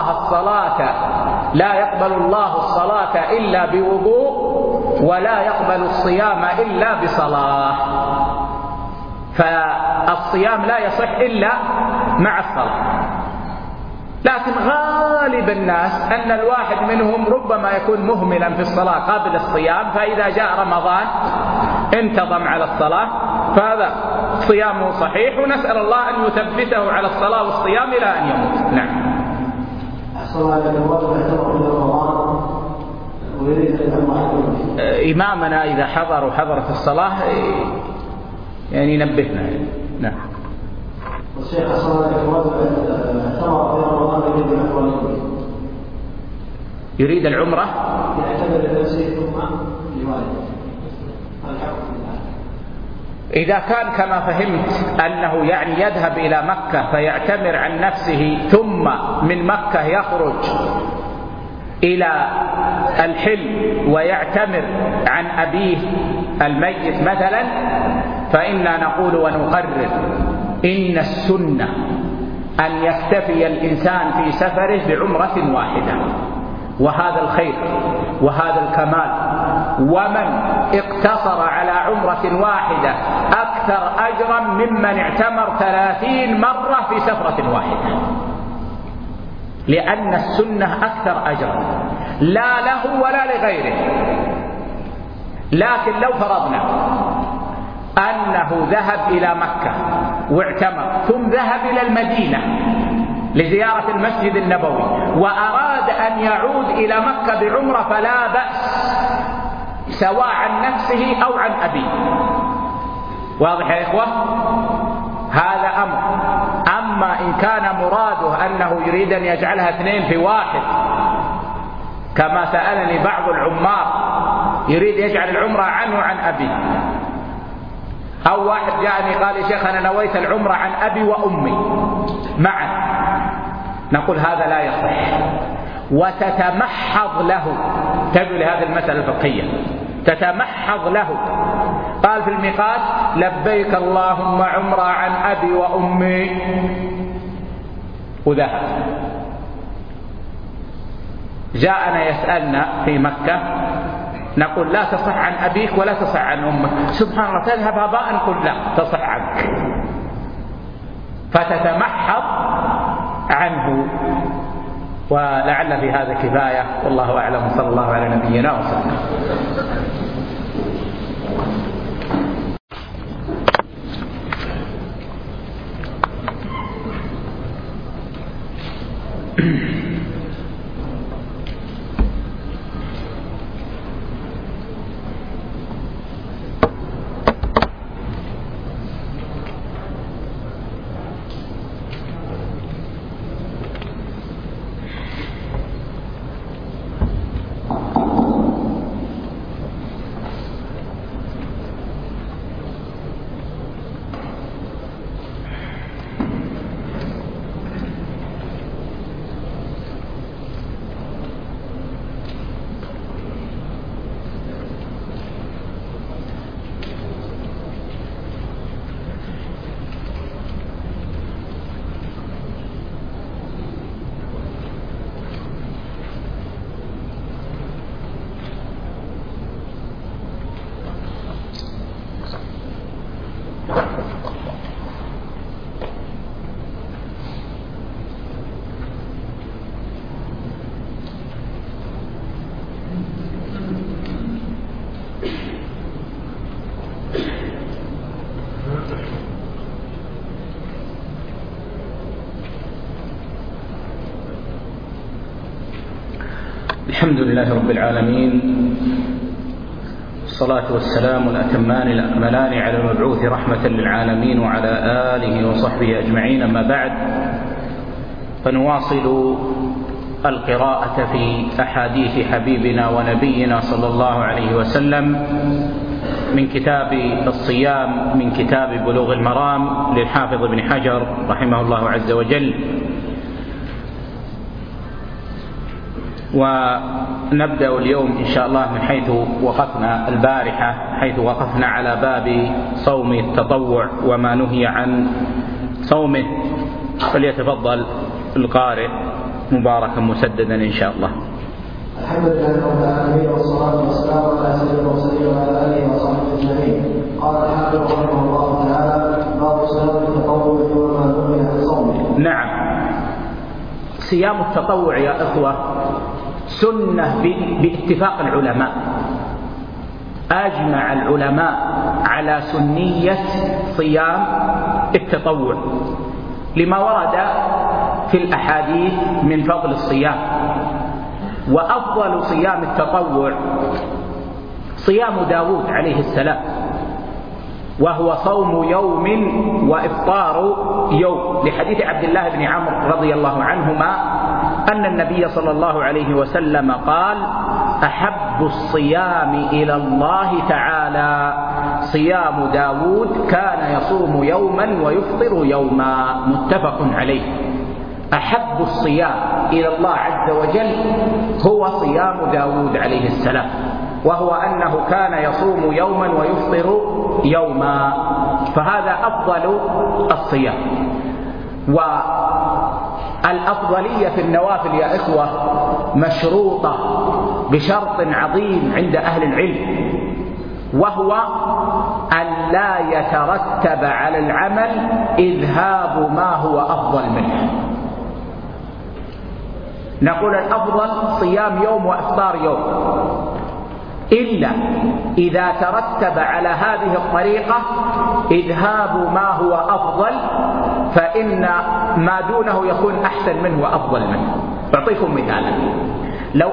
الله الصلاة إلا بوضوء، ولا يقبل الصيام إلا بصلاة. فالصيام لا يصح إلا مع الصلاة. لكن غالب الناس أن الواحد منهم ربما يكون مهملا في الصلاة قبل الصيام، فإذا جاء رمضان انتظم على الصلاة، فهذا صيامه صحيح، ونسأل الله أن يثبته على الصلاة والصيام إلى أن يموت. نعم. إمامنا إذا حضر وحضرت الصلاة يعني نبهنا. نعم. والشيخ الصلاة اعتمر في رمضان يريد العمرة يعتمر لنفسه ثم لوالده. إذا كان كما فهمت أنه يعني يذهب إلى مكة فيعتمر عن نفسه ثم من مكة يخرج إلى الحل ويعتمر عن أبيه الميت مثلا، فإنا نقول ونقرر إن السنة أن يكتفي الإنسان في سفره بعمرة واحدة، وهذا الخير وهذا الكمال. ومن اقتصر على عمرة واحدة أكثر أجرا ممن اعتمر 30 مرة في سفرة واحدة، لأن السنة أكثر أجرا لا له ولا لغيره. لكن لو فرضنا أنه ذهب إلى مكة واعتمر ثم ذهب إلى المدينة لزيارة المسجد النبوي وأراد أن يعود إلى مكة بعمرة فلا بأس، سواء عن نفسه أو عن أبيه. واضح يا إخوة؟ هذا أمر. أما إن كان مراده أنه يريد أن يجعلها اثنين في واحد، كما سألني بعض العمار يريد يجعل العمرة عنه وعن أبيه، أو واحد جاءني قال يا شيخ أنا نويت العمرة عن أبي وأمي معا، نقول هذا لا يصح، وتتمحض له. تبدو لهذه المسألة الفقهية، تتمحض له. قال في الميقات لبيك اللهم عمرة عن أبي وأمي وذهب. جاءنا يسألنا في مكة، نقول لا تصح عن أبيك ولا تصح عن أمك. سبحان الله، تذهب هباء؟ نقول لا، تصح عنك. فتتمحض عنه. ولعل في هذا كفاية، والله أعلم. صلى الله على نبينا وسلم. الحمد لله رب العالمين، والصلاة والسلام الأتمان الأكملان على المبعوث رحمة للعالمين وعلى آله وصحبه أجمعين. أما بعد، فنواصل القراءة في أحاديث حبيبنا ونبينا صلى الله عليه وسلم من كتاب الصيام، من كتاب بلوغ المرام للحافظ ابن حجر رحمه الله عز وجل. ونبدأ اليوم إن شاء الله من حيث وقفنا البارحة، حيث وقفنا على باب صوم التطوع وما نهي عن صومه. فليتفضل القارئ مباركا مسددا إن شاء الله. الحمد لله رب العالمين، والصلاة والسلام على سيدنا المرسلين وعلى آله وصحبه أجمعين. قال الحافظ رحمه الله تعالى: باب صيام التطوع وما نهي عن صومه. نعم، صيام التطوع يا إخوة سنة باتفاق العلماء. أجمع العلماء على سنية صيام التطوع لما ورد في الأحاديث من فضل الصيام. وأفضل صيام التطوع صيام داود عليه السلام، وهو صوم يوم وإفطار يوم، لحديث عبد الله بن عمرو رضي الله عنهما أن النبي صلى الله عليه وسلم قال: أحب الصيام إلى الله تعالى صيام داود كان يصوم يوما ويفطر يوما. متفق عليه. أحب الصيام إلى الله عز وجل هو صيام داود عليه السلام، وهو أنه كان يصوم يوما ويفطر يوما، فهذا أفضل الصيام. والأفضلية في النوافل يا إخوة مشروطة بشرط عظيم عند أهل العلم، وهو أن لا يترتب على العمل إذهاب ما هو أفضل منه. نقول الأفضل صيام يوم وإفطار يوم، إلا إذا ترتب على هذه الطريقة إذهاب ما هو أفضل، فإن ما دونه يكون أحسن منه وأفضل منه. أعطيكم مثالا: لو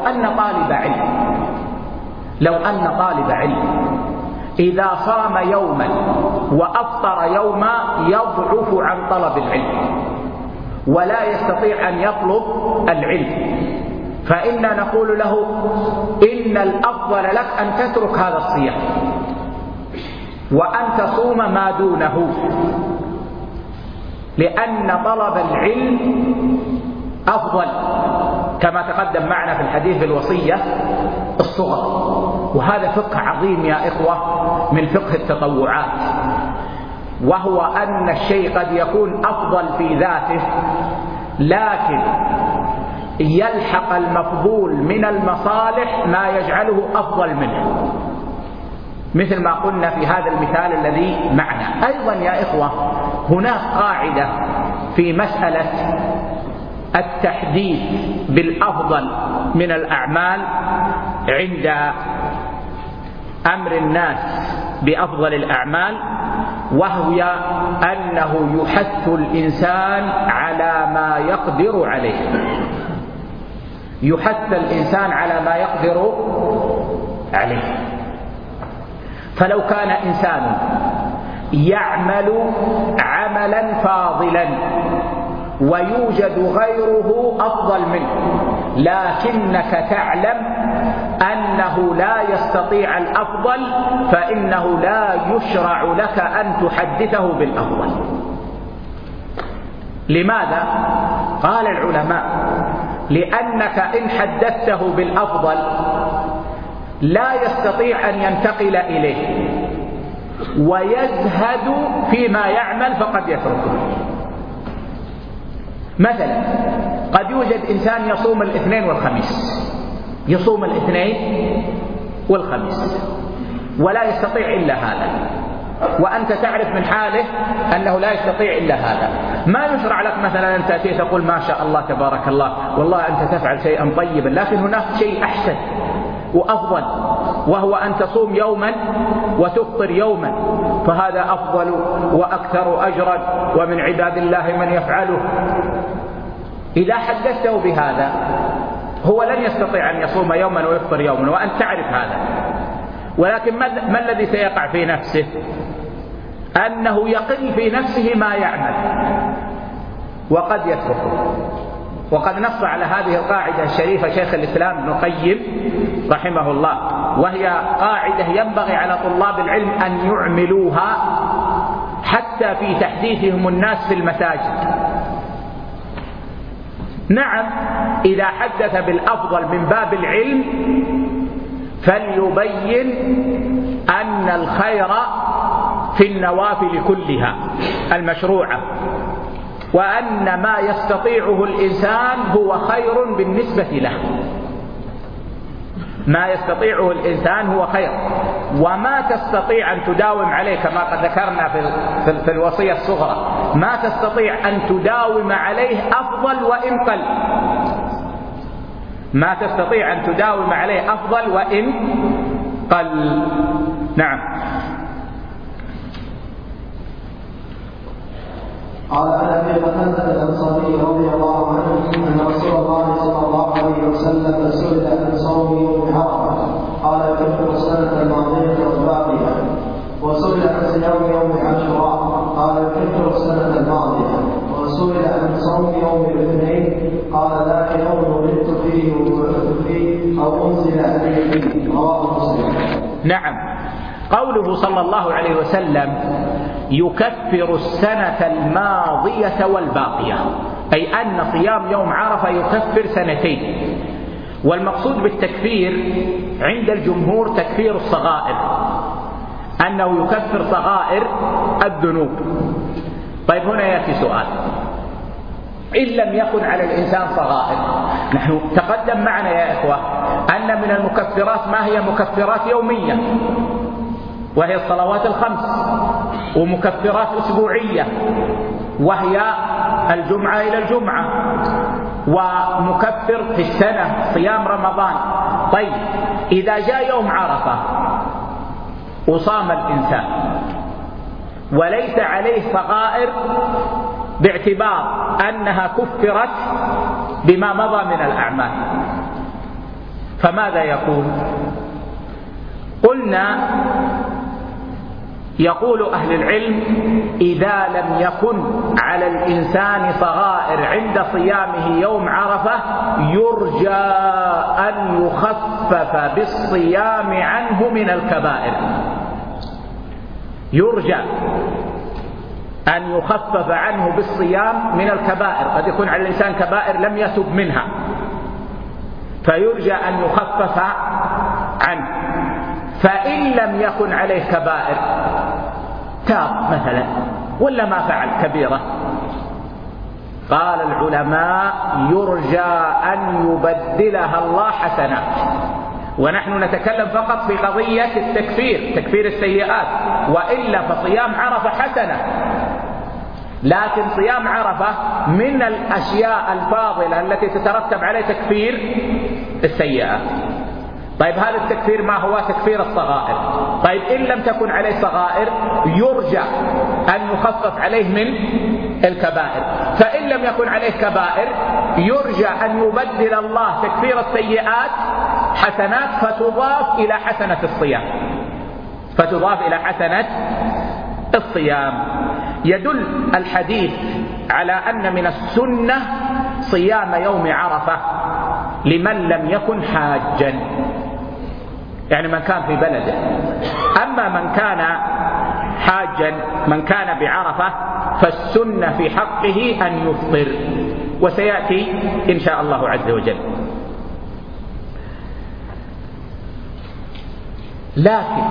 أن طالب علم إذا صام يوما وأفطر يوما يضعف عن طلب العلم ولا يستطيع أن يطلب العلم، فإننا نقول له إن الأفضل لك أن تترك هذا الصيام وأن تصوم ما دونه، لأن طلب العلم أفضل كما تقدم معنا في الحديث الوصية الصغرى. وهذا فقه عظيم يا إخوة من فقه التطوعات، وهو أن الشيء قد يكون أفضل في ذاته لكن يلحق المفضول من المصالح ما يجعله أفضل منه، مثل ما قلنا في هذا المثال الذي معنا. أيضا يا إخوة هناك قاعدة في مسألة التحديث بالأفضل من الأعمال عند أمر الناس بأفضل الأعمال، وهي أنه يحث الإنسان على ما يقدر عليه، يحث الإنسان على ما يقدر عليه. فلو كان إنسان يعمل عملا فاضلا ويوجد غيره أفضل منه، لكنك تعلم أنه لا يستطيع الأفضل، فإنه لا يشرع لك أن تحدثه بالأفضل. لماذا؟ قال العلماء: لأنك إن حدثته بالأفضل لا يستطيع أن ينتقل إليه ويزهد فيما يعمل فقد يتركه. مثلا قد يوجد إنسان يصوم الاثنين والخميس، يصوم الاثنين والخميس ولا يستطيع إلا هذا، وأنت تعرف من حاله أنه لا يستطيع إلا هذا. ما يشرع لك مثلا أن تأتي تقول ما شاء الله تبارك الله والله أنت تفعل شيئا طيبا، لكن هناك شيء أحسن وأفضل، وهو أن تصوم يوما وتفطر يوما، فهذا أفضل وأكثر أجرا ومن عباد الله من يفعله. إذا حدثته بهذا هو لن يستطيع أن يصوم يوما ويفطر يوما، وأنت تعرف هذا، ولكن ما الذي سيقع في نفسه؟ أنه يقل في نفسه ما يعمل وقد يتركه. وقد نص على هذه القاعدة الشريفة شيخ الإسلام ابن القيم رحمه الله، وهي قاعدة ينبغي على طلاب العلم أن يعملوها حتى في تحديثهم الناس في المساجد. نعم، إذا حدث بالأفضل من باب العلم فليبين أن الخير في النوافل كلها المشروعة، وأن ما يستطيعه الإنسان هو خير بالنسبة له، ما يستطيعه الإنسان هو خير، وما تستطيع أن تداوم عليه كما قد ذكرنا في الوصية الصغرى، ما تستطيع أن تداوم عليه أفضل وإن قل، ما تستطيع أن تداوم عليه أفضل وإن قل. نعم. قال عن ابي قتاده الانصاري رضي الله عنه ان رسول الله صلى الله عليه وسلم سئل عن صوم يوم عرفه قال يكفر السنه الماضيه والباقيه، وسئل عن صيام يوم عاشوراء قال يكفر السنه الماضيه، وسئل عن صوم يوم الاثنين قال ذاك يوم ولدت فيه وبعثت فيه او انزل علي فيه، رواه مسلم. نعم. قوله صلى الله عليه وسلم يكفر السنة الماضية والباقية، أي أن صيام يوم عرفة يكفر سنتين. والمقصود بالتكفير عند الجمهور تكفير الصغائر، أنه يكفر صغائر الذنوب. طيب هنا يأتي سؤال: إن لم يكن على الإنسان صغائر، نحن تقدم معنا يا إخوة أن من المكفرات ما هي مكفرات يومية وهي الصلوات الخمس، ومكفرات أسبوعية وهي الجمعة إلى الجمعة، ومكفر في السنة صيام رمضان. طيب إذا جاء يوم عرفة وصام الإنسان وليس عليه صغائر باعتبار أنها كفرت بما مضى من الأعمال. فماذا يكون؟ قلنا يقول أهل العلم: إذا لم يكن على الإنسان صغائر عند صيامه يوم عرفة يرجى أن يخفف بالصيام عنه من الكبائر. يرجى أن يخفف عنه بالصيام من الكبائر. قد يكون على الإنسان كبائر لم يتب منها، فيرجى أن يخفف عنه. فإن لم يكن عليه كبائر، تاب مثلا ولا ما فعل كبيرة، قال العلماء: يرجى أن يبدلها الله حسنات. ونحن نتكلم فقط في قضية التكفير، تكفير السيئات، وإلا فصيام عرفة حسنة. لكن صيام عرفة من الأشياء الفاضلة التي تترتب عليه تكفير السيئات. طيب هذا التكفير ما هو؟ تكفير الصغائر. طيب إن لم تكن عليه صغائر يرجى أن يخفف عليه من الكبائر. فإن لم يكن عليه كبائر يرجى أن يبدل الله تكفير السيئات حسنات، فتضاف إلى حسنة الصيام، فتضاف إلى حسنة الصيام. يدل الحديث على أن من السنة صيام يوم عرفة لمن لم يكن حاجا، يعني من كان في بلده. أما من كان حاجا، من كان بعرفة، فالسنة في حقه أن يفطر، وسيأتي إن شاء الله عز وجل. لكن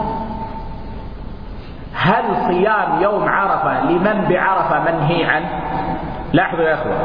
هل صيام يوم عرفة لمن بعرفة منهي عنه؟ لاحظوا يا أخوة،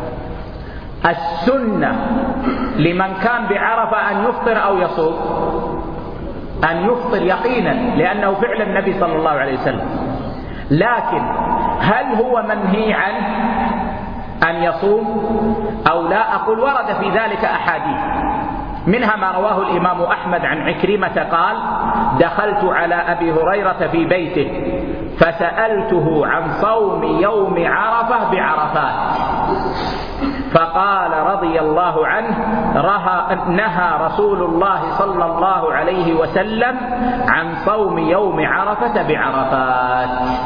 السنة لمن كان بعرفة أن يفطر أو يصوم، أن يفطر يقينا، لأنه فعل النبي صلى الله عليه وسلم. لكن هل هو منهي عنه أن يصوم أو لا؟ أقول ورد في ذلك أحاديث، منها ما رواه الإمام أحمد عن عكرمة قال: دخلت على أبي هريرة في بيته فسألته عن صوم يوم عرفة بعرفات، فقال رضي الله عنه: نهى رسول الله صلى الله عليه وسلم عن صوم يوم عرفة بعرفات.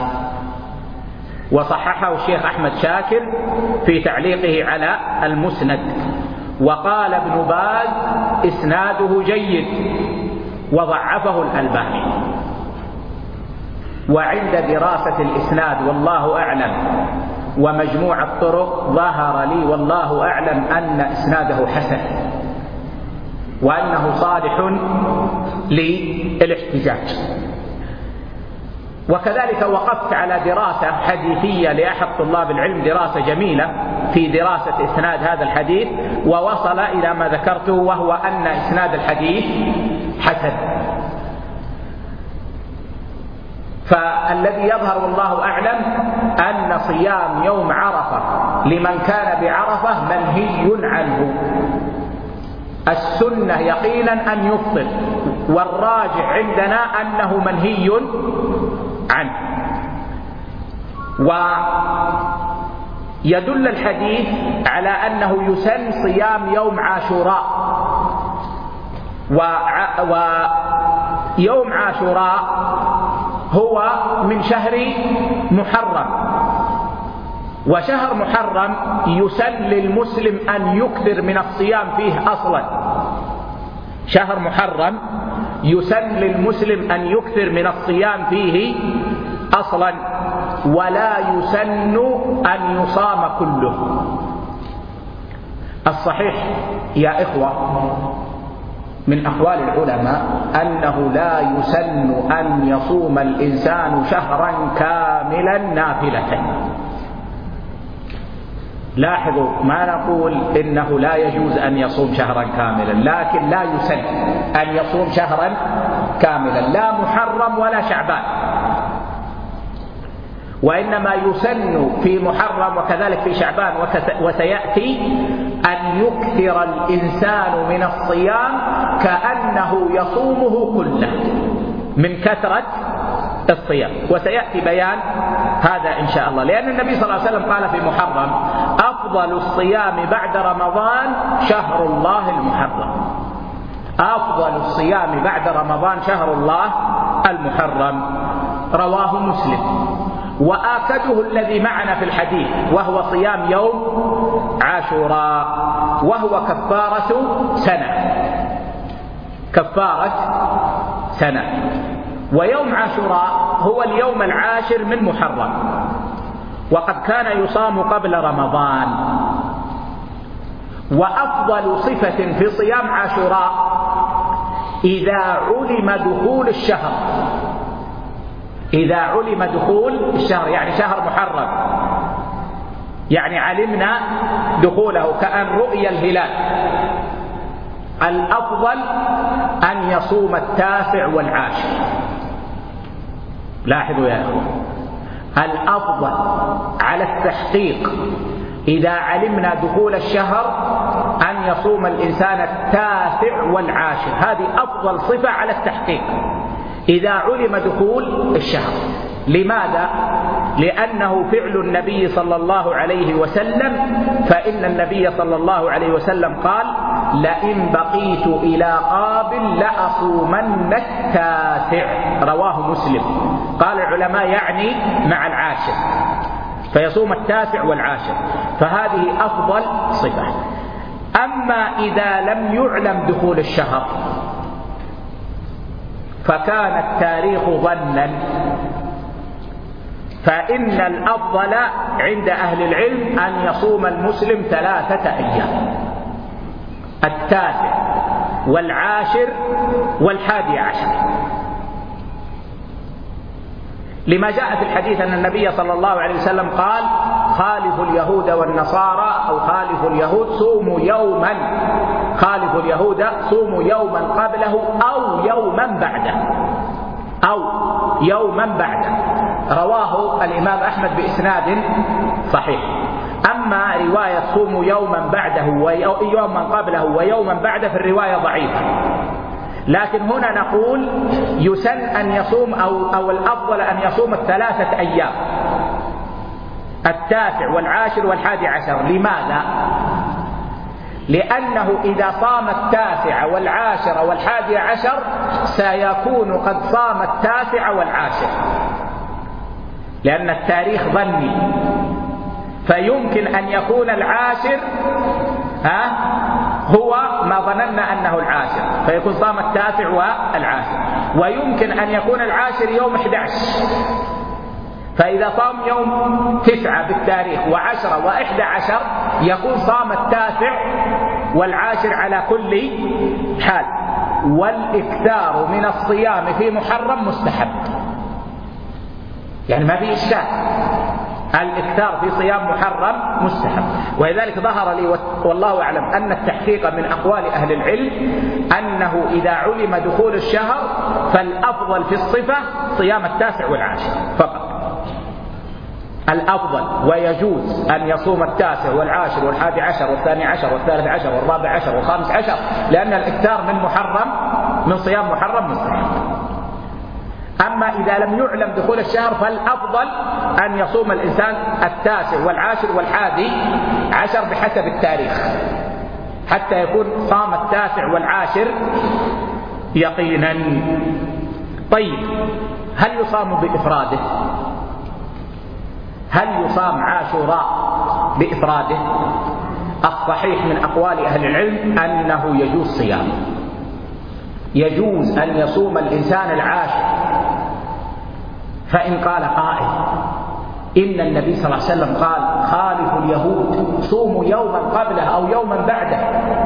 وصححه الشيخ أحمد شاكر في تعليقه على المسند. وقال ابن باز: إسناده جيد، وضعفه الألباني. وعند دراسة الإسناد والله أعلم ومجموع الطرق ظهر لي والله أعلم أن إسناده حسن، وأنه صالح للاحتجاج. وكذلك وقفت على دراسة حديثية لأحد طلاب العلم، دراسة جميلة في دراسة إسناد هذا الحديث، ووصل إلى ما ذكرته، وهو أن إسناد الحديث حسن. فالذي يظهر والله أعلم أن صيام يوم عرفة لمن كان بعرفة منهي عنه. السنة يقينا أن يفطر، والراجع عندنا أنه منهي عنه. ويدل الحديث على أنه يسن صيام يوم عاشوراء، ويوم عاشوراء هو من شهر محرم، وشهر محرم يسن للمسلم أن يكثر من الصيام فيه أصلا. شهر محرم يسن للمسلم أن يكثر من الصيام فيه أصلا، ولا يسن أن يصام كله. الصحيح يا إخوة من أقوال العلماء أنه لا يسن أن يصوم الإنسان شهرا كاملا نافلة. لاحظوا، ما نقول إنه لا يجوز أن يصوم شهرا كاملا، لكن لا يسن أن يصوم شهرا كاملا، لا محرم ولا شعبان، وإنما يسن في محرم وكذلك في شعبان وسيأتي أن يكثر الإنسان من الصيام كأنه يصومه كله من كثرة الصيام، وسيأتي بيان هذا إن شاء الله، لأن النبي صلى الله عليه وسلم قال في محرم: أفضل الصيام بعد رمضان شهر الله المحرم. أفضل الصيام بعد رمضان شهر الله المحرم، رواه مسلم. وآكده الذي معنا في الحديث، وهو صيام يوم عاشوراء، وهو كفارة سنة، كفارة سنة. ويوم عاشوراء هو اليوم العاشر من محرم، وقد كان يصام قبل رمضان. وأفضل صفة في صيام عاشوراء إذا علم دخول الشهر، إذا علم دخول الشهر، يعني شهر محرم، يعني علمنا دخوله كأن رؤي الهلال. الأفضل أن يصوم 9 والعاشر. لاحظوا يا أخوة، الأفضل على التحقيق إذا علمنا دخول الشهر أن يصوم الإنسان 9 والعاشر. هذه أفضل صفة على التحقيق إذا علم دخول الشهر. لماذا؟ لأنه فعل النبي صلى الله عليه وسلم، فإن النبي صلى الله عليه وسلم قال: لئن بقيت إلى قابل لأصومن 9، رواه مسلم. قال العلماء يعني مع العاشر، فيصوم 9 والعاشر، فهذه أفضل صفة. أما إذا لم يعلم دخول الشهر فكان التاريخ ظنا، فإن الأفضل عند أهل العلم أن يصوم المسلم 3 أيام: 9 والعاشر وال11، لما جاء في الحديث أن النبي صلى الله عليه وسلم قال: خالفوا اليهود والنصارى، أو خالفوا اليهود صوموا يوما، خالفوا اليهود صوموا يوما قبله أو يوما بعده، أو يوما بعده. رواه الإمام أحمد بإسناد صحيح. أما رواية صوموا يوما بعده ويوما قبله ويوما بعده في الرواية ضعيفة، لكن هنا نقول يسن أن يصوم أو الأفضل أن يصوم 3 أيام: 9 والعاشر وال11. لماذا؟ لأنه إذا صام 9 والعاشر وال11 سيكون قد صام 9 والعاشر، لأن التاريخ ظني، فيمكن أن يكون العاشر هو ما ظننا أنه العاشر، فيكون صام 9 والعاشر. ويمكن أن يكون العاشر يوم 11، فإذا صام يوم 9 بالتاريخ و10 و11 يكون صام 9 والعاشر على كل حال. والإكثار من الصيام في محرم مستحب، يعني ما في إشكال، الإكثار في صيام محرم مستحب. ولذلك ظهر لي والله أعلم أن التحقيق من أقوال أهل العلم أنه إذا علم دخول الشهر فالأفضل في الصفة صيام 9 والعاشر فقط، الأفضل. ويجوز أن يصوم 9 والعاشر وال11 وال12 وال13 وال14 وال15، لأن الإكثار من صيام محرم مستحب. أما إذا لم يعلم دخول الشهر فالأفضل أن يصوم الإنسان 9 والعاشر وال11 بحسب التاريخ، حتى يكون صام 9 والعاشر يقينا. طيب، هل يصام بإفراده؟ هل يصام عاشوراء بإفراده؟ الصحيح من أقوال أهل العلم أنه يجوز صيامه، يجوز أن يصوم الإنسان العاشر. فإن قال قائل: إن النبي صلى الله عليه وسلم قال: خالفوا اليهود صوموا يوما قبله أو يوما بعده،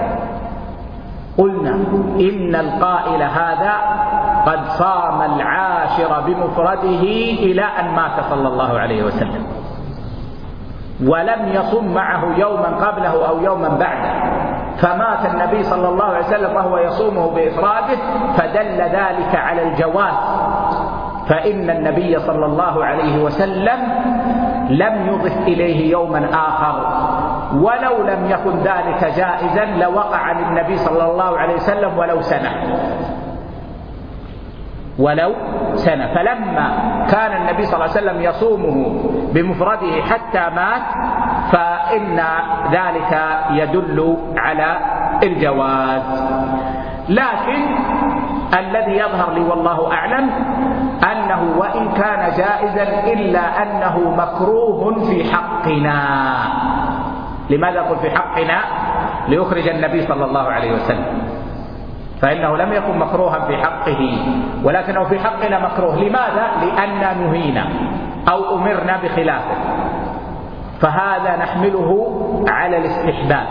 قلنا إن القائل هذا قد صام العاشر بمفرده إلى أن مات صلى الله عليه وسلم، ولم يصم معه يوما قبله أو يوما بعده، فمات النبي صلى الله عليه وسلم وهو يصومه بإفراده، فدل ذلك على الجواز. فإن النبي صلى الله عليه وسلم لم يضف إليه يوما آخر، ولو لم يكن ذلك جائزا لوقع للنبي صلى الله عليه وسلم ولو سنة. ولو سنة. فلما كان النبي صلى الله عليه وسلم يصومه بمفرده حتى مات فإن ذلك يدل على الجواز. لكن الذي يظهر لي والله أعلم أنه وإن كان جائزا إلا أنه مكروه في حقنا. لماذا أقول في حقنا؟ ليخرج النبي صلى الله عليه وسلم، فإنه لم يكن مكروها في حقه ولكنه في حقنا مكروه. لماذا؟ لأننا نهينا أو أمرنا بخلافه، فهذا نحمله على الاستحباب.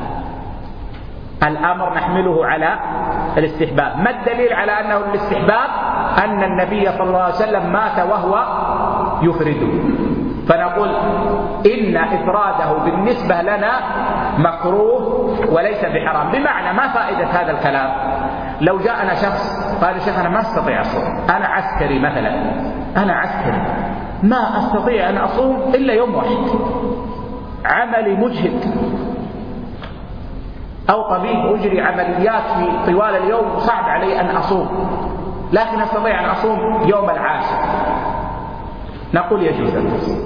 الأمر نحمله على الاستحباب. ما الدليل على أنه الاستحباب؟ أن النبي صلى الله عليه وسلم مات وهو يفرده، فنقول إن إفراده بالنسبة لنا مكروه وليس بحرام. بمعنى ما فائدة هذا الكلام؟ لو جاءنا شخص قال شيخ أنا ما أستطيع أصوم، أنا عسكري مثلا، أنا عسكري ما أستطيع أن أصوم إلا يوم واحد، عملي مجهد، أو طبيب أجري عمليات في طوال اليوم صعب علي أن أصوم، لكن أستطيع أن أصوم يوم العاشر، نقول يجوز أن تصوم،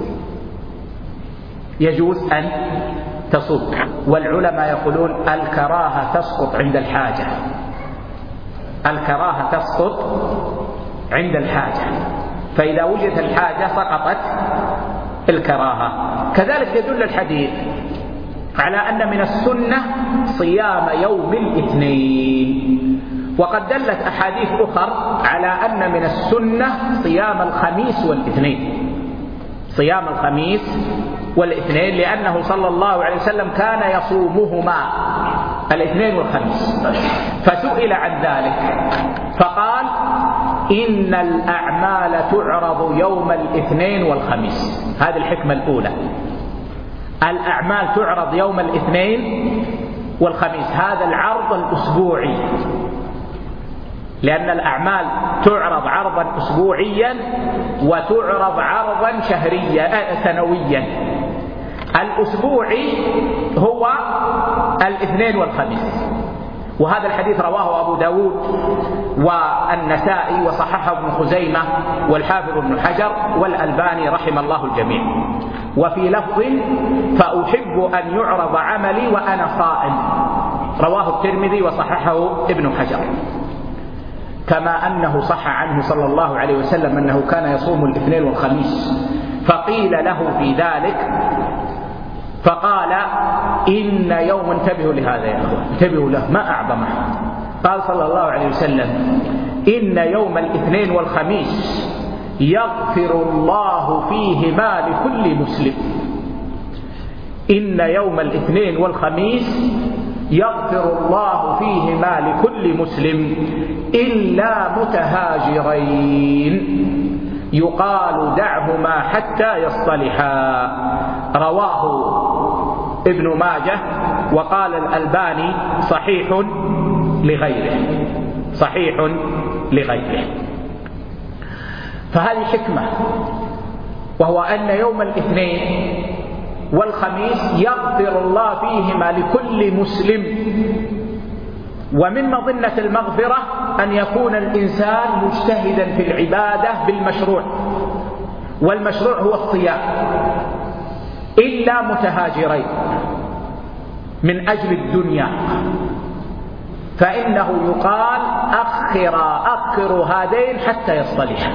يجوز أن تصوم. والعلماء يقولون الكراهة تسقط عند الحاجة، الكراهة تسقط عند الحاجة، فإذا وجدت الحاجة سقطت الكراهة. كذلك يدل الحديث على أن من السنة صيام يوم الاثنين، وقد دلت أحاديث أخرى على أن من السنة صيام الخميس والاثنين، صيام الخميس والاثنين، لأنه صلى الله عليه وسلم كان يصومهما الاثنين والخميس، فسئل عن ذلك فقال إن الأعمال تعرض يوم الاثنين والخميس. هذه الحكمة الأولى، الأعمال تعرض يوم الاثنين والخميس، هذا العرض الأسبوعي، لأن الأعمال تعرض عرضا أسبوعيا وتعرض عرضا شهريا سنويا. الأسبوعي هو الاثنين والخميس، وهذا الحديث رواه أبو داود والنسائي وصححه ابن خزيمة والحافظ ابن حجر والألباني رحم الله الجميع. وفي لفظ فأحب أن يعرض عملي وأنا صائم، رواه الترمذي وصححه ابن حجر. كما أنه صح عنه صلى الله عليه وسلم أنه كان يصوم الاثنين والخميس، فقيل له في ذلك فقال إن يوم، انتبهوا لهذا يا أخوة، انتبهوا له ما أعظمه، قال صلى الله عليه وسلم إن يوم الاثنين والخميس يغفر الله فيهما لكل مسلم، إن يوم الاثنين والخميس يغفر الله فيهما لكل مسلم إلا متهاجرين يقال دعهما حتى يصطلحا، رواه ابن ماجه وقال الألباني صحيح لغيره، صحيح لغيره. فهذه حكمة، وهو أن يوم الاثنين والخميس يغفر الله فيهما لكل مسلم. ومن مظنة المغفرة أن يكون الإنسان مجتهدا في العبادة بالمشروع، والمشروع هو الصيام، إلا متهاجرين من أجل الدنيا، فإنه يقال أخروا هذين حتى يصطلحا.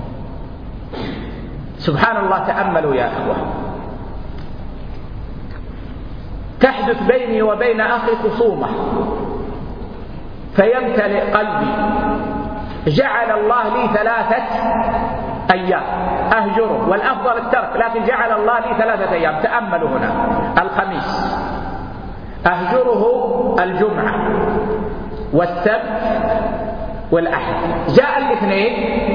سبحان الله، تأملوا يا أخوة، تحدث بيني وبين أخي خصومة فيمتلئ قلبي، جعل الله لي 3 أيام أهجره، والأفضل الترك، لكن جعل الله لي 3 أيام. تأملوا هنا، الخميس أهجره الجمعة والسبت والأحد، جاء الاثنين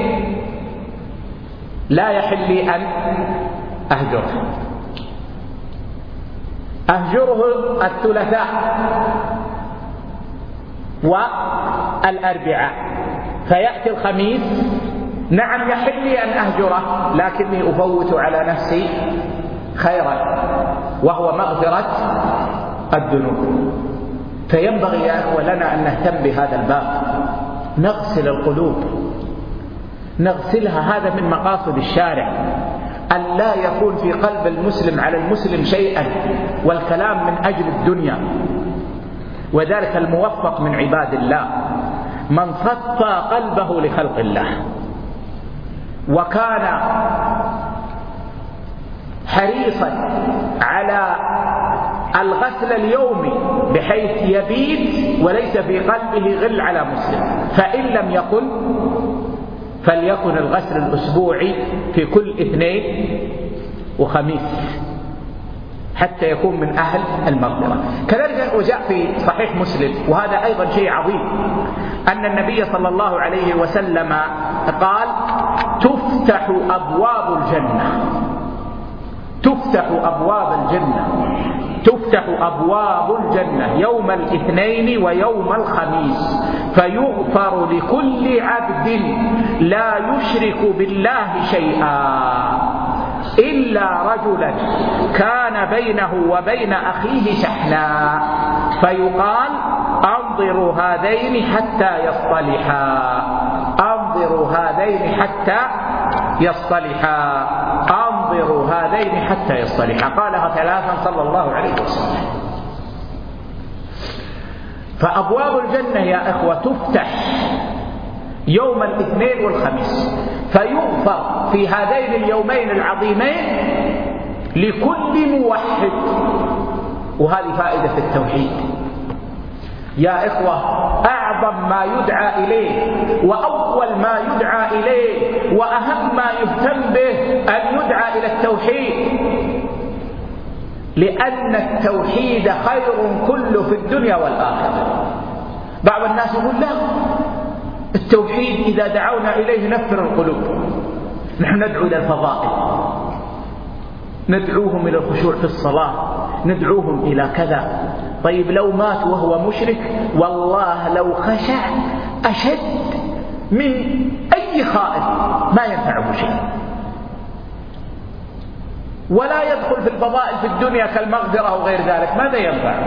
لا يحل لي أن أهجره، أهجره الثلاثاء والأربعاء، فيأتي الخميس، نعم يحل لي أن أهجره، لكني أفوت على نفسي خيرا وهو مغفرة الذنوب. فينبغي يا أخوة لنا أن نهتم بهذا الباب، نغسل القلوب، نغسلها. هذا من مقاصد الشارع، أن لا يكون في قلب المسلم على المسلم شيئا والكلام من أجل الدنيا. وذلك الموفق من عباد الله من صفى قلبه لخلق الله، وكان حريصا على الغسل اليومي بحيث يبيت وليس في قلبه غل على مسلم. فإن لم يكن فليكن الغسل الأسبوعي في كل اثنين وخميس حتى يكون من أهل المغفرة. كذلك وجاء في صحيح مسلم، وهذا أيضا شيء عظيم، أن النبي صلى الله عليه وسلم قال: تفتح أبواب الجنة، تفتح أبواب الجنة، تفتح أبواب الجنة يوم الاثنين ويوم الخميس، فيغفر لكل عبد لا يشرك بالله شيئا إلا رجلا كان بينه وبين أخيه شحنا، فيقال: أنظروا هذين حتى يصطلحا، أنظروا هذين حتى يصطلحا، أنظروا هذين حتى يصطلحا. قالها 3 صلى الله عليه وسلم. فأبواب الجنة يا إخوة تفتح يوم الاثنين والخميس، فيغفر في هذين اليومين العظيمين لكل موحد. وهذه فائدة التوحيد يا إخوة، أعظم ما يدعى إليه وأول ما يدعى إليه وأهم ما يهتم به أن يدعى إلى التوحيد، لأن التوحيد خير كله في الدنيا والآخرة. بعض الناس يقول: لا، التوحيد إذا دعونا إليه نفر القلوب. نحن ندعو إلى الفضائل، ندعوهم إلى الخشوع في الصلاة، ندعوهم إلى كذا. طيب لو مات وهو مشرك، والله لو خشع أشد من أي خائف ما ينفعه شيء، ولا يدخل في الفضائل في الدنيا كالمغفرة وغير ذلك. ماذا ينفع؟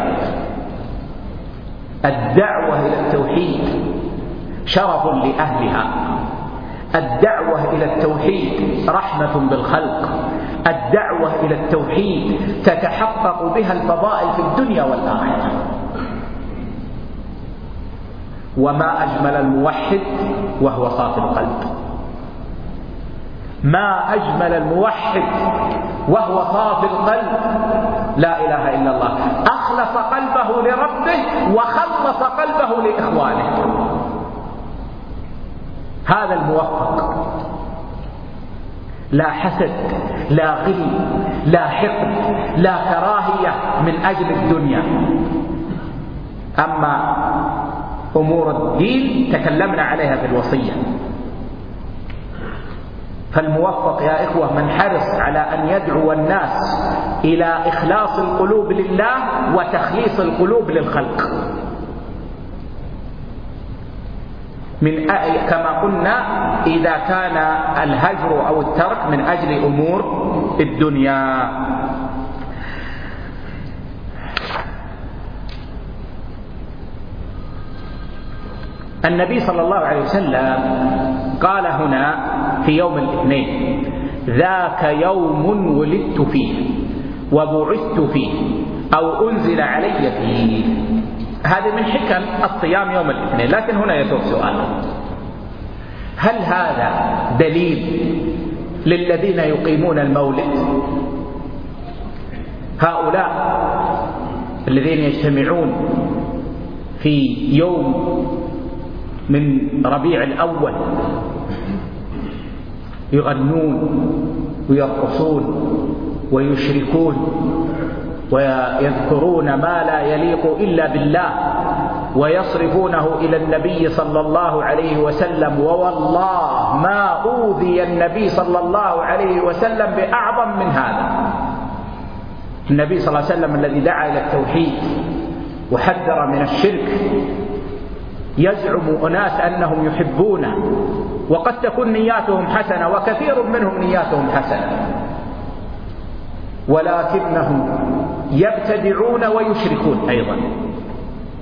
الدعوة إلى التوحيد شرف لأهلها، الدعوة إلى التوحيد رحمة بالخلق، الدعوة إلى التوحيد تتحقق بها الفضائل في الدنيا والآخرة. وما أجمل الموحد وهو صافي القلب، ما أجمل الموحد وهو صافي القلب، لا إله إلا الله، أخلص قلبه لربه وخلص قلبه لإخوانه. هذا الموفق، لا حسد، لا غل، لا حقد، لا كراهية من أجل الدنيا. أما أمور الدين تكلمنا عليها في الوصية. فالموفق يا إخوة من حرص على أن يدعو الناس إلى إخلاص القلوب لله وتخليص القلوب للخلق، من كما قلنا إذا كان الهجر أو الترك من أجل أمور الدنيا. النبي صلى الله عليه وسلم قال هنا في يوم الاثنين: ذاك يوم ولدت فيه وبعثت فيه أو أنزل علي فيه. هذه من حكم الصيام يوم الاثنين. لكن هنا يسوق سؤال: هل هذا دليل للذين يقيمون المولد؟ هؤلاء الذين يجتمعون في يوم من ربيع الأول يغنون ويرقصون ويشركون ويذكرون ما لا يليق إلا بالله ويصرفونه إلى النبي صلى الله عليه وسلم، ووالله ما أوذي النبي صلى الله عليه وسلم بأعظم من هذا. النبي صلى الله عليه وسلم الذي دعا إلى التوحيد وحذر من الشرك، يزعم أناس أنهم يحبونه، وقد تكون نياتهم حسنة وكثير منهم نياتهم حسنة، ولكنهم يبتدعون ويشركون أيضا.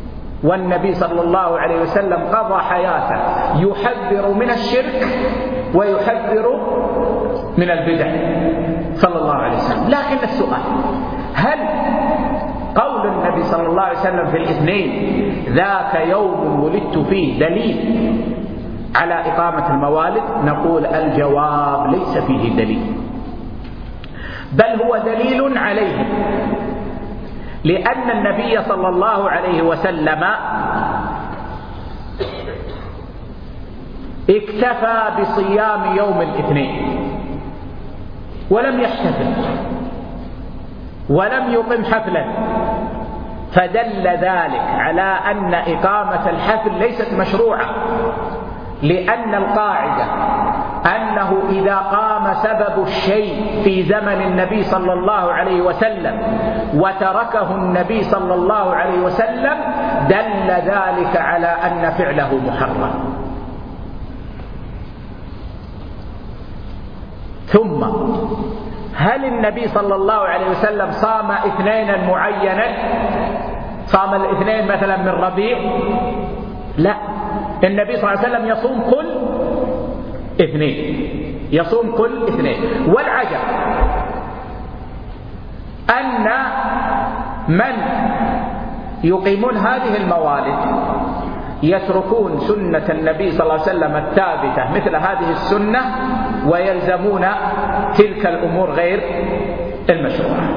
والنبي صلى الله عليه وسلم قضى حياته يحذر من الشرك ويحذر من البدع صلى الله عليه وسلم. لكن السؤال: هل قول النبي صلى الله عليه وسلم في الاثنين ذاك يوم ولدت فيه دليل على إقامة الموالد؟ نقول: الجواب: ليس فيه دليل، بل هو دليل عليه، لأن النبي صلى الله عليه وسلم اكتفى بصيام يوم الاثنين ولم يحتفل ولم يقم حفلا، فدل ذلك على أن إقامة الحفل ليست مشروعة، لأن القاعدة أنه إذا قام سبب الشيء في زمن النبي صلى الله عليه وسلم وتركه النبي صلى الله عليه وسلم دل ذلك على أن فعله محرم. ثم هل النبي صلى الله عليه وسلم صام اثنينا معينا؟ صام الاثنين مثلا من ربيع؟ لا، النبي صلى الله عليه وسلم يصوم كل اثنين، يصوم كل اثنين. والعجب أن من يقيمون هذه الموالد يتركون سنة النبي صلى الله عليه وسلم الثابتة مثل هذه السنة ويلزمون تلك الأمور غير المشروعة.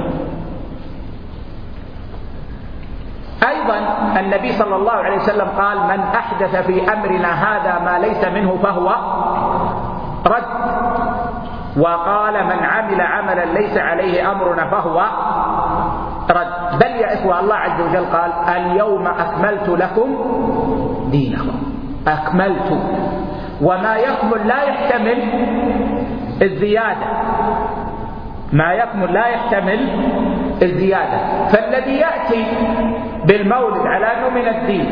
أيضا النبي صلى الله عليه وسلم قال: من أحدث في أمرنا هذا ما ليس منه فهو رد. وقال: من عمل عملا ليس عليه أمرنا فهو رد. بل يا إخوة الله عز وجل قال: اليوم أكملت لكم دينكم. أكملت، وما يكمل لا يحتمل الزيادة، ما يكمل لا يحتمل الزيادة. فالذي يأتي بالمولد على أنه من الدين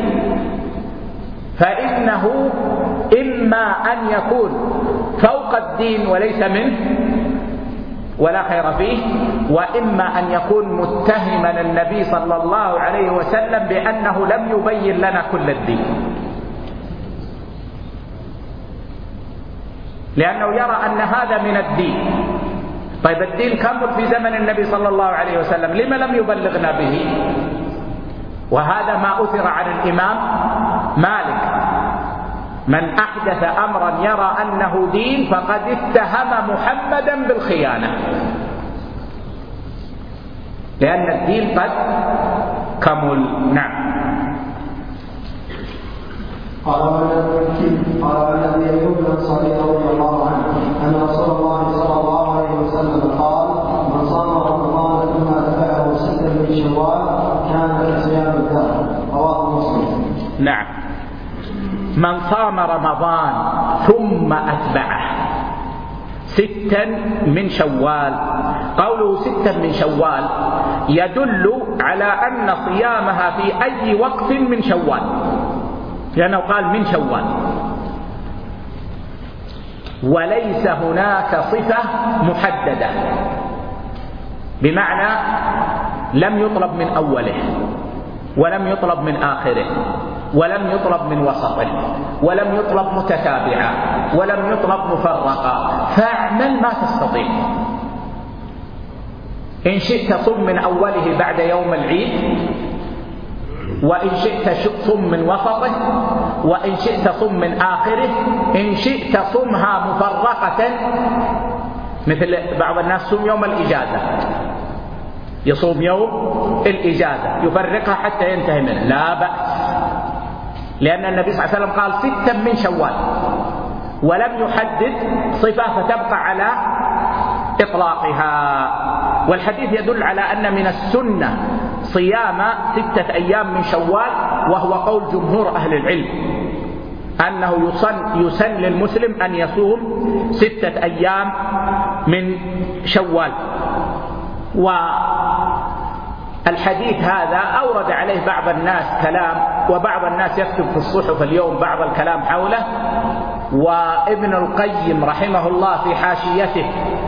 فإنه إما أن يكون فوق الدين وليس منه ولا خير فيه، وإما أن يكون متهما النبي صلى الله عليه وسلم بأنه لم يبين لنا كل الدين، لأنه يرى أن هذا من الدين. طيب الدين كمل في زمن النبي صلى الله عليه وسلم، لما لم يبلغنا به؟ وهذا ما أثر عن الإمام مالك: من أحدث أمرا يرى أنه دين فقد اتهم محمدا بالخيانة، لأن الدين قد كمل. نعم. قال عن ابي ايوب الانصاري رضي الله عنه ان رسول الله صلى الله عليه وسلم قال: من صام رمضان ثم اتبعه 6 من شوال كان كصيام الدهر. رواه مسلم. نعم. من صام رمضان ثم أتبعه 6 من شوال، قوله 6 من شوال يدل على أن صيامها في أي وقت من شوال، لأنه قال من شوال، وليس هناك صفة محددة، بمعنى لم يطلب من أوله ولم يطلب من آخره ولم يطلب من وسطه ولم يطلب متتابعا ولم يطلب مفرقا، فاعمل ما تستطيع. إن شئت صم من أوله بعد يوم العيد، وإن شئت صم من وسطه، وإن شئت صم من آخره، إن شئت صمها مفرقة، مثل بعض الناس صوم يوم الإجازة، يصوم يوم الإجازة يفرقها حتى ينتهي منه، لا بأس، لأن النبي صلى الله عليه وسلم قال 6 من شوال ولم يحدد صفة فتبقى على إطلاقها. والحديث يدل على أن من السنة صيام 6 أيام من شوال، وهو قول جمهور أهل العلم أنه يسن للمسلم أن يصوم 6 أيام من شوال. والحديث هذا أورد عليه بعض الناس كلام، وبعض الناس يكتب في الصحف اليوم بعض الكلام حوله. وابن القيم رحمه الله في حاشيته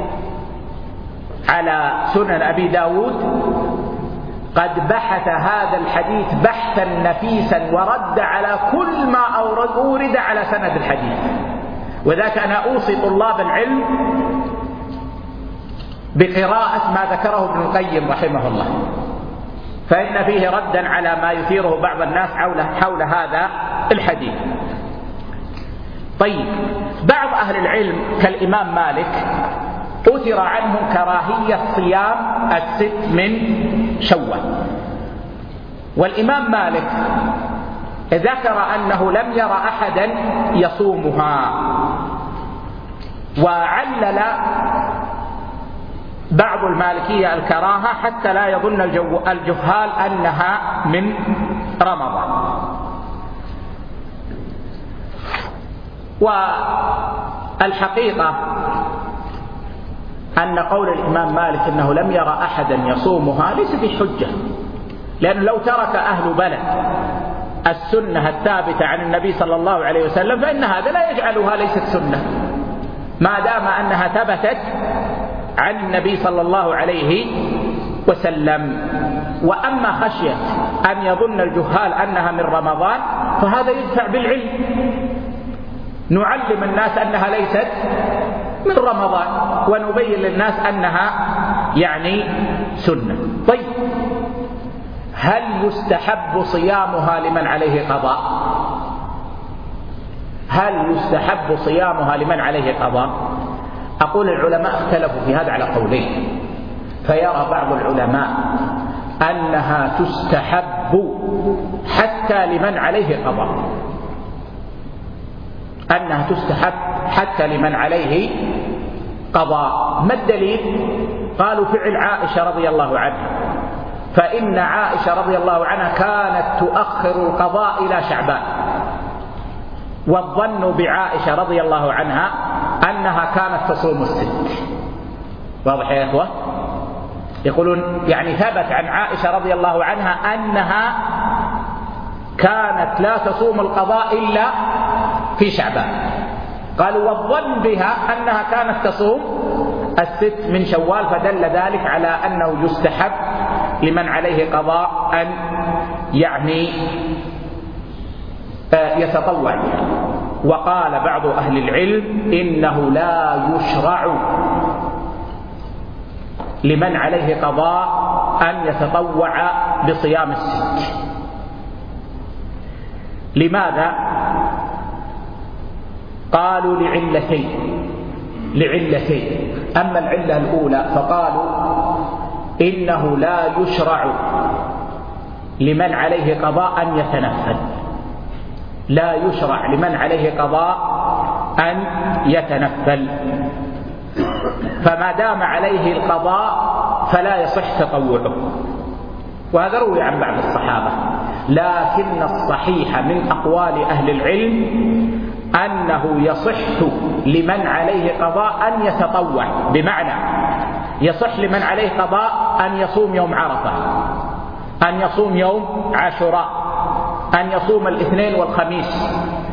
على سنن أبي داود قد بحث هذا الحديث بحثا نفيسا ورد على كل ما أورد على سند الحديث، وذاك أنا أوصي طلاب العلم بقراءة ما ذكره ابن القيم رحمه الله، فإن فيه ردا على ما يثيره بعض الناس حول هذا الحديث. طيب، بعض أهل العلم كالإمام مالك أثر عنه كراهية صيام 6 من شوال، والإمام مالك ذكر أنه لم ير أحدا يصومها، وعلل بعض المالكية الكراهة حتى لا يظن الجهال أنها من رمضان. والحقيقة أن قول الإمام مالك أنه لم يرى أحدا يصومها ليس بحجة، لأنه لو ترك أهل بلد السنة الثابتة عن النبي صلى الله عليه وسلم فإن هذا لا يجعلها ليست سنة، ما دام أنها ثبتت عن النبي صلى الله عليه وسلم. وأما خشية أن يظن الجهال أنها من رمضان فهذا يدفع بالعلم، نعلم الناس أنها ليست من رمضان ونبين للناس أنها يعني سنة. طيب، هل يستحب صيامها لمن عليه قضاء؟ هل يستحب صيامها لمن عليه قضاء؟ أقول العلماء اختلفوا في هذا على قولين، فيرى بعض العلماء أنها تستحب حتى لمن عليه قضاء، أنها تستحب حتى لمن عليه قضاء. ما الدليل؟ قالوا فعل عائشة رضي الله عنها، فإن عائشة رضي الله عنها كانت تؤخر القضاء إلى شعبان، والظن بعائشة رضي الله عنها أنها كانت تصوم 6. واضح يا إخوة؟ يقولون يعني ثبت عن عائشة رضي الله عنها أنها كانت لا تصوم القضاء إلا في شعبان، قالوا والظن بها أنها كانت تصوم 6 من شوال، فدل ذلك على أنه يستحب لمن عليه قضاء أن يعني يتطوع بها. وقال بعض أهل العلم إنه لا يشرع لمن عليه قضاء أن يتطوع بصيام 6. لماذا؟ قالوا لعلتين. أما العلة الأولى فقالوا إنه لا يشرع لمن عليه قضاء أن يتنفل، لا يشرع لمن عليه قضاء أن يتنفل، فما دام عليه القضاء فلا يصح تطوعه. وهذا روي عن بعض الصحابة، لكن الصحيح من أقوال أهل العلم أنه يصح لمن عليه قضاء أن يتطوع، بمعنى يصح لمن عليه قضاء أن يصوم يوم عرفة، أن يصوم يوم عاشوراء، أن يصوم الاثنين والخميس،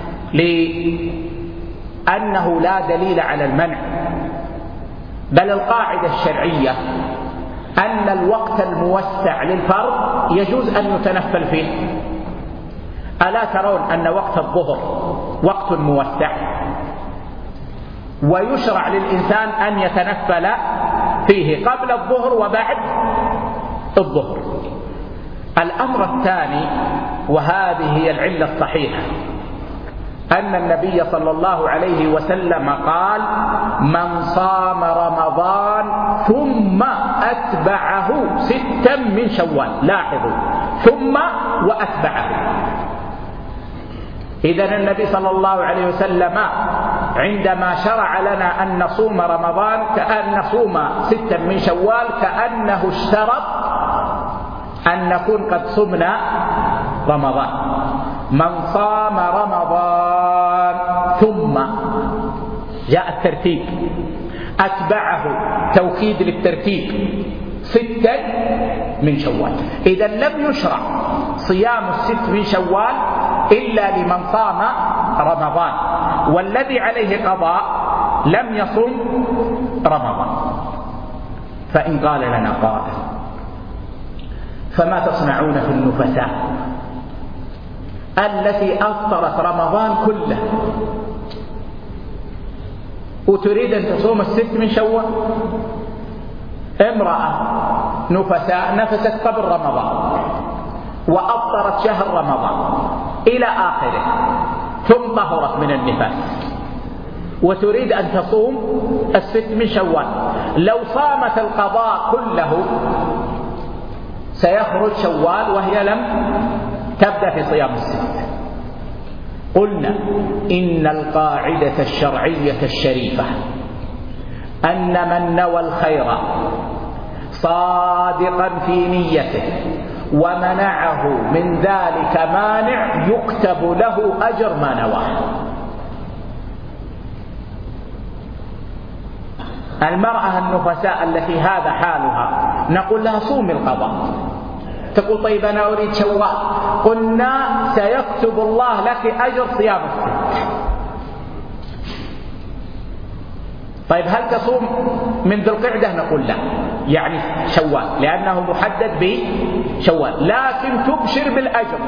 لأنه لا دليل على المنع، بل القاعدة الشرعية أن الوقت الموسع للفرض يجوز أن يتنفل فيه. ألا ترون أن وقت الظهر وقت موسع ويشرع للإنسان أن يتنفل فيه قبل الظهر وبعد الظهر. الأمر الثاني، وهذه هي العلة الصحيحة، أن النبي صلى الله عليه وسلم قال: من صام رمضان ثم أتبعه 6 من شوال. لاحظوا، ثم وأتبعه. إذن النبي صلى الله عليه وسلم عندما شرع لنا أن نصوم رمضان كأن نصوم 6 من شوال كأنه اشترط أن نكون قد صمنا رمضان. من صام رمضان ثم جاء الترتيب، أتبعه توكيد للترتيب 6 من شوال. إذن لم يشرع صيام 6 من شوال إلا لمن صام رمضان، والذي عليه قضاء لم يصم رمضان. فإن قال لنا قائل: فما تصنعون في النفساء التي أفطرت رمضان كله؟ وتريد أن تصوم الست من شوال. امرأة نفساء نفست قبل رمضان وأفطرت شهر رمضان إلى آخره ثم طهرت من النفاس وتريد أن تصوم الست من شوال، لو صامت القضاء كله سيخرج شوال وهي لم تبدأ في صيام الست. قلنا إن القاعدة الشرعية الشريفة أن من نوى الخير صادقا في نيته ومنعه من ذلك مانع يكتب له أجر ما نواه. المرأة النفساء التي هذا حالها نقول لها صومي القضاء، تقول طيب أنا أريد شوال، قلنا سيكتب الله لك أجر صيام الست. طيب هل تصوم من ذي القعدة؟ نقول لا، يعني شوال لأنه محدد بشوال، لكن تبشر بالأجر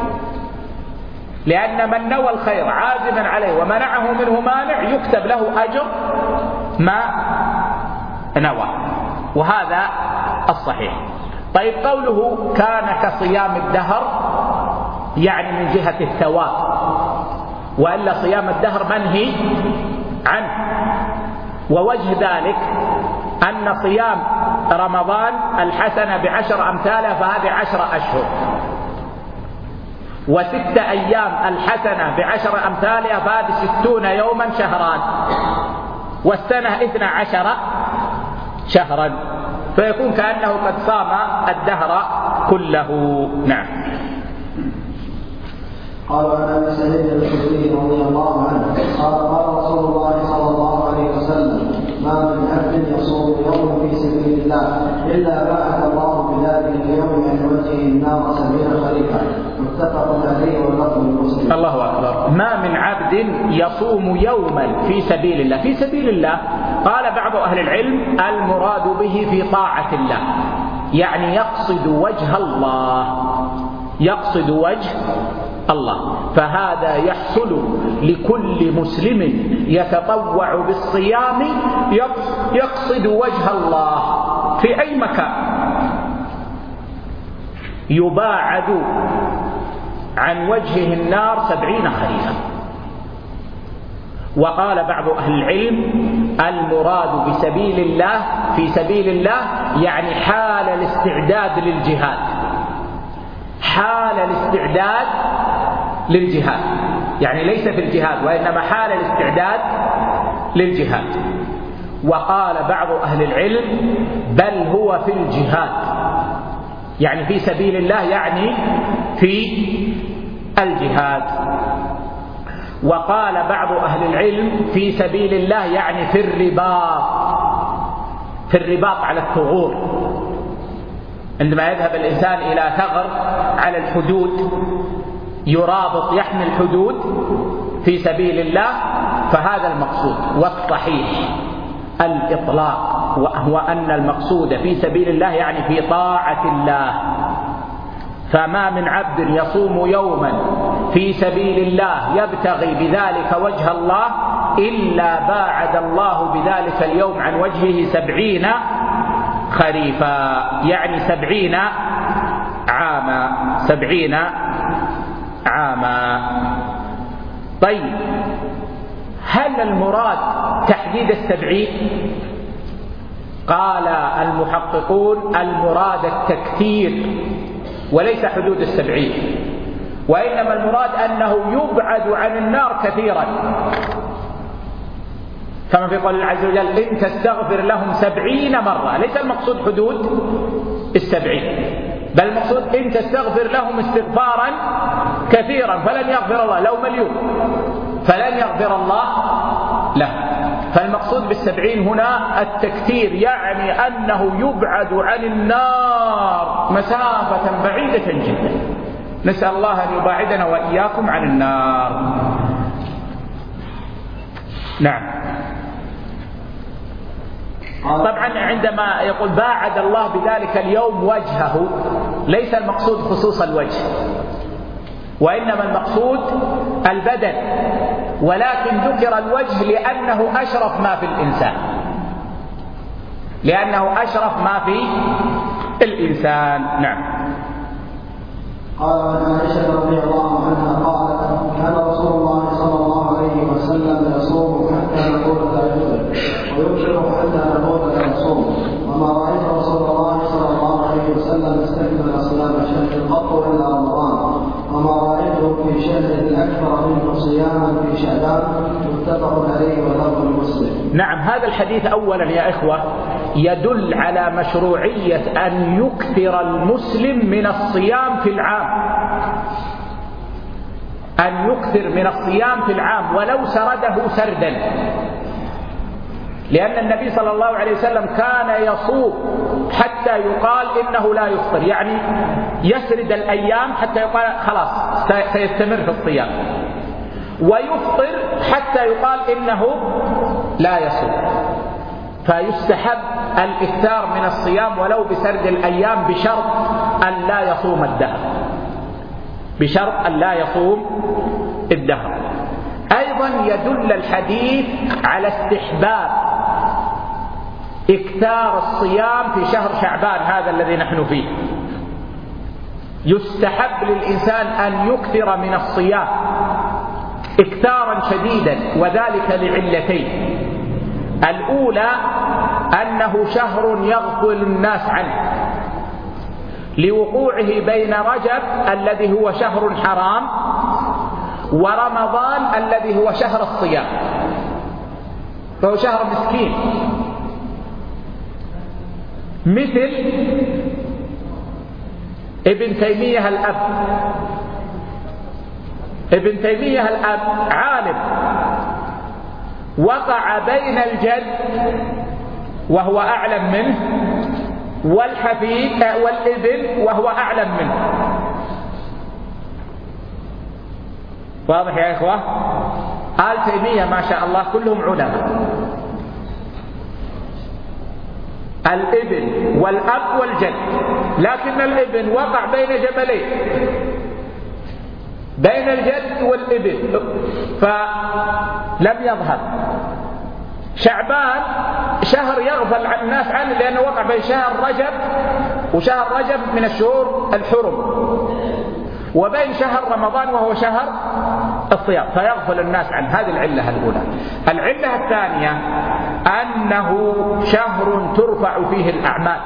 لأن من نوى الخير عازما عليه ومنعه منه مانع يكتب له أجر ما نوى، وهذا الصحيح. طيب قوله كان كصيام الدهر يعني من جهة الثواب، وإلا صيام الدهر منهي عنه. ووجه ذلك أن صيام رمضان الحسنة ب10 أمثالها فهذه 10 أشهر، و6 أيام الحسنة ب10 أمثالها فهذه 60 يوما شهران، والسنة 12 شهرا، فيكون كأنه قد صام الدهر كله. نعم. قال عن ابي سعيد الخدري رضي الله عنه قال رسول الله صلى الله عليه وسلم: ما من عبد يصوم يوم في سبيل الله الا بعث الله بذلك اليوم عن وجهه النار 70 خريفا. متفق عليه واللفظ لمسلم. الله أكبر. ما من عبد يصوم يوما في سبيل الله. في سبيل الله قال بعض أهل العلم المراد به في طاعة الله، يعني يقصد وجه الله، يقصد وجه الله، فهذا يحصل لكل مسلم يتطوع بالصيام يقصد وجه الله في أي مكان، يباعد عن وجهه النار 70 خريفا. وقال بعض أهل العلم المراد بسبيل الله في سبيل الله يعني حال الاستعداد للجهاد، حال الاستعداد للجهاد، يعني ليس في الجهاد وإنما حال الاستعداد للجهاد. وقال بعض أهل العلم بل هو في الجهاد، يعني في سبيل الله يعني في الجهاد. وقال بعض أهل العلم في سبيل الله يعني في الرباط، في الرباط على الثغور، عندما يذهب الإنسان إلى ثغر على الحدود يرابط يحمي الحدود في سبيل الله، فهذا المقصود. والصحيح الإطلاق، وهو أن المقصود في سبيل الله يعني في طاعة الله. فما من عبد يصوم يوما في سبيل الله يبتغي بذلك وجه الله إلا باعد الله بذلك اليوم عن وجهه 70 خريفا، يعني 70 عاما، 70 عاما. طيب هل المراد تحديد 70؟ قال المحققون المراد التكثير وليس حدود 70، وإنما المراد أنه يبعد عن النار كثيرا، كما في قول الله عز وجل إن تستغفر لهم 70 مرة. ليس المقصود حدود 70، بل المقصود إن تستغفر لهم استغفارا كثيرا فلن يغفر الله، لو مليون فلن يغفر الله له. فالمقصود بال70 هنا التكثير، يعني أنه يبعد عن النار مسافة بعيدة جدا. نسأل الله أن يباعدنا وإياكم عن النار. نعم. طبعا عندما يقول باعد الله بذلك اليوم وجهه، ليس المقصود خصوص الوجه، وإنما المقصود البدن، ولكن ذكر الوجه لأنه أشرف ما في الإنسان، لأنه أشرف ما في الإنسان. نعم. قال عن عائشة رضي الله عنها قالت: كان رسول الله صلى الله عليه وسلم يصوم حتى نقول لا يفطر، ويفطر حتى نقول لا يصوم، وما رأيت رسول الله صلى الله عليه وسلم استكمل صيام شهر قط إلا رمضان، وما رأيته في شهر أكثر منه صياما في شعبان. متفق عليه ولفظ مسلم. نعم. هذا الحديث أولا يا إخوة يدل على مشروعية أن يكثر المسلم من الصيام في العام، أن يكثر من الصيام في العام ولو سرده سردا، لأن النبي صلى الله عليه وسلم كان يصوم حتى يقال إنه لا يفطر، يعني يسرد الأيام حتى يقال خلاص سيستمر في الصيام، ويفطر حتى يقال إنه لا يصوم. فيستحب الإكثار من الصيام ولو بسرد الأيام بشرط أن لا يصوم الدهر، بشرط أن لا يصوم الدهر. أيضا يدل الحديث على استحباب إكثار الصيام في شهر شعبان هذا الذي نحن فيه. يستحب للإنسان أن يكثر من الصيام إكثارا شديدا، وذلك لعلتين: الأولى أنه شهر يغفل الناس عنه لوقوعه بين رجب الذي هو شهر حرام ورمضان الذي هو شهر الصيام، فهو شهر مسكين. مثل ابن تيمية الأب. ابن تيمية الأب عالم وقع بين الجد وهو أعلم منه والحفيد والابن وهو أعلم منه. واضح يا إخوة؟ آل تيمية ما شاء الله كلهم علماء، الابن والأب والجد، لكن الابن وقع بين جبلين، بين الجد والابن، فلم يظهر. شعبان شهر يغفل الناس عنه لأنه وقع بين شهر رجب، وشهر رجب من الشهور الحرم، وبين شهر رمضان وهو شهر الصيام، فيغفل الناس عن هذه العلة الأولى. العلة الثانية أنه شهر ترفع فيه الأعمال،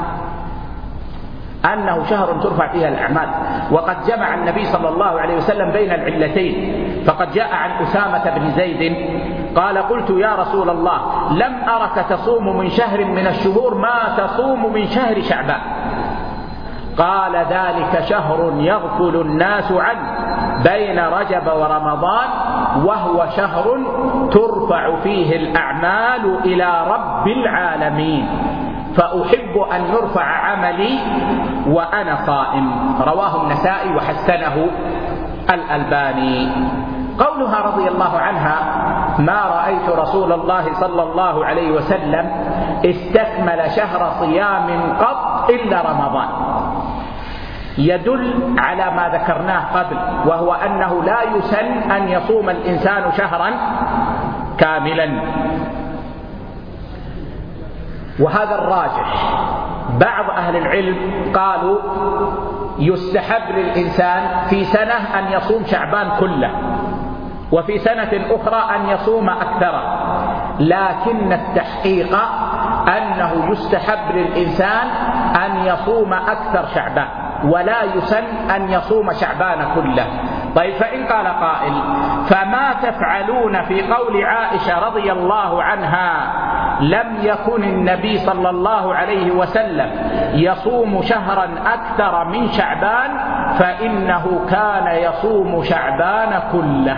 أنه شهر ترفع فيها الأعمال، وقد جمع النبي صلى الله عليه وسلم بين العلتين. فقد جاء عن أسامة بن زيد قال: قلت يا رسول الله لم أرك تصوم من شهر من الشهور ما تصوم من شهر شعبان. قال: ذلك شهر يغفل الناس عنه بين رجب ورمضان، وهو شهر ترفع فيه الأعمال إلى رب العالمين، فأحب أن يرفع عملي وأنا صائم. رواه النسائي وحسنه الألباني. قولها رضي الله عنها: ما رأيت رسول الله صلى الله عليه وسلم استكمل شهر صيام قط إلا رمضان، يدل على ما ذكرناه قبل، وهو أنه لا يسن أن يصوم الإنسان شهرا كاملا، وهذا الراجح. بعض أهل العلم قالوا يستحب للإنسان في سنة أن يصوم شعبان كله، وفي سنة أخرى أن يصوم أكثره، لكن التحقيق أنه يستحب للإنسان أن يصوم أكثر شعبان، ولا يسن أن يصوم شعبان كله. طيب، فإن قال قائل: فما تفعلون في قول عائشة رضي الله عنها لم يكن النبي صلى الله عليه وسلم يصوم شهرا أكثر من شعبان، فإنه كان يصوم شعبان كله،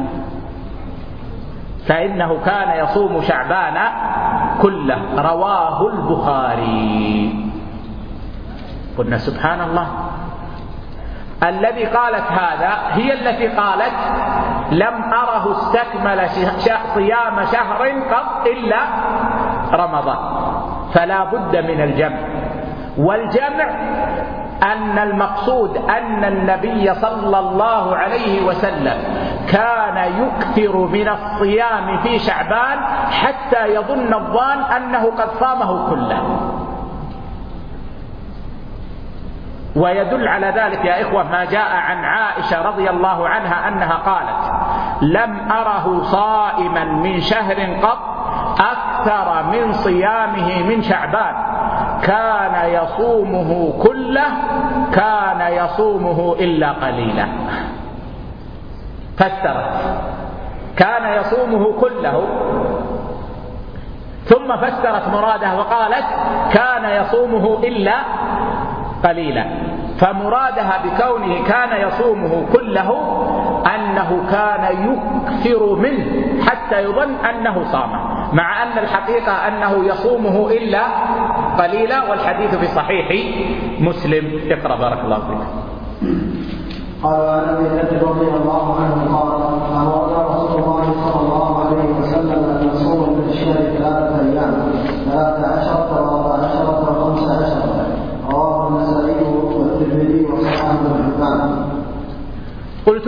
فإنه كان يصوم شعبان كله. رواه البخاري. قلنا سبحان الله، الذي قالت هذا هي التي قالت: لم أره استكمل صيام شهر قط إلا رمضان. فلا بد من الجمع، والجمع أن المقصود أن النبي صلى الله عليه وسلم كان يكثر من الصيام في شعبان حتى يظن الظان أنه قد صامه كله. ويدل على ذلك يا إخوة ما جاء عن عائشة رضي الله عنها أنها قالت: لم أره صائما من شهر قط أكثر من صيامه من شعبان، كان يصومه كله، كان يصومه إلا قليلا. فسرت كان يصومه كله، ثم فسرت مراده وقالت كان يصومه إلا قليلا. فمرادها بكونه كان يصومه كله أنه كان يكثر منه حتى يظن أنه صامه، مع أن الحقيقة أنه يصومه إلا قليلا، والحديث في صحيح مسلم. اقرأ بارك الله فيك. قال عن ابي ذر رضي الله عنه قال: امرنا رسول الله صلى الله عليه وسلم ان نصوم من الشهر 3 ايام، 13 و14 و15. رواه النسائي والترمذي وصححه ابن حبان. قلت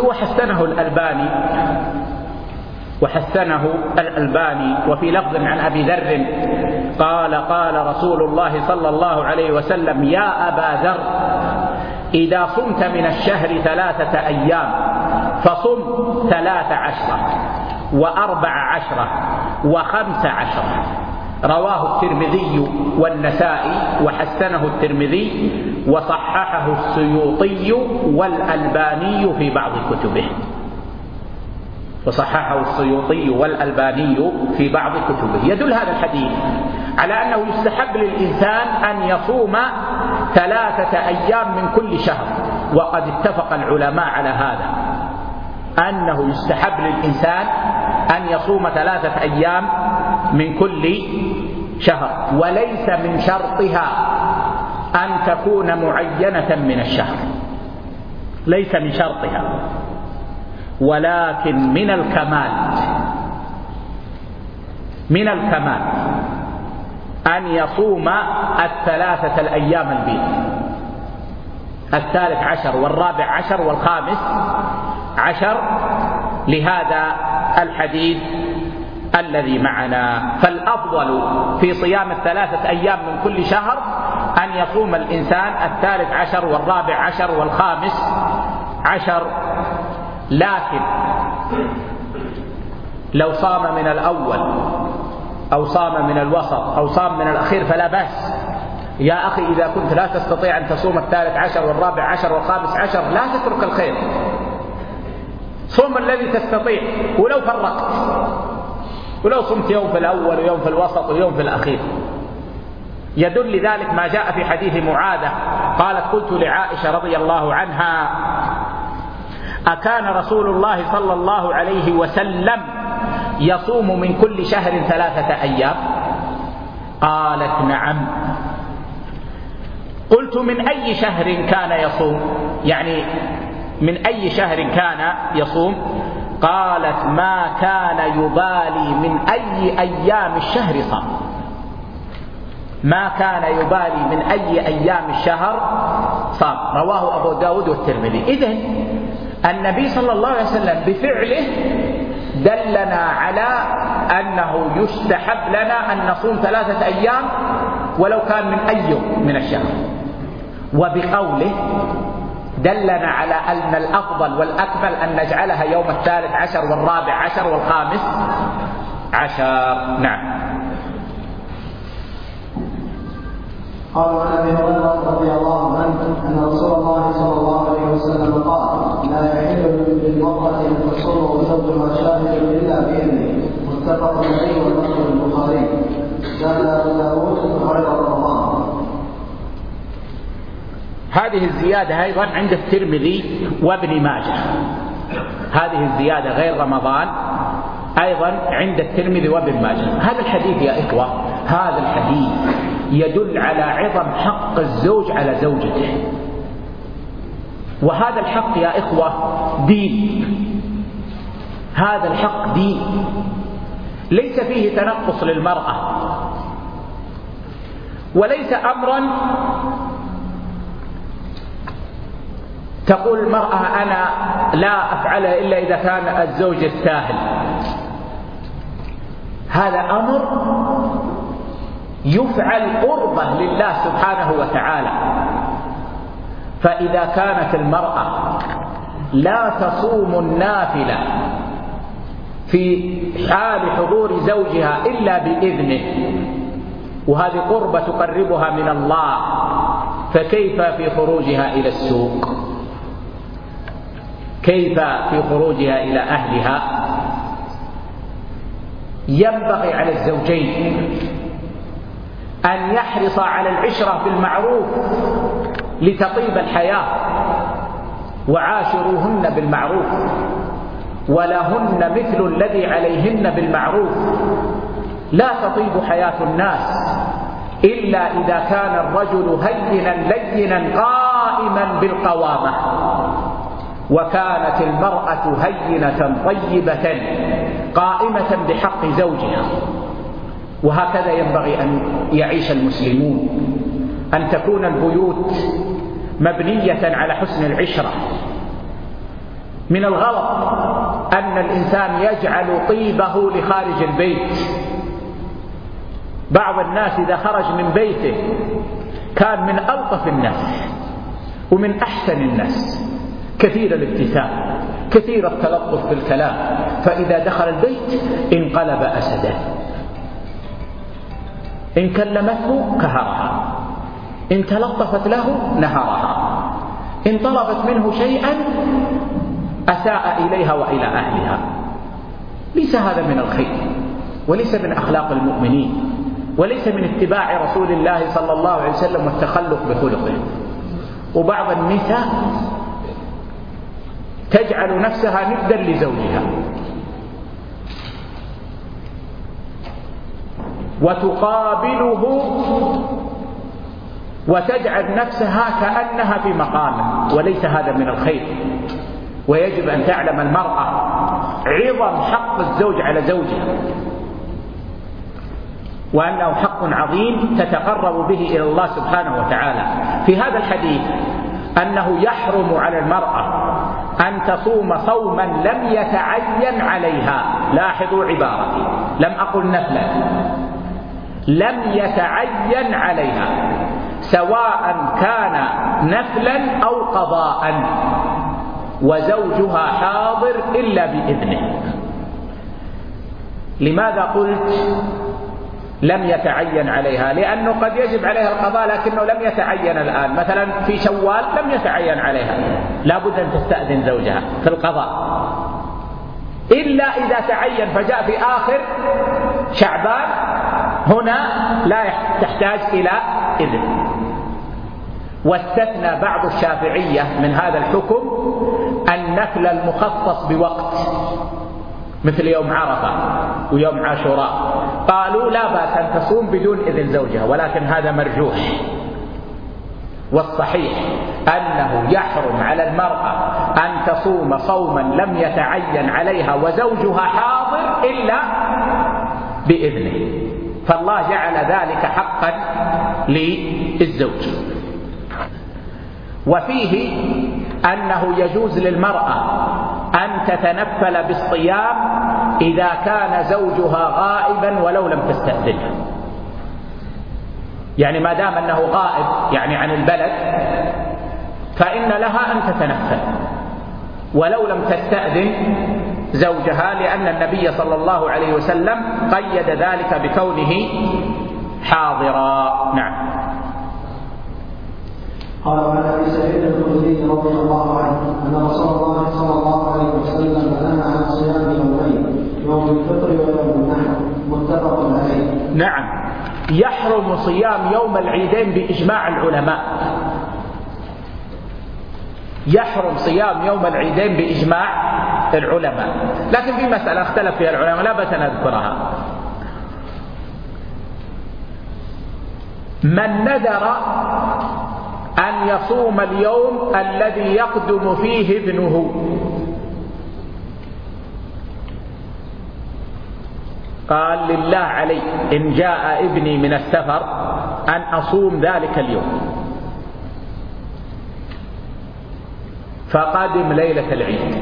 وحسنه الألباني. وفي لفظ عن أبي ذر قال: قال رسول الله صلى الله عليه وسلم: يا أبا ذر، إذا صمت من الشهر 3 أيام فصم 13 و14 و15. رواه الترمذي والنسائي وحسنه الترمذي وصححه السيوطي والألباني في بعض كتبه. يدل هذا الحديث على أنه يستحب للإنسان أن يصوم 3 أيام من كل شهر، وقد اتفق العلماء على هذا، أنه يستحب للإنسان أن يصوم 3 أيام من كل شهر، وليس من شرطها أن تكون معينة من الشهر، ليس من شرطها، ولكن من الكمال أن يصوم 3 الأيام البيض، 13 و14 و15، لهذا الحديث الذي معنا. فالأفضل في صيام 3 أيام من كل شهر أن يصوم الإنسان 13 و14 و15. لكن لو صام من الأول أو صام من الوسط أو صام من الأخير فلا بأس. يا أخي، إذا كنت لا تستطيع أن تصوم 13 و14 و15 لا تترك الخير، صوم الذي تستطيع، ولو فرقت، ولو صمت يوم في الأول ويوم في الوسط ويوم في الأخير. يدل لذلك ما جاء في حديث معاذة قالت: قلت لعائشة رضي الله عنها: أكان رسول الله صلى الله عليه وسلم يصوم من كل شهر 3 أيام؟ قالت: نعم. قلت: من أي شهر كان يصوم؟ يعني من أي شهر كان يصوم؟ قالت: ما كان يبالي من أي أيام الشهر صام. ما كان يبالي من أي أيام الشهر صام. رواه أبو داود والترمذي. إذن النبي صلى الله عليه وسلم بفعله دلنا على أنه يستحب لنا أن نصوم 3 أيام ولو كان من أي يوم من الشهر، وبقوله دلنا على أن الأفضل والأكمل أن نجعلها يوم 13 و14 و15. نعم. قال عن ابي هريره رضي الله عنه ان رسول الله صلى الله عليه وسلم قال: لا يحل للمرأة ان تصوم وزوجها شاهد الا باذنه. متفق عليه واللفظ للبخاري. زاد ابو داود غير رمضان. هذه الزيادة أيضا عند الترمذي وابن ماجه. هذه الزيادة غير رمضان أيضا عند الترمذي وابن ماجه. هذا الحديث يا إخوة، هذا الحديث يدل على عظم حق الزوج على زوجته، وهذا الحق يا إخوة دين. هذا الحق دين، ليس فيه تنقص للمرأة، وليس أمرا تقول المرأة أنا لا أفعلها إلا إذا كان الزوج يستاهل. هذا أمر يفعل قربة لله سبحانه وتعالى. فإذا كانت المرأة لا تصوم النافلة في حال حضور زوجها إلا بإذنه، وهذه قربة تقربها من الله، فكيف في خروجها إلى السوق؟ كيف في خروجها إلى أهلها؟ ينبغي على الزوجين أن يحرص على العشرة بالمعروف لتطيب الحياة، وعاشروهن بالمعروف، ولهن مثل الذي عليهن بالمعروف. لا تطيب حياة الناس إلا إذا كان الرجل هينا لينا قائما بالقوامة، وكانت المرأة هينة طيبة قائمة بحق زوجها. وهكذا ينبغي أن يعيش المسلمون، أن تكون البيوت مبنية على حسن العشرة. من الغلط أن الإنسان يجعل طيبه لخارج البيت. بعض الناس إذا خرج من بيته كان من ألطف الناس ومن أحسن الناس، كثير الابتسام، كثير التلطف في الكلام، فإذا دخل البيت انقلب أسدا. إن كلمته كهرها، إن تلطفت له نهرها، إن طلبت منه شيئا أساء إليها وإلى أهلها. ليس هذا من الخير، وليس من أخلاق المؤمنين، وليس من اتباع رسول الله صلى الله عليه وسلم والتخلق بخلقه. وبعض النساء تجعل نفسها ندا لزوجها، وتقابله وتجعل نفسها كأنها في مقامه، وليس هذا من الخير. ويجب أن تعلم المرأة عظم حق الزوج على زوجها، وأنه حق عظيم تتقرب به إلى الله سبحانه وتعالى. في هذا الحديث أنه يحرم على المرأة أن تصوم صوما لم يتعين عليها. لاحظوا عبارتي، لم أقل نفلا، لم يتعين عليها، سواء كان نفلا أو قضاء، وزوجها حاضر إلا بإذنه. لماذا قلت لم يتعين عليها؟ لأنه قد يجب عليها القضاء لكنه لم يتعين الآن. مثلا في شوال لم يتعين عليها، لا بد أن تستأذن زوجها في القضاء، إلا إذا تعين فجاء في آخر شعبان، هنا لا تحتاج إلى إذن. واستثنى بعض الشافعية من هذا الحكم النفل المخصص بوقت، مثل يوم عرفة ويوم عاشوراء، قالوا لا بأس أن تصوم بدون إذن زوجها، ولكن هذا مرجوح. والصحيح أنه يحرم على المرأة أن تصوم صوما لم يتعين عليها وزوجها حاضر إلا بإذنه، فالله جعل ذلك حقا للزوج. وفيه أنه يجوز للمرأة أن تتنفل بالصيام إذا كان زوجها غائبا ولو لم تستأذنه. يعني ما دام أنه غائب يعني عن البلد، فإن لها أن تتنفل ولو لم تستأذن زوجها، لأن النبي صلى الله عليه وسلم قيد ذلك بكونه حاضرا. نعم. قال عن ابي سعيد الخدري رضي الله عنه ان رسول الله صلى الله عليه وسلم نهى عن صيام يومين، يوم الفطر ويوم النحر، متفق عليه. نعم، يحرم صيام يوم العيدين بإجماع العلماء، يحرم صيام يوم العيدين بإجماع العلماء، لكن في مسألة اختلف فيها العلماء لا بأس نذكرها. من نذر أن يصوم اليوم الذي يقدم فيه ابنه، قال لله علي إن جاء ابني من السفر أن أصوم ذلك اليوم، فقدم ليلة العيد،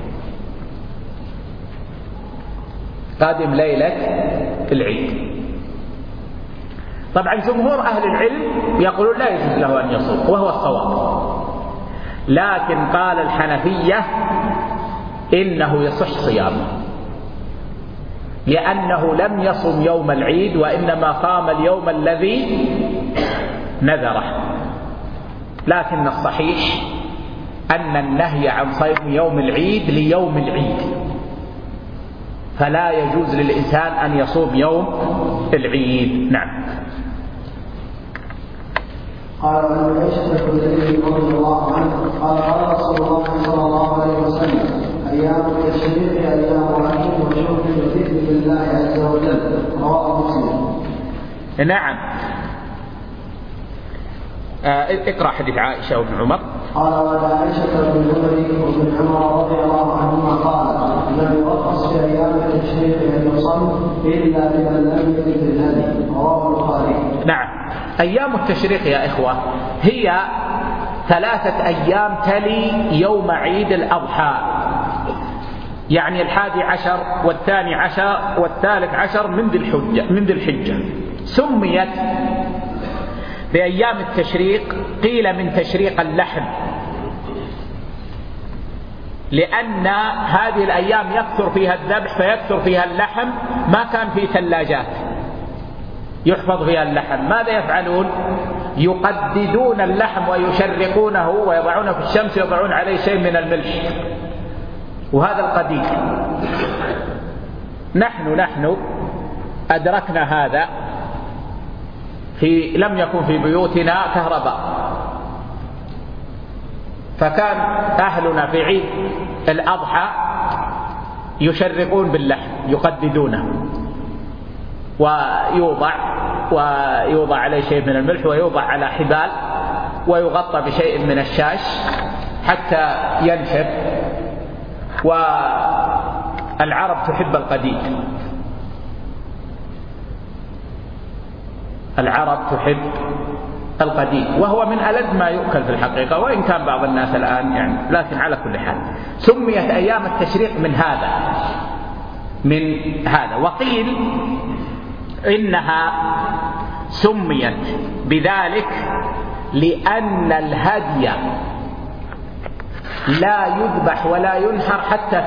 قادم ليلة العيد. طبعا جمهور أهل العلم يقولون لا يجوز له أن يصوم، وهو الصواب، لكن قال الحنفية إنه يصح صيامه، لأنه لم يصم يوم العيد وإنما صام اليوم الذي نذره. لكن الصحيح أن النهي عن صوم يوم العيد ليوم العيد، فلا يجوز للإنسان أن يصوم يوم العيد. نعم. قال عن عائشة الخدري رضي الله عنه قال قال رسول الله صلى الله عليه وسلم: أيام التشريق أيام عيد وشكر بذكر الله عز وجل. رواه مسلم. نعم. اقرأ حديث عائشة وابن عمر. قال وعن عائشة بن الخدري وابن عمر رضي الله عنهما قال: لم يرخص في أيام التشريق أن يصم إلا لمن لم يجد الهدي. رواه البخاري. نعم. أيام التشريق يا إخوة هي 3 أيام تلي يوم عيد الأضحى، يعني 11 و12 و13 من ذي الحجة. سميت بأيام التشريق قيل من تشريق اللحم، لأن هذه الأيام يكثر فيها الذبح فيكثر فيها اللحم، ما كان في ثلاجات يحفظ فيها اللحم. ماذا يفعلون؟ يقددون اللحم ويشرقونه ويضعونه في الشمس، يضعون عليه شيء من الملح، وهذا القديد. نحن أدركنا هذا لم يكن في بيوتنا كهرباء، فكان أهلنا في عيد الأضحى يشرقون باللحم، يقددونه، ويوضع عليه شيء من الملح، ويوضع على حبال، ويغطى بشيء من الشاش حتى ينشف. والعرب تحب القديد، العرب تحب القديد، وهو من ألذ ما يؤكل في الحقيقة، وإن كان بعض الناس الآن يعني، لكن على كل حال سميت أيام التشريق من هذا. وقيل إنها سميت بذلك لأن الهدي لا يذبح ولا ينحر حتى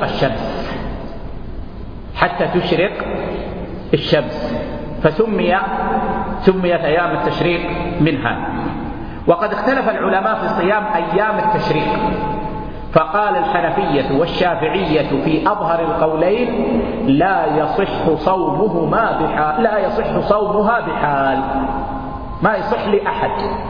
تشرق الشمس، سميت أيام التشريق منها. وقد اختلف العلماء في صيام أيام التشريق، فقال الحنفية والشافعية في أظهر القولين لا يصح صومها بحال، ما يصح لأحد،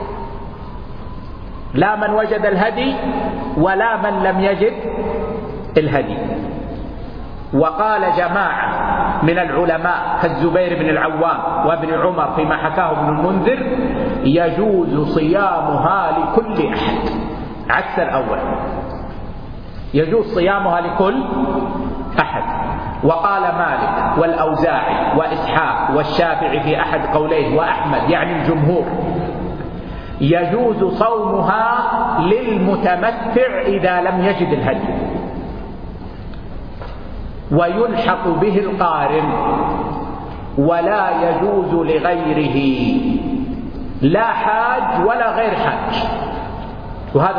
لا من وجد الهدي ولا من لم يجد الهدي. وقال جماعة من العلماء كالزبير بن العوام وابن عمر فيما حكاه ابن المنذر يجوز صيامها لكل أحد، عكس الأول، يجوز صيامها لكل أحد. وقال مالك والأوزاعي وإسحاق والشافعي في أحد قوليه وأحمد يعني الجمهور يجوز صومها للمتمتع إذا لم يجد الهدي، ويلحق به القارن، ولا يجوز لغيره، لا حاج ولا غير حاج، وهذا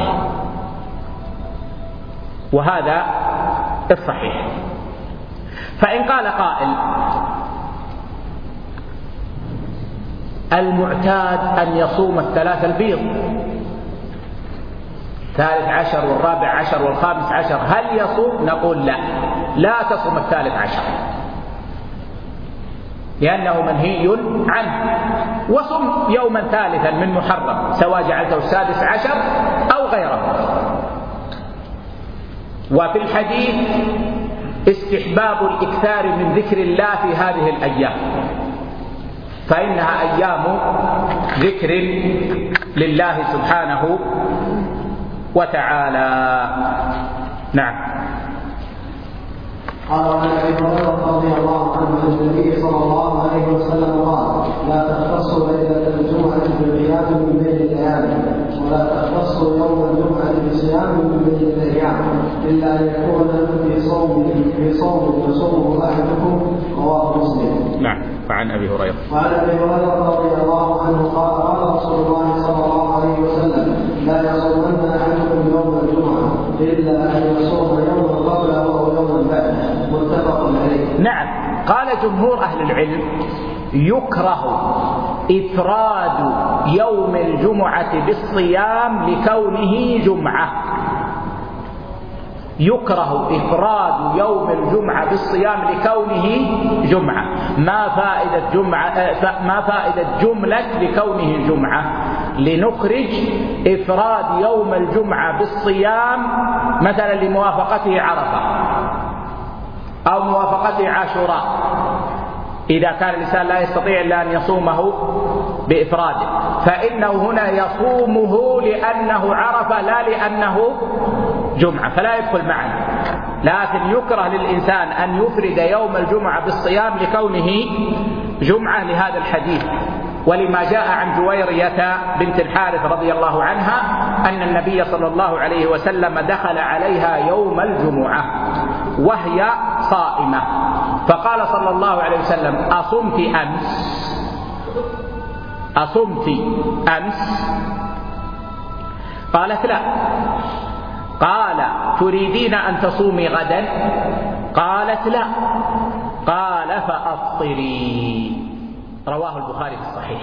الصحيح. فإن قال قائل المعتاد أن يصوم 3 البيض، 13 و14 و15، هل يصوم؟ نقول لا تصوم 13، لأنه منهي عنه، وصم يوما ثالثا من محرم سواء جعلته 16 أو غيره. وفي الحديث استحباب الإكثار من ذكر الله في هذه الأيام، فإنها أيام ذكر لله سبحانه وتعالى. نعم. قال عن ابي هريره رضي الله عنه عن النبي صلى الله عليه وسلم قال: لا تختصوا ليله الجمعه بالقيام من بين الايام، ولا تختصوا يوم الجمعه بصيام إلا أن يكون في صوم يصوم أحدكم. رواه مسلم. نعم. وعن أبي هريرة رضي الله عنه قال رسول الله صلى الله عليه وسلم: لا يصومن أحدكم يوم الجمعة إلا أن يصوم يوما قبله أو يوما بعده. متفق عليه. نعم. قال جمهور أهل العلم: يكره إفراد يوم الجمعة بالصيام لكونه جمعة. يكره إفراد يوم الجمعة بالصيام لكونه جمعة. ما فائدة جملة لكونه جمعة؟ لنخرج إفراد يوم الجمعة بالصيام مثلا لموافقته عرفة أو موافقته عاشوراء، إذا كان الإنسان لا يستطيع إلا أن يصومه بإفراده، فإنه هنا يصومه لأنه عرفة لا لأنه جمعة، فلا يدخل معنا. لكن يكره للإنسان أن يفرد يوم الجمعة بالصيام لكونه جمعة لهذا الحديث، ولما جاء عن جويرية بنت الحارث رضي الله عنها أن النبي صلى الله عليه وسلم دخل عليها يوم الجمعة وهي صائمة، فقال صلى الله عليه وسلم: أصمت أمس؟ قالت: لا. قال: تريدين أن تصومي غدا؟ قالت: لا. قال: فأفطري. رواه البخاري في الصحيح.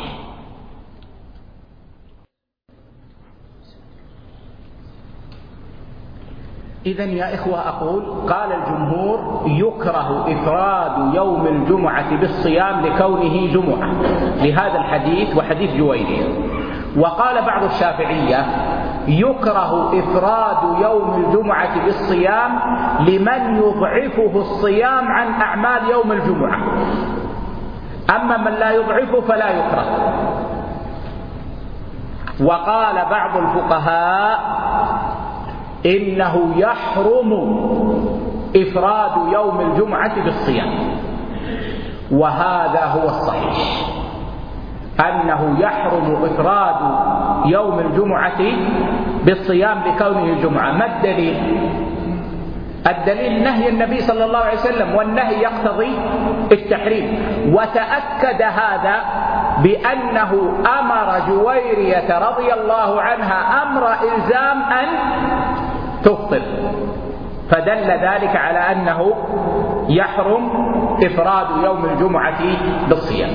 إذن يا إخوة أقول: قال الجمهور: يكره إفراد يوم الجمعة بالصيام لكونه جمعة لهذا الحديث وحديث جويرية. وقال بعض الشافعية: يكره إفراد يوم الجمعة بالصيام لمن يضعفه الصيام عن أعمال يوم الجمعة، أما من لا يضعفه فلا يكره. وقال بعض الفقهاء: إنه يحرم إفراد يوم الجمعة بالصيام، وهذا هو الصحيح، أنه يحرم إفراد يوم الجمعة بالصيام لكونه جمعة. ما الدليل؟ الدليل نهي النبي صلى الله عليه وسلم، والنهي يقتضي التحريم. وتأكد هذا بأنه أمر جويرية رضي الله عنها أمر إلزام أن تفطر، فدل ذلك على أنه يحرم إفراد يوم الجمعة بالصيام.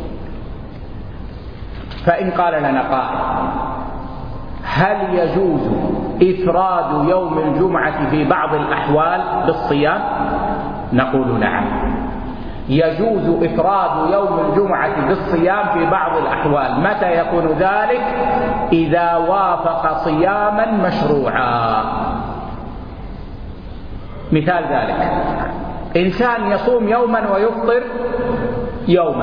فإن قال لنا قائل: هل يجوز إفراد يوم الجمعة في بعض الأحوال بالصيام؟ نقول: نعم، يجوز إفراد يوم الجمعة بالصيام في بعض الأحوال. متى يكون ذلك؟ إذا وافق صياما مشروعا. مثال ذلك: إنسان يصوم يوما ويفطر يوما،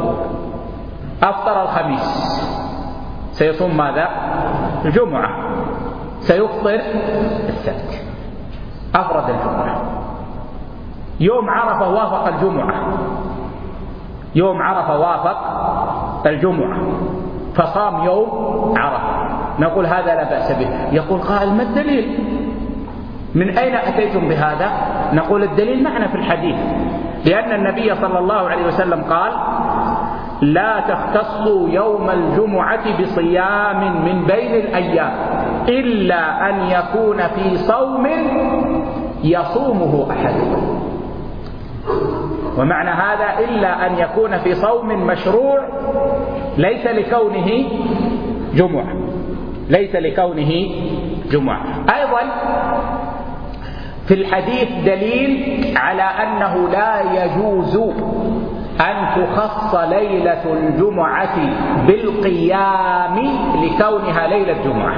أفطر الخميس، سيصوم ماذا؟ الجمعة، سيفطر السبت، أفرد الجمعة. يوم عرفة وافق الجمعة، يوم عرفة وافق الجمعة فصام يوم عرفة، نقول هذا لا بأس به. يقول قائل: ما الدليل؟ من أين أتيتم بهذا؟ نقول: الدليل معنا في الحديث، لأن النبي صلى الله عليه وسلم قال: لا تختصوا يوم الجمعة بصيام من بين الأيام إلا أن يكون في صوم يصومه أحدكم. ومعنى هذا إلا أن يكون في صوم مشروع ليس لكونه جمعة، ليس لكونه جمعة. أيضا في الحديث دليل على أنه لا يجوز أن تخص ليلة الجمعة بالقيام لكونها ليلة جمعة.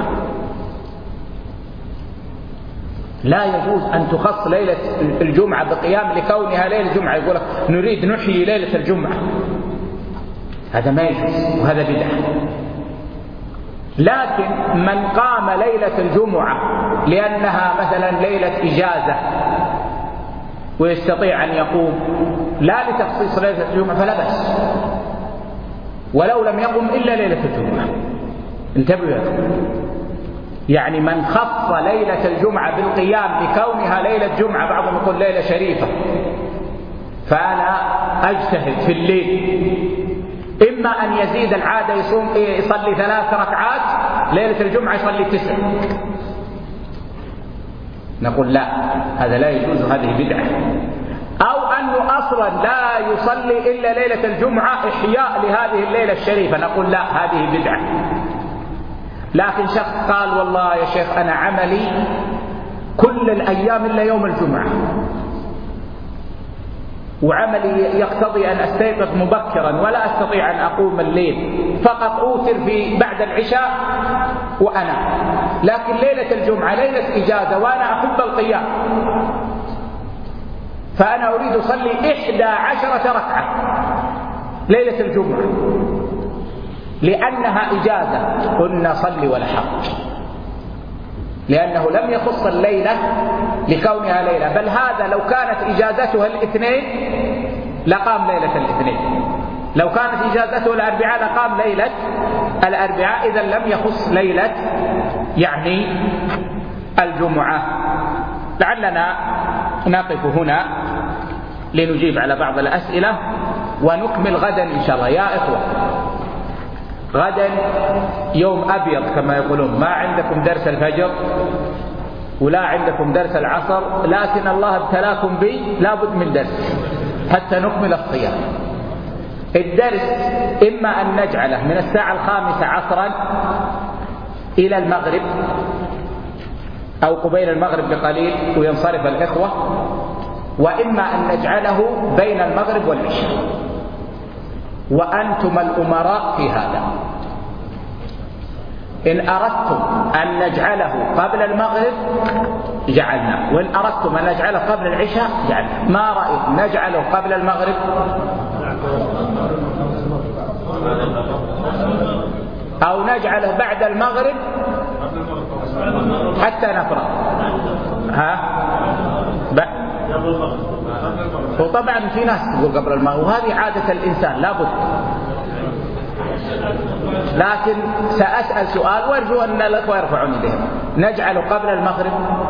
لا يجوز أن تخص ليلة الجمعة بقيام لكونها ليلة جمعة. يقول لك: نريد نحيي ليلة الجمعة، هذا ما يجوز وهذا بدعة. لكن من قام ليلة الجمعة لأنها مثلا ليلة إجازة ويستطيع أن يقوم لا لتخصيص ليلة الجمعة فلا بأس، ولو لم يقم إلا ليلة الجمعة. انتبهوا يا أخوان، يعني من خص ليلة الجمعة بالقيام لكونها ليلة جمعة، بعضهم يقول ليلة شريفة، فأنا أجتهد في الليل، إما أن يزيد العادة يصلي 3 ركعات، ليلة الجمعة يصلي 9. نقول لا، هذا لا يجوز، هذه بدعة. أو أنه أصلا لا يصلي إلا ليلة الجمعة إحياء لهذه الليلة الشريفة، نقول لا، هذه بدعة. لكن شخص قال والله يا شيخ أنا عملي كل الأيام إلا يوم الجمعة، وعملي يقتضي أن أستيقظ مبكرا ولا أستطيع أن أقوم الليل، فقط أوتر في بعد العشاء وأنا، لكن ليلة الجمعة ليلة إجازة وأنا أحب القيام، فأنا أريد أصلي 11 ركعة ليلة الجمعة لأنها إجازة. قلنا صلي ولا حرج، لأنه لم يخص الليلة لكونها ليلة، بل هذا لو كانت إجازتها الاثنين لقام ليلة الاثنين، لو كانت إجازته الأربعاء لقام ليلة الأربعاء، إذا لم يخص ليلة يعني الجمعة. لعلنا نقف هنا لنجيب على بعض الأسئلة ونكمل غدا إن شاء الله. يا إخوة، غدا يوم أبيض كما يقولون، ما عندكم درس الفجر ولا عندكم درس العصر، لكن الله ابتلاكم بي لابد من درس حتى نكمل الصيام. الدرس إما أن نجعله من الساعة 5 عصرا إلى المغرب أو قبيل المغرب بقليل وينصرف الإخوة، وإما أن نجعله بين المغرب والعشاء، وأنتم الأمراء في هذا. إن أردتم أن نجعله قبل المغرب جعلناه، وإن أردتم أن نجعله قبل العشاء جعلناه. ما رأيكم نجعله قبل المغرب أو نجعله بعد المغرب حتى نفرغ؟ وطبعا في ناس تقول قبل المغرب، وهذه عادة الإنسان لابد، لكن سأسأل سؤال وأرجو أن الأخوة يرفعون يديهم. نجعله قبل المغرب؟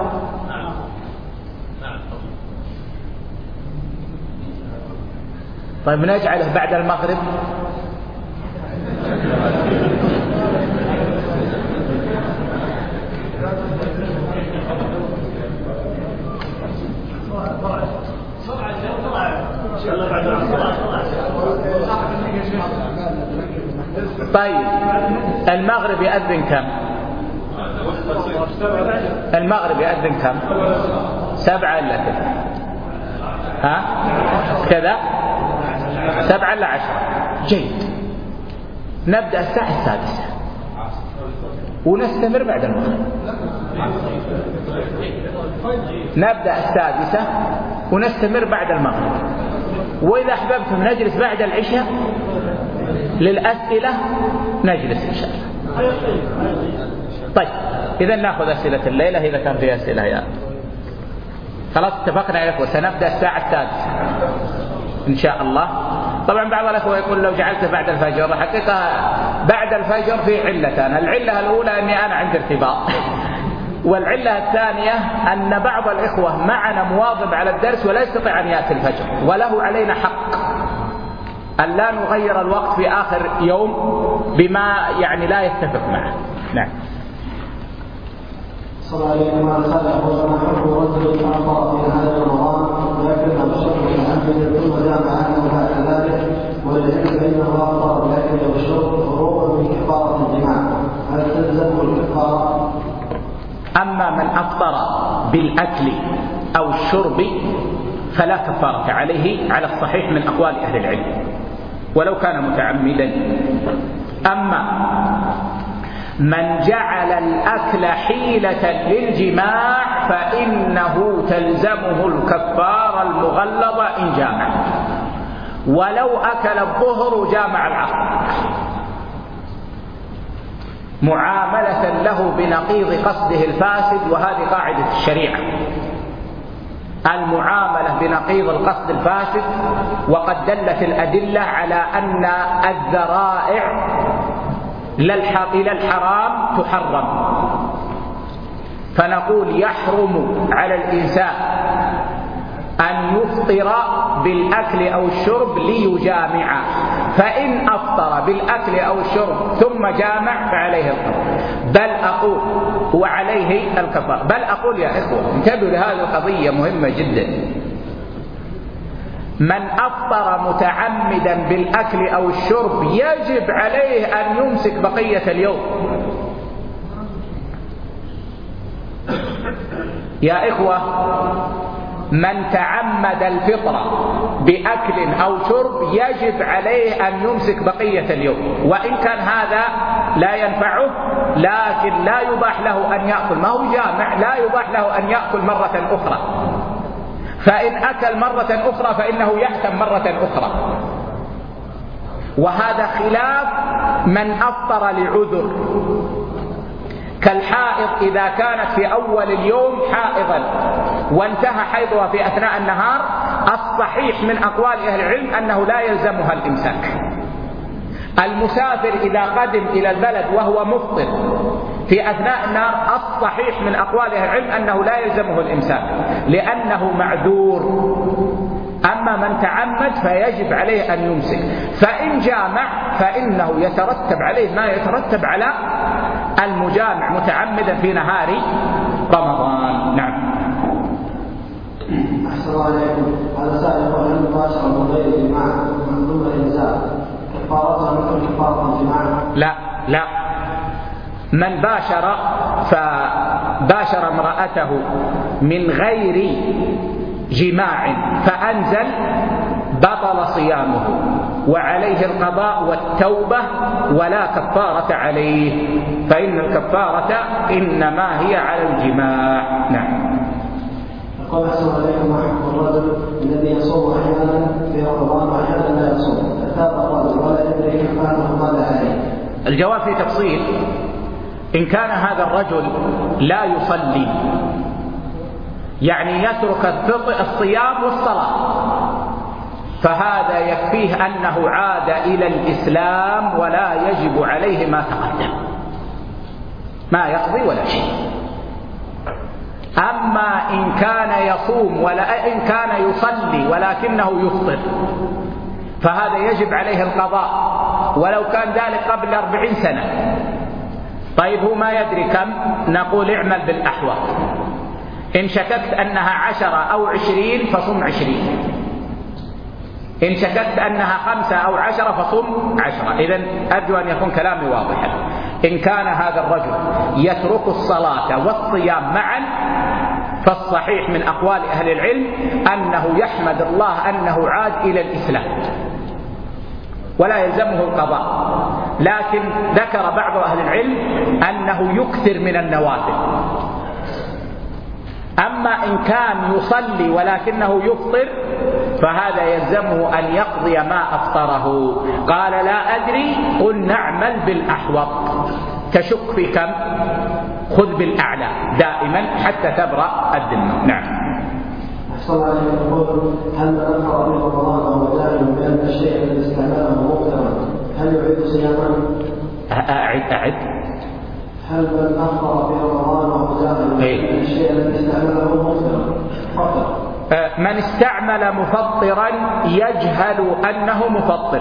طيب نجعله بعد المغرب؟ طيب المغرب يأذن كم؟ المغرب يأذن كم؟ 7 إلا كذا، كذا 7 إلا 10. جيد، نبدأ الساعة 6 ونستمر بعد المغرب. نبدأ 6 ونستمر بعد المغرب، وإذا أحببتم نجلس بعد العشاء للأسئلة نجلس إن شاء الله. طيب إذا نأخذ أسئلة الليلة إذا كان فيها أسئلة يا خلاص اتفقنا يا أخوة، سنبدأ الساعة 6 إن شاء الله. طبعا بعض الأخوة يقول لو جعلته بعد الفجر، حقيقة بعد الفجر في علتان. العلة الأولى أني أنا عندي ارتباط، والعلة الثانية أن بعض الإخوة معنا مواظب على الدرس ولا يستطيع أن يأتي الفجر، وله علينا حق أن لا نغير الوقت في آخر يوم بما يعني لا يتفق معه. نعم. صلى عليكم وعلى آله وسلم. رجل تعطى في هذا رمضان لكن بشر من عمد ثم زعم عنه بعد ذلك ولذلك فإنه أفطر لكن بشر فروغا من كفارة الجماع، هل تلزمه الكفارة؟ أما من أفطر بالأكل أو الشرب فلا كفارة عليه على الصحيح من أقوال أهل العلم ولو كان متعمدا. أما من جعل الأكل حيلة للجماع فإنه تلزمه الكفارة المغلظة إن جامع، ولو أكل الظهر جامع العصر، معاملة له بنقيض قصده الفاسد. وهذه قاعدة الشريعة، المعاملة بنقيض القصد الفاسد. وقد دلت الأدلة على أن الذرائع إلى الحرام تحرم، فنقول يحرم على الإنسان أن يفطر بالأكل أو الشرب ليجامع، فإن أفطر بالأكل أو الشرب ثم جامع فعليه القضاء، بل أقول وعليه الكفارة. بل أقول يا إخوة انتبهوا لهذه القضية مهمة جدا، من أفطر متعمدا بالأكل أو الشرب يجب عليه أن يمسك بقية اليوم. يا إخوة من تعمد الفطر بأكل أو شرب يجب عليه أن يمسك بقية اليوم، وإن كان هذا لا ينفعه لكن لا يباح له أن يأكل، ما هو جامع، لا يباح له أن يأكل مرة أخرى، فإن أكل مرة أخرى فإنه يأثم مرة أخرى. وهذا خلاف من أفطر لعذر، كالحائض إذا كانت في أول اليوم حائضا وانتهى حيضها في أثناء النهار، الصحيح من أقوال أهل العلم أنه لا يلزمها الإمساك. المسافر إذا قدم إلى البلد وهو مفطر في أثناء النهار، الصحيح من أقوال أهل العلم أنه لا يلزمه الإمساك لأنه معذور. أما من تعمد فيجب عليه أن يمسك، فإن جامع فإنه يترتب عليه ما يترتب على المجامع متعمدا في نهار رمضان. نعم. أحسن الله عليكم. هذا سائل يقول هل مباشرة من غير الجماع من ضمن الإنزال كفارتها مثل كفارة الجماع؟ لا، من فباشر امرأته من غير جماع فأنزل بطل صيامه وعليه القضاء والتوبة ولا كفارة عليه، فإن الكفارة إنما هي على الجماع. نعم. قال أحسن عليكم ورحمة الرجل الذي يصوم أحيانا في رمضان وأحيانا لا يصوم، فتاب الرجل ولا يدري كيف أنه ماذا عليه؟ الجواب في تفصيل. إن كان هذا الرجل لا يصلي، يعني يترك الصيام والصلاة، فهذا يكفيه أنه عاد إلى الإسلام ولا يجب عليه ما تقدم، ما يقضي ولا شيء. أما إن كان يصوم ولا إن كان يصلي ولكنه يفطر فهذا يجب عليه القضاء ولو كان ذلك قبل 40 سنة. طيب هو ما يدري كم، نقول اعمل بالأحوط، إن شككت أنها 10 أو 20 فصم 20، إن شككت أنها 5 أو 10 فصم 10. إذن أرجو أن يكون كلامي واضحا. إن كان هذا الرجل يترك الصلاة والصيام معا فالصحيح من أقوال أهل العلم أنه يحمد الله أنه عاد إلى الإسلام ولا يلزمه القضاء، لكن ذكر بعض أهل العلم أنه يكثر من النوافل. أما إن كان يصلي ولكنه يفطر فهذا يلزمه أن يقضي ما أفطره. قال لا أدري، قل نعمل بالأحوط، تشك في كم خذ بالأعلى دائما حتى تبرأ الذمة. نعم. أحسن الله عليكم. يقول هل من أفطر في رمضان وهو جاهل بأن الشيء الذي استعمله مفطرا هل يعيد صيامه؟ أعد. هل من أفطر في رمضان وهو جاهل بأن الشيء الذي استعمله مفطرا؟ من استعمل مفطرا يجهل أنه مفطر،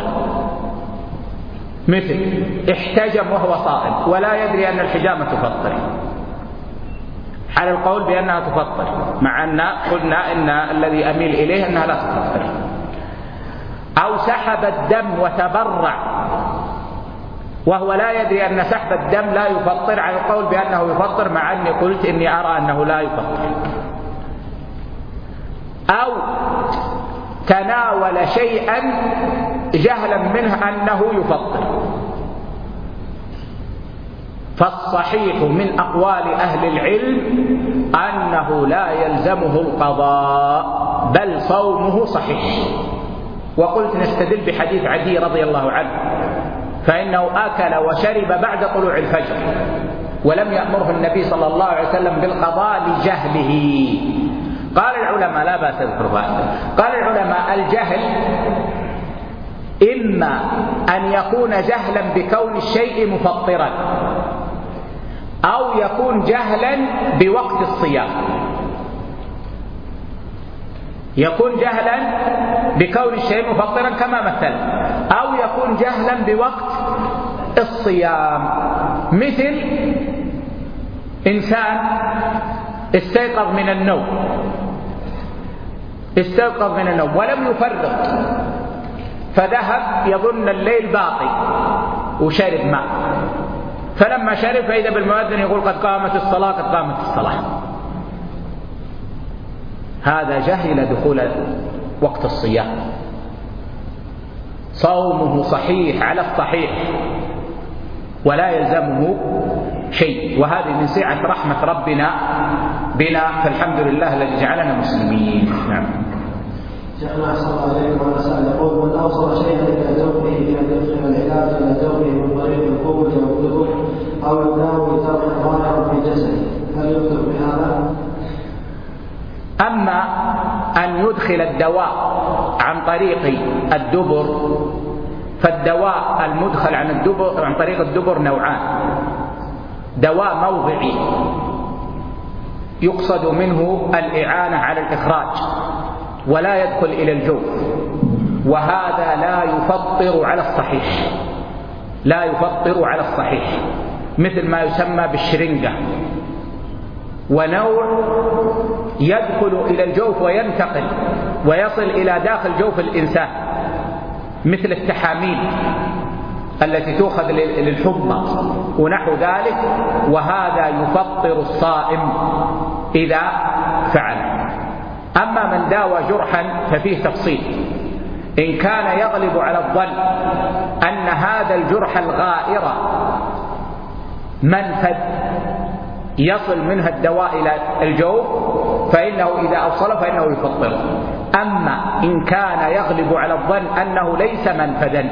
مثل احتجم وهو صائم ولا يدري أن الحجامة تفطر، على القول بأنها تفطر، مع أن قلنا إن الذي أميل إليه أنها لا تفطر. أو سحب الدم وتبرع وهو لا يدري أن سحب الدم لا يفطر، على القول بأنه يفطر، مع أني قلت إني أرى أنه لا يفطر. أو تناول شيئا جهلا منه أنه يفطر، فالصحيح من أقوال أهل العلم أنه لا يلزمه القضاء بل صومه صحيح. وقلت نستدل بحديث عدي رضي الله عنه، فإنه أكل وشرب بعد طلوع الفجر ولم يأمره النبي صلى الله عليه وسلم بالقضاء لجهله. قال العلماء لا بأس بالقربان، قال العلماء الجهل إما أن يكون جهلا بكون الشيء مفطرا، أو يكون جهلا بوقت الصيام، يكون جهلا بكون الشيء مفطرا كما مثل، أو يكون جهلا بوقت الصيام، مثل إنسان استيقظ من النوم ولم يفرط، فذهب يظن الليل باقي وشرب ماء، فلما شرب فإذا بالمؤذن يقول قد قامت الصلاة، هذا جهل دخول وقت الصيام، صومه صحيح على الصحيح ولا يلزمه شيء، وهذه من سعة رحمة ربنا بنا، فالحمد لله الذي جعلنا مسلمين. نعم. شيخنا أحسن الله عليكم، وأنا سأل يقول: من أوصل شيئا إلى زوجه بأن يدخل العلاج إلى زوجه من طريق القوة أو الدبر أو يداوي جرحا ظاهرا في جسده، هل يكتب بهذا؟ أما أن يدخل الدواء عن طريق الدبر، فالدواء المدخل عن طريق الدبر نوعان: دواء موضعي يقصد منه الإعانة على الإخراج ولا يدخل إلى الجوف، وهذا لا يفطر على الصحيح، مثل ما يسمى بالشرنجة، ونوع يدخل إلى الجوف وينتقل ويصل إلى داخل جوف الإنسان، مثل التحاميل التي تؤخذ للحمى ونحو ذلك، وهذا يفطر الصائم إذا فعل. أما من داوى جرحا ففيه تفصيل: إن كان يغلب على الظن أن هذا الجرح الغائر منفذ يصل منها الدواء إلى الجوف فإنه إذا أوصله فإنه يفطره. أما إن كان يغلب على الظن أنه ليس منفذا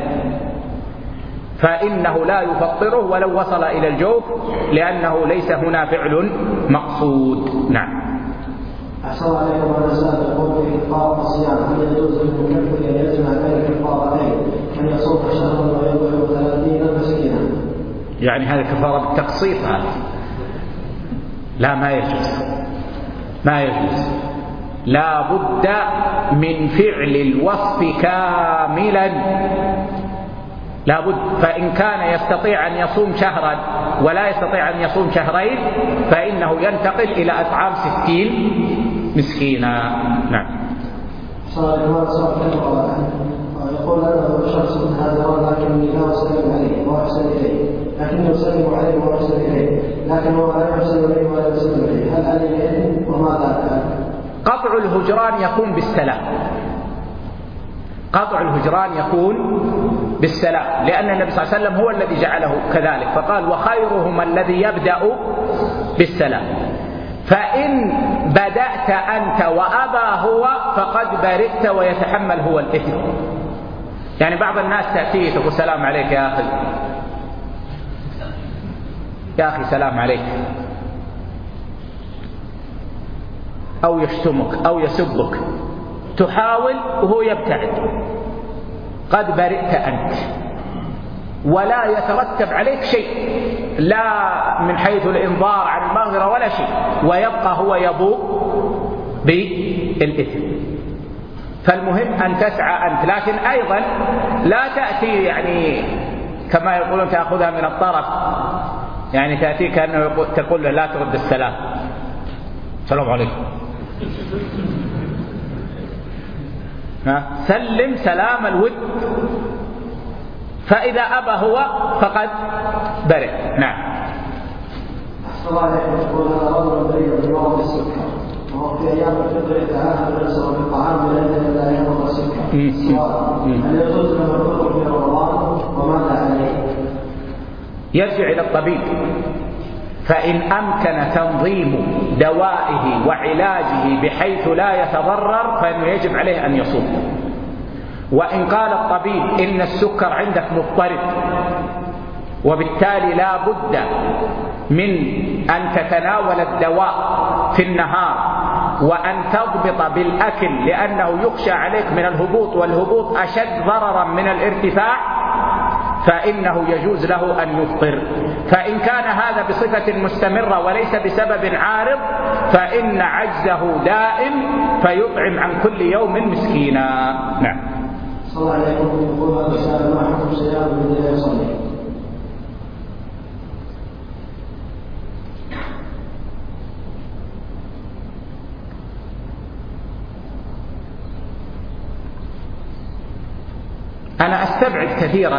فإنه لا يفطره ولو وصل إلى الجوف، لأنه ليس هنا فعل مقصود. نعم. أحسن الله عليكم، وأنا سأل يقول: في كفارة الصيام هل يجوز للمكفر أن يجمع بين الكفارتين، أن يصوم شهرا ويطعم 30 مسكينا؟ يعني هذه كفارة بالتقسيط، هذا لا، ما يجوز، لا بد من فعل الوصف كاملا، لا بد. فإن كان يستطيع أن يصوم شهرا ولا يستطيع أن يصوم شهرين فإنه ينتقل إلى إطعام 60 مسكينا. نعم. يقول: أنا شخص هذا لكني لا أسلم عليه وأحسن إليه، لكني أسلم عليه وأحسن إليه، لكن هو لا يحسن إليه ولا يسلم إليه، هل عليه وماذا أفعل؟ قطع الهجران يكون بالسلام، لأن النبي صلى الله عليه وسلم هو الذي جعله كذلك، فقال: وخيرهم الذي يبدأ بالسلام، فإن بدأت أنت وأبى هو فقد برئت ويتحمل هو الإثم. يعني بعض الناس تأتيه تقول: سلام عليك يا أخي سلام عليك، أو يشتمك أو يسبك، تحاول وهو يبتعد، قد برئت أنت ولا يترتب عليك شيء، لا من حيث الإنظار عن المغفرة ولا شيء، ويبقى هو يبوء بالإثم. فالمهم أن تسعى أنت، لكن أيضا لا تأتي يعني كما يقولون تأخذها من الطرف، يعني تأتي كأنه تقول له: لا ترد السلام، السلام عليكم، سلم سلام الود، فإذا أبى هو فقد برئ. نعم. أحسن الله عليكم، يقول: هذا رجل بريء بمرض السكر، وهو في أيام الفطر يتعاهد نفسه بالطعام من أجل لا يمرض السكر، هل يجوز له الفطر في رمضان وماذا عليه؟ يرجع إلى الطبيب، فإن أمكن تنظيم دوائه وعلاجه بحيث لا يتضرر فإنه يجب عليه أن يصوم. وإن قال الطبيب إن السكر عندك مضطرب وبالتالي لا بد من أن تتناول الدواء في النهار وأن تضبط بالأكل لأنه يخشى عليك من الهبوط، والهبوط أشد ضررا من الارتفاع، فإنه يجوز له أن يفطر. فإن كان هذا بصفة مستمرة وليس بسبب عارض فإن عجزه دائم فيطعم عن كل يوم مسكينا. نعم. صلى الله عليه وسلم يقول هذا السائل: ما حكم صيام الذي لا يصلي؟ أنا أستبعد كثيرا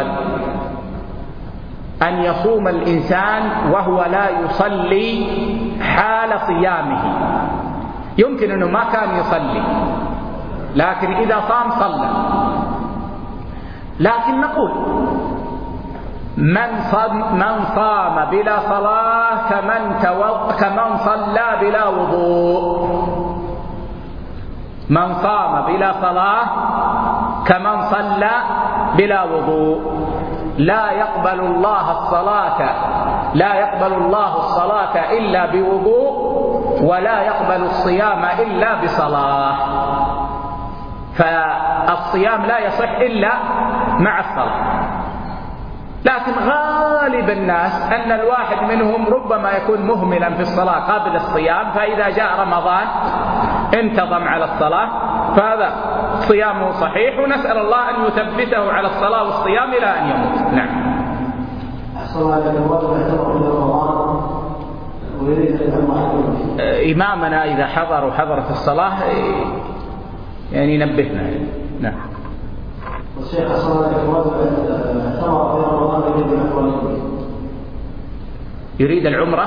أن يصوم الإنسان وهو لا يصلي حال صيامه. يمكن أنه ما كان يصلي لكن إذا صام صلى. لكن نقول من صام بلا صلاة كمن صلى بلا وضوء. من صام بلا صلاة كمن صلى بلا وضوء. لا يقبل الله الصلاة إلا بوضوء ولا يقبل الصيام إلا بصلاة. فالصيام لا يصح إلا مع الصلاة. لكن غالب الناس أن الواحد منهم ربما يكون مهملا في الصلاة قبل الصيام، فإذا جاء رمضان انتظم على الصلاة، فهذا صيامه صحيح، ونسأل الله أن يثبته على الصلاة والصيام إلى أن يموت. نعم. إمامنا إذا حضر وحضرت الصلاة يعني نبهنا. نعم. الشيخ أصلا يريد العمرة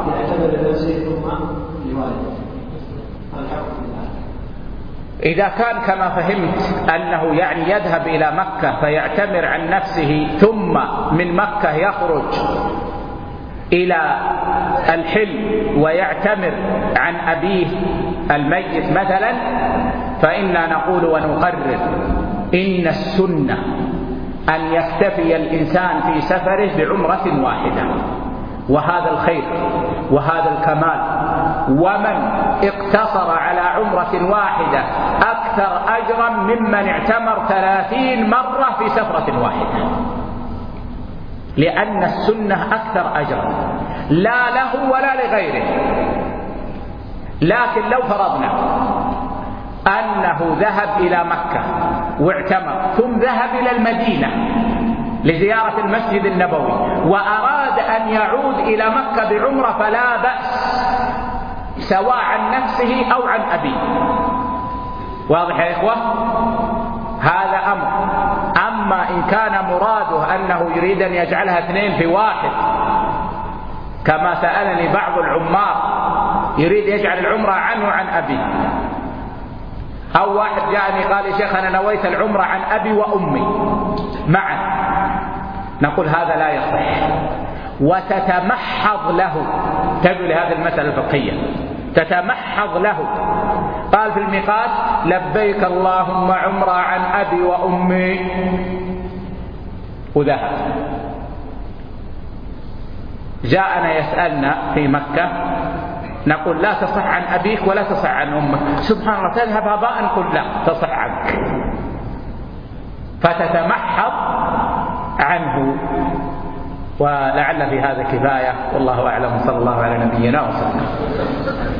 إذا كان كما فهمت أنه يعني يذهب إلى مكة فيعتمر عن نفسه ثم من مكة يخرج إلى الحل ويعتمر عن أبيه الميت مثلا، فإنا نقول ونقرر إن السنة أن يكتفي الإنسان في سفره بعمرة واحدة، وهذا الخير وهذا الكمال. ومن اقتصر على عمرة واحدة أكثر أجرا ممن اعتمر 30 مرة في سفرة واحدة، لأن السنة أكثر أجرا لا له ولا لغيره. لكن لو فرضنا أنه ذهب إلى مكة واعتمر ثم ذهب إلى المدينة لزيارة المسجد النبوي وأراد أن يعود إلى مكة بعمرة فلا بأس، سواء عن نفسه أو عن أبيه. واضح يا إخوة؟ هذا أمر. أما إن كان مراده أنه يريد أن يجعلها 2 في 1 كما سألني بعض العمار، يريد يجعل العمرة عنه وعن أبيه، أو واحد جاءني قال يا شيخ أنا نويت العمرة عن أبي وأمي معا، نقول هذا لا يصح، وتتمحض له. تبدو لهذه المسألة الفقهية، تتمحض له. قال في الميقات لبيك اللهم عمرة عن أبي وأمي وذهب. جاءنا يسألنا في مكة نقول لا تصح عن أبيك ولا تصح عن أمك. سبحان الله، تذهب هباء؟ نقول لا، تصح عنك. فتتمحض عنه. ولعل في هذا كفاية، والله أعلم. صلى الله على نبينا وسلم.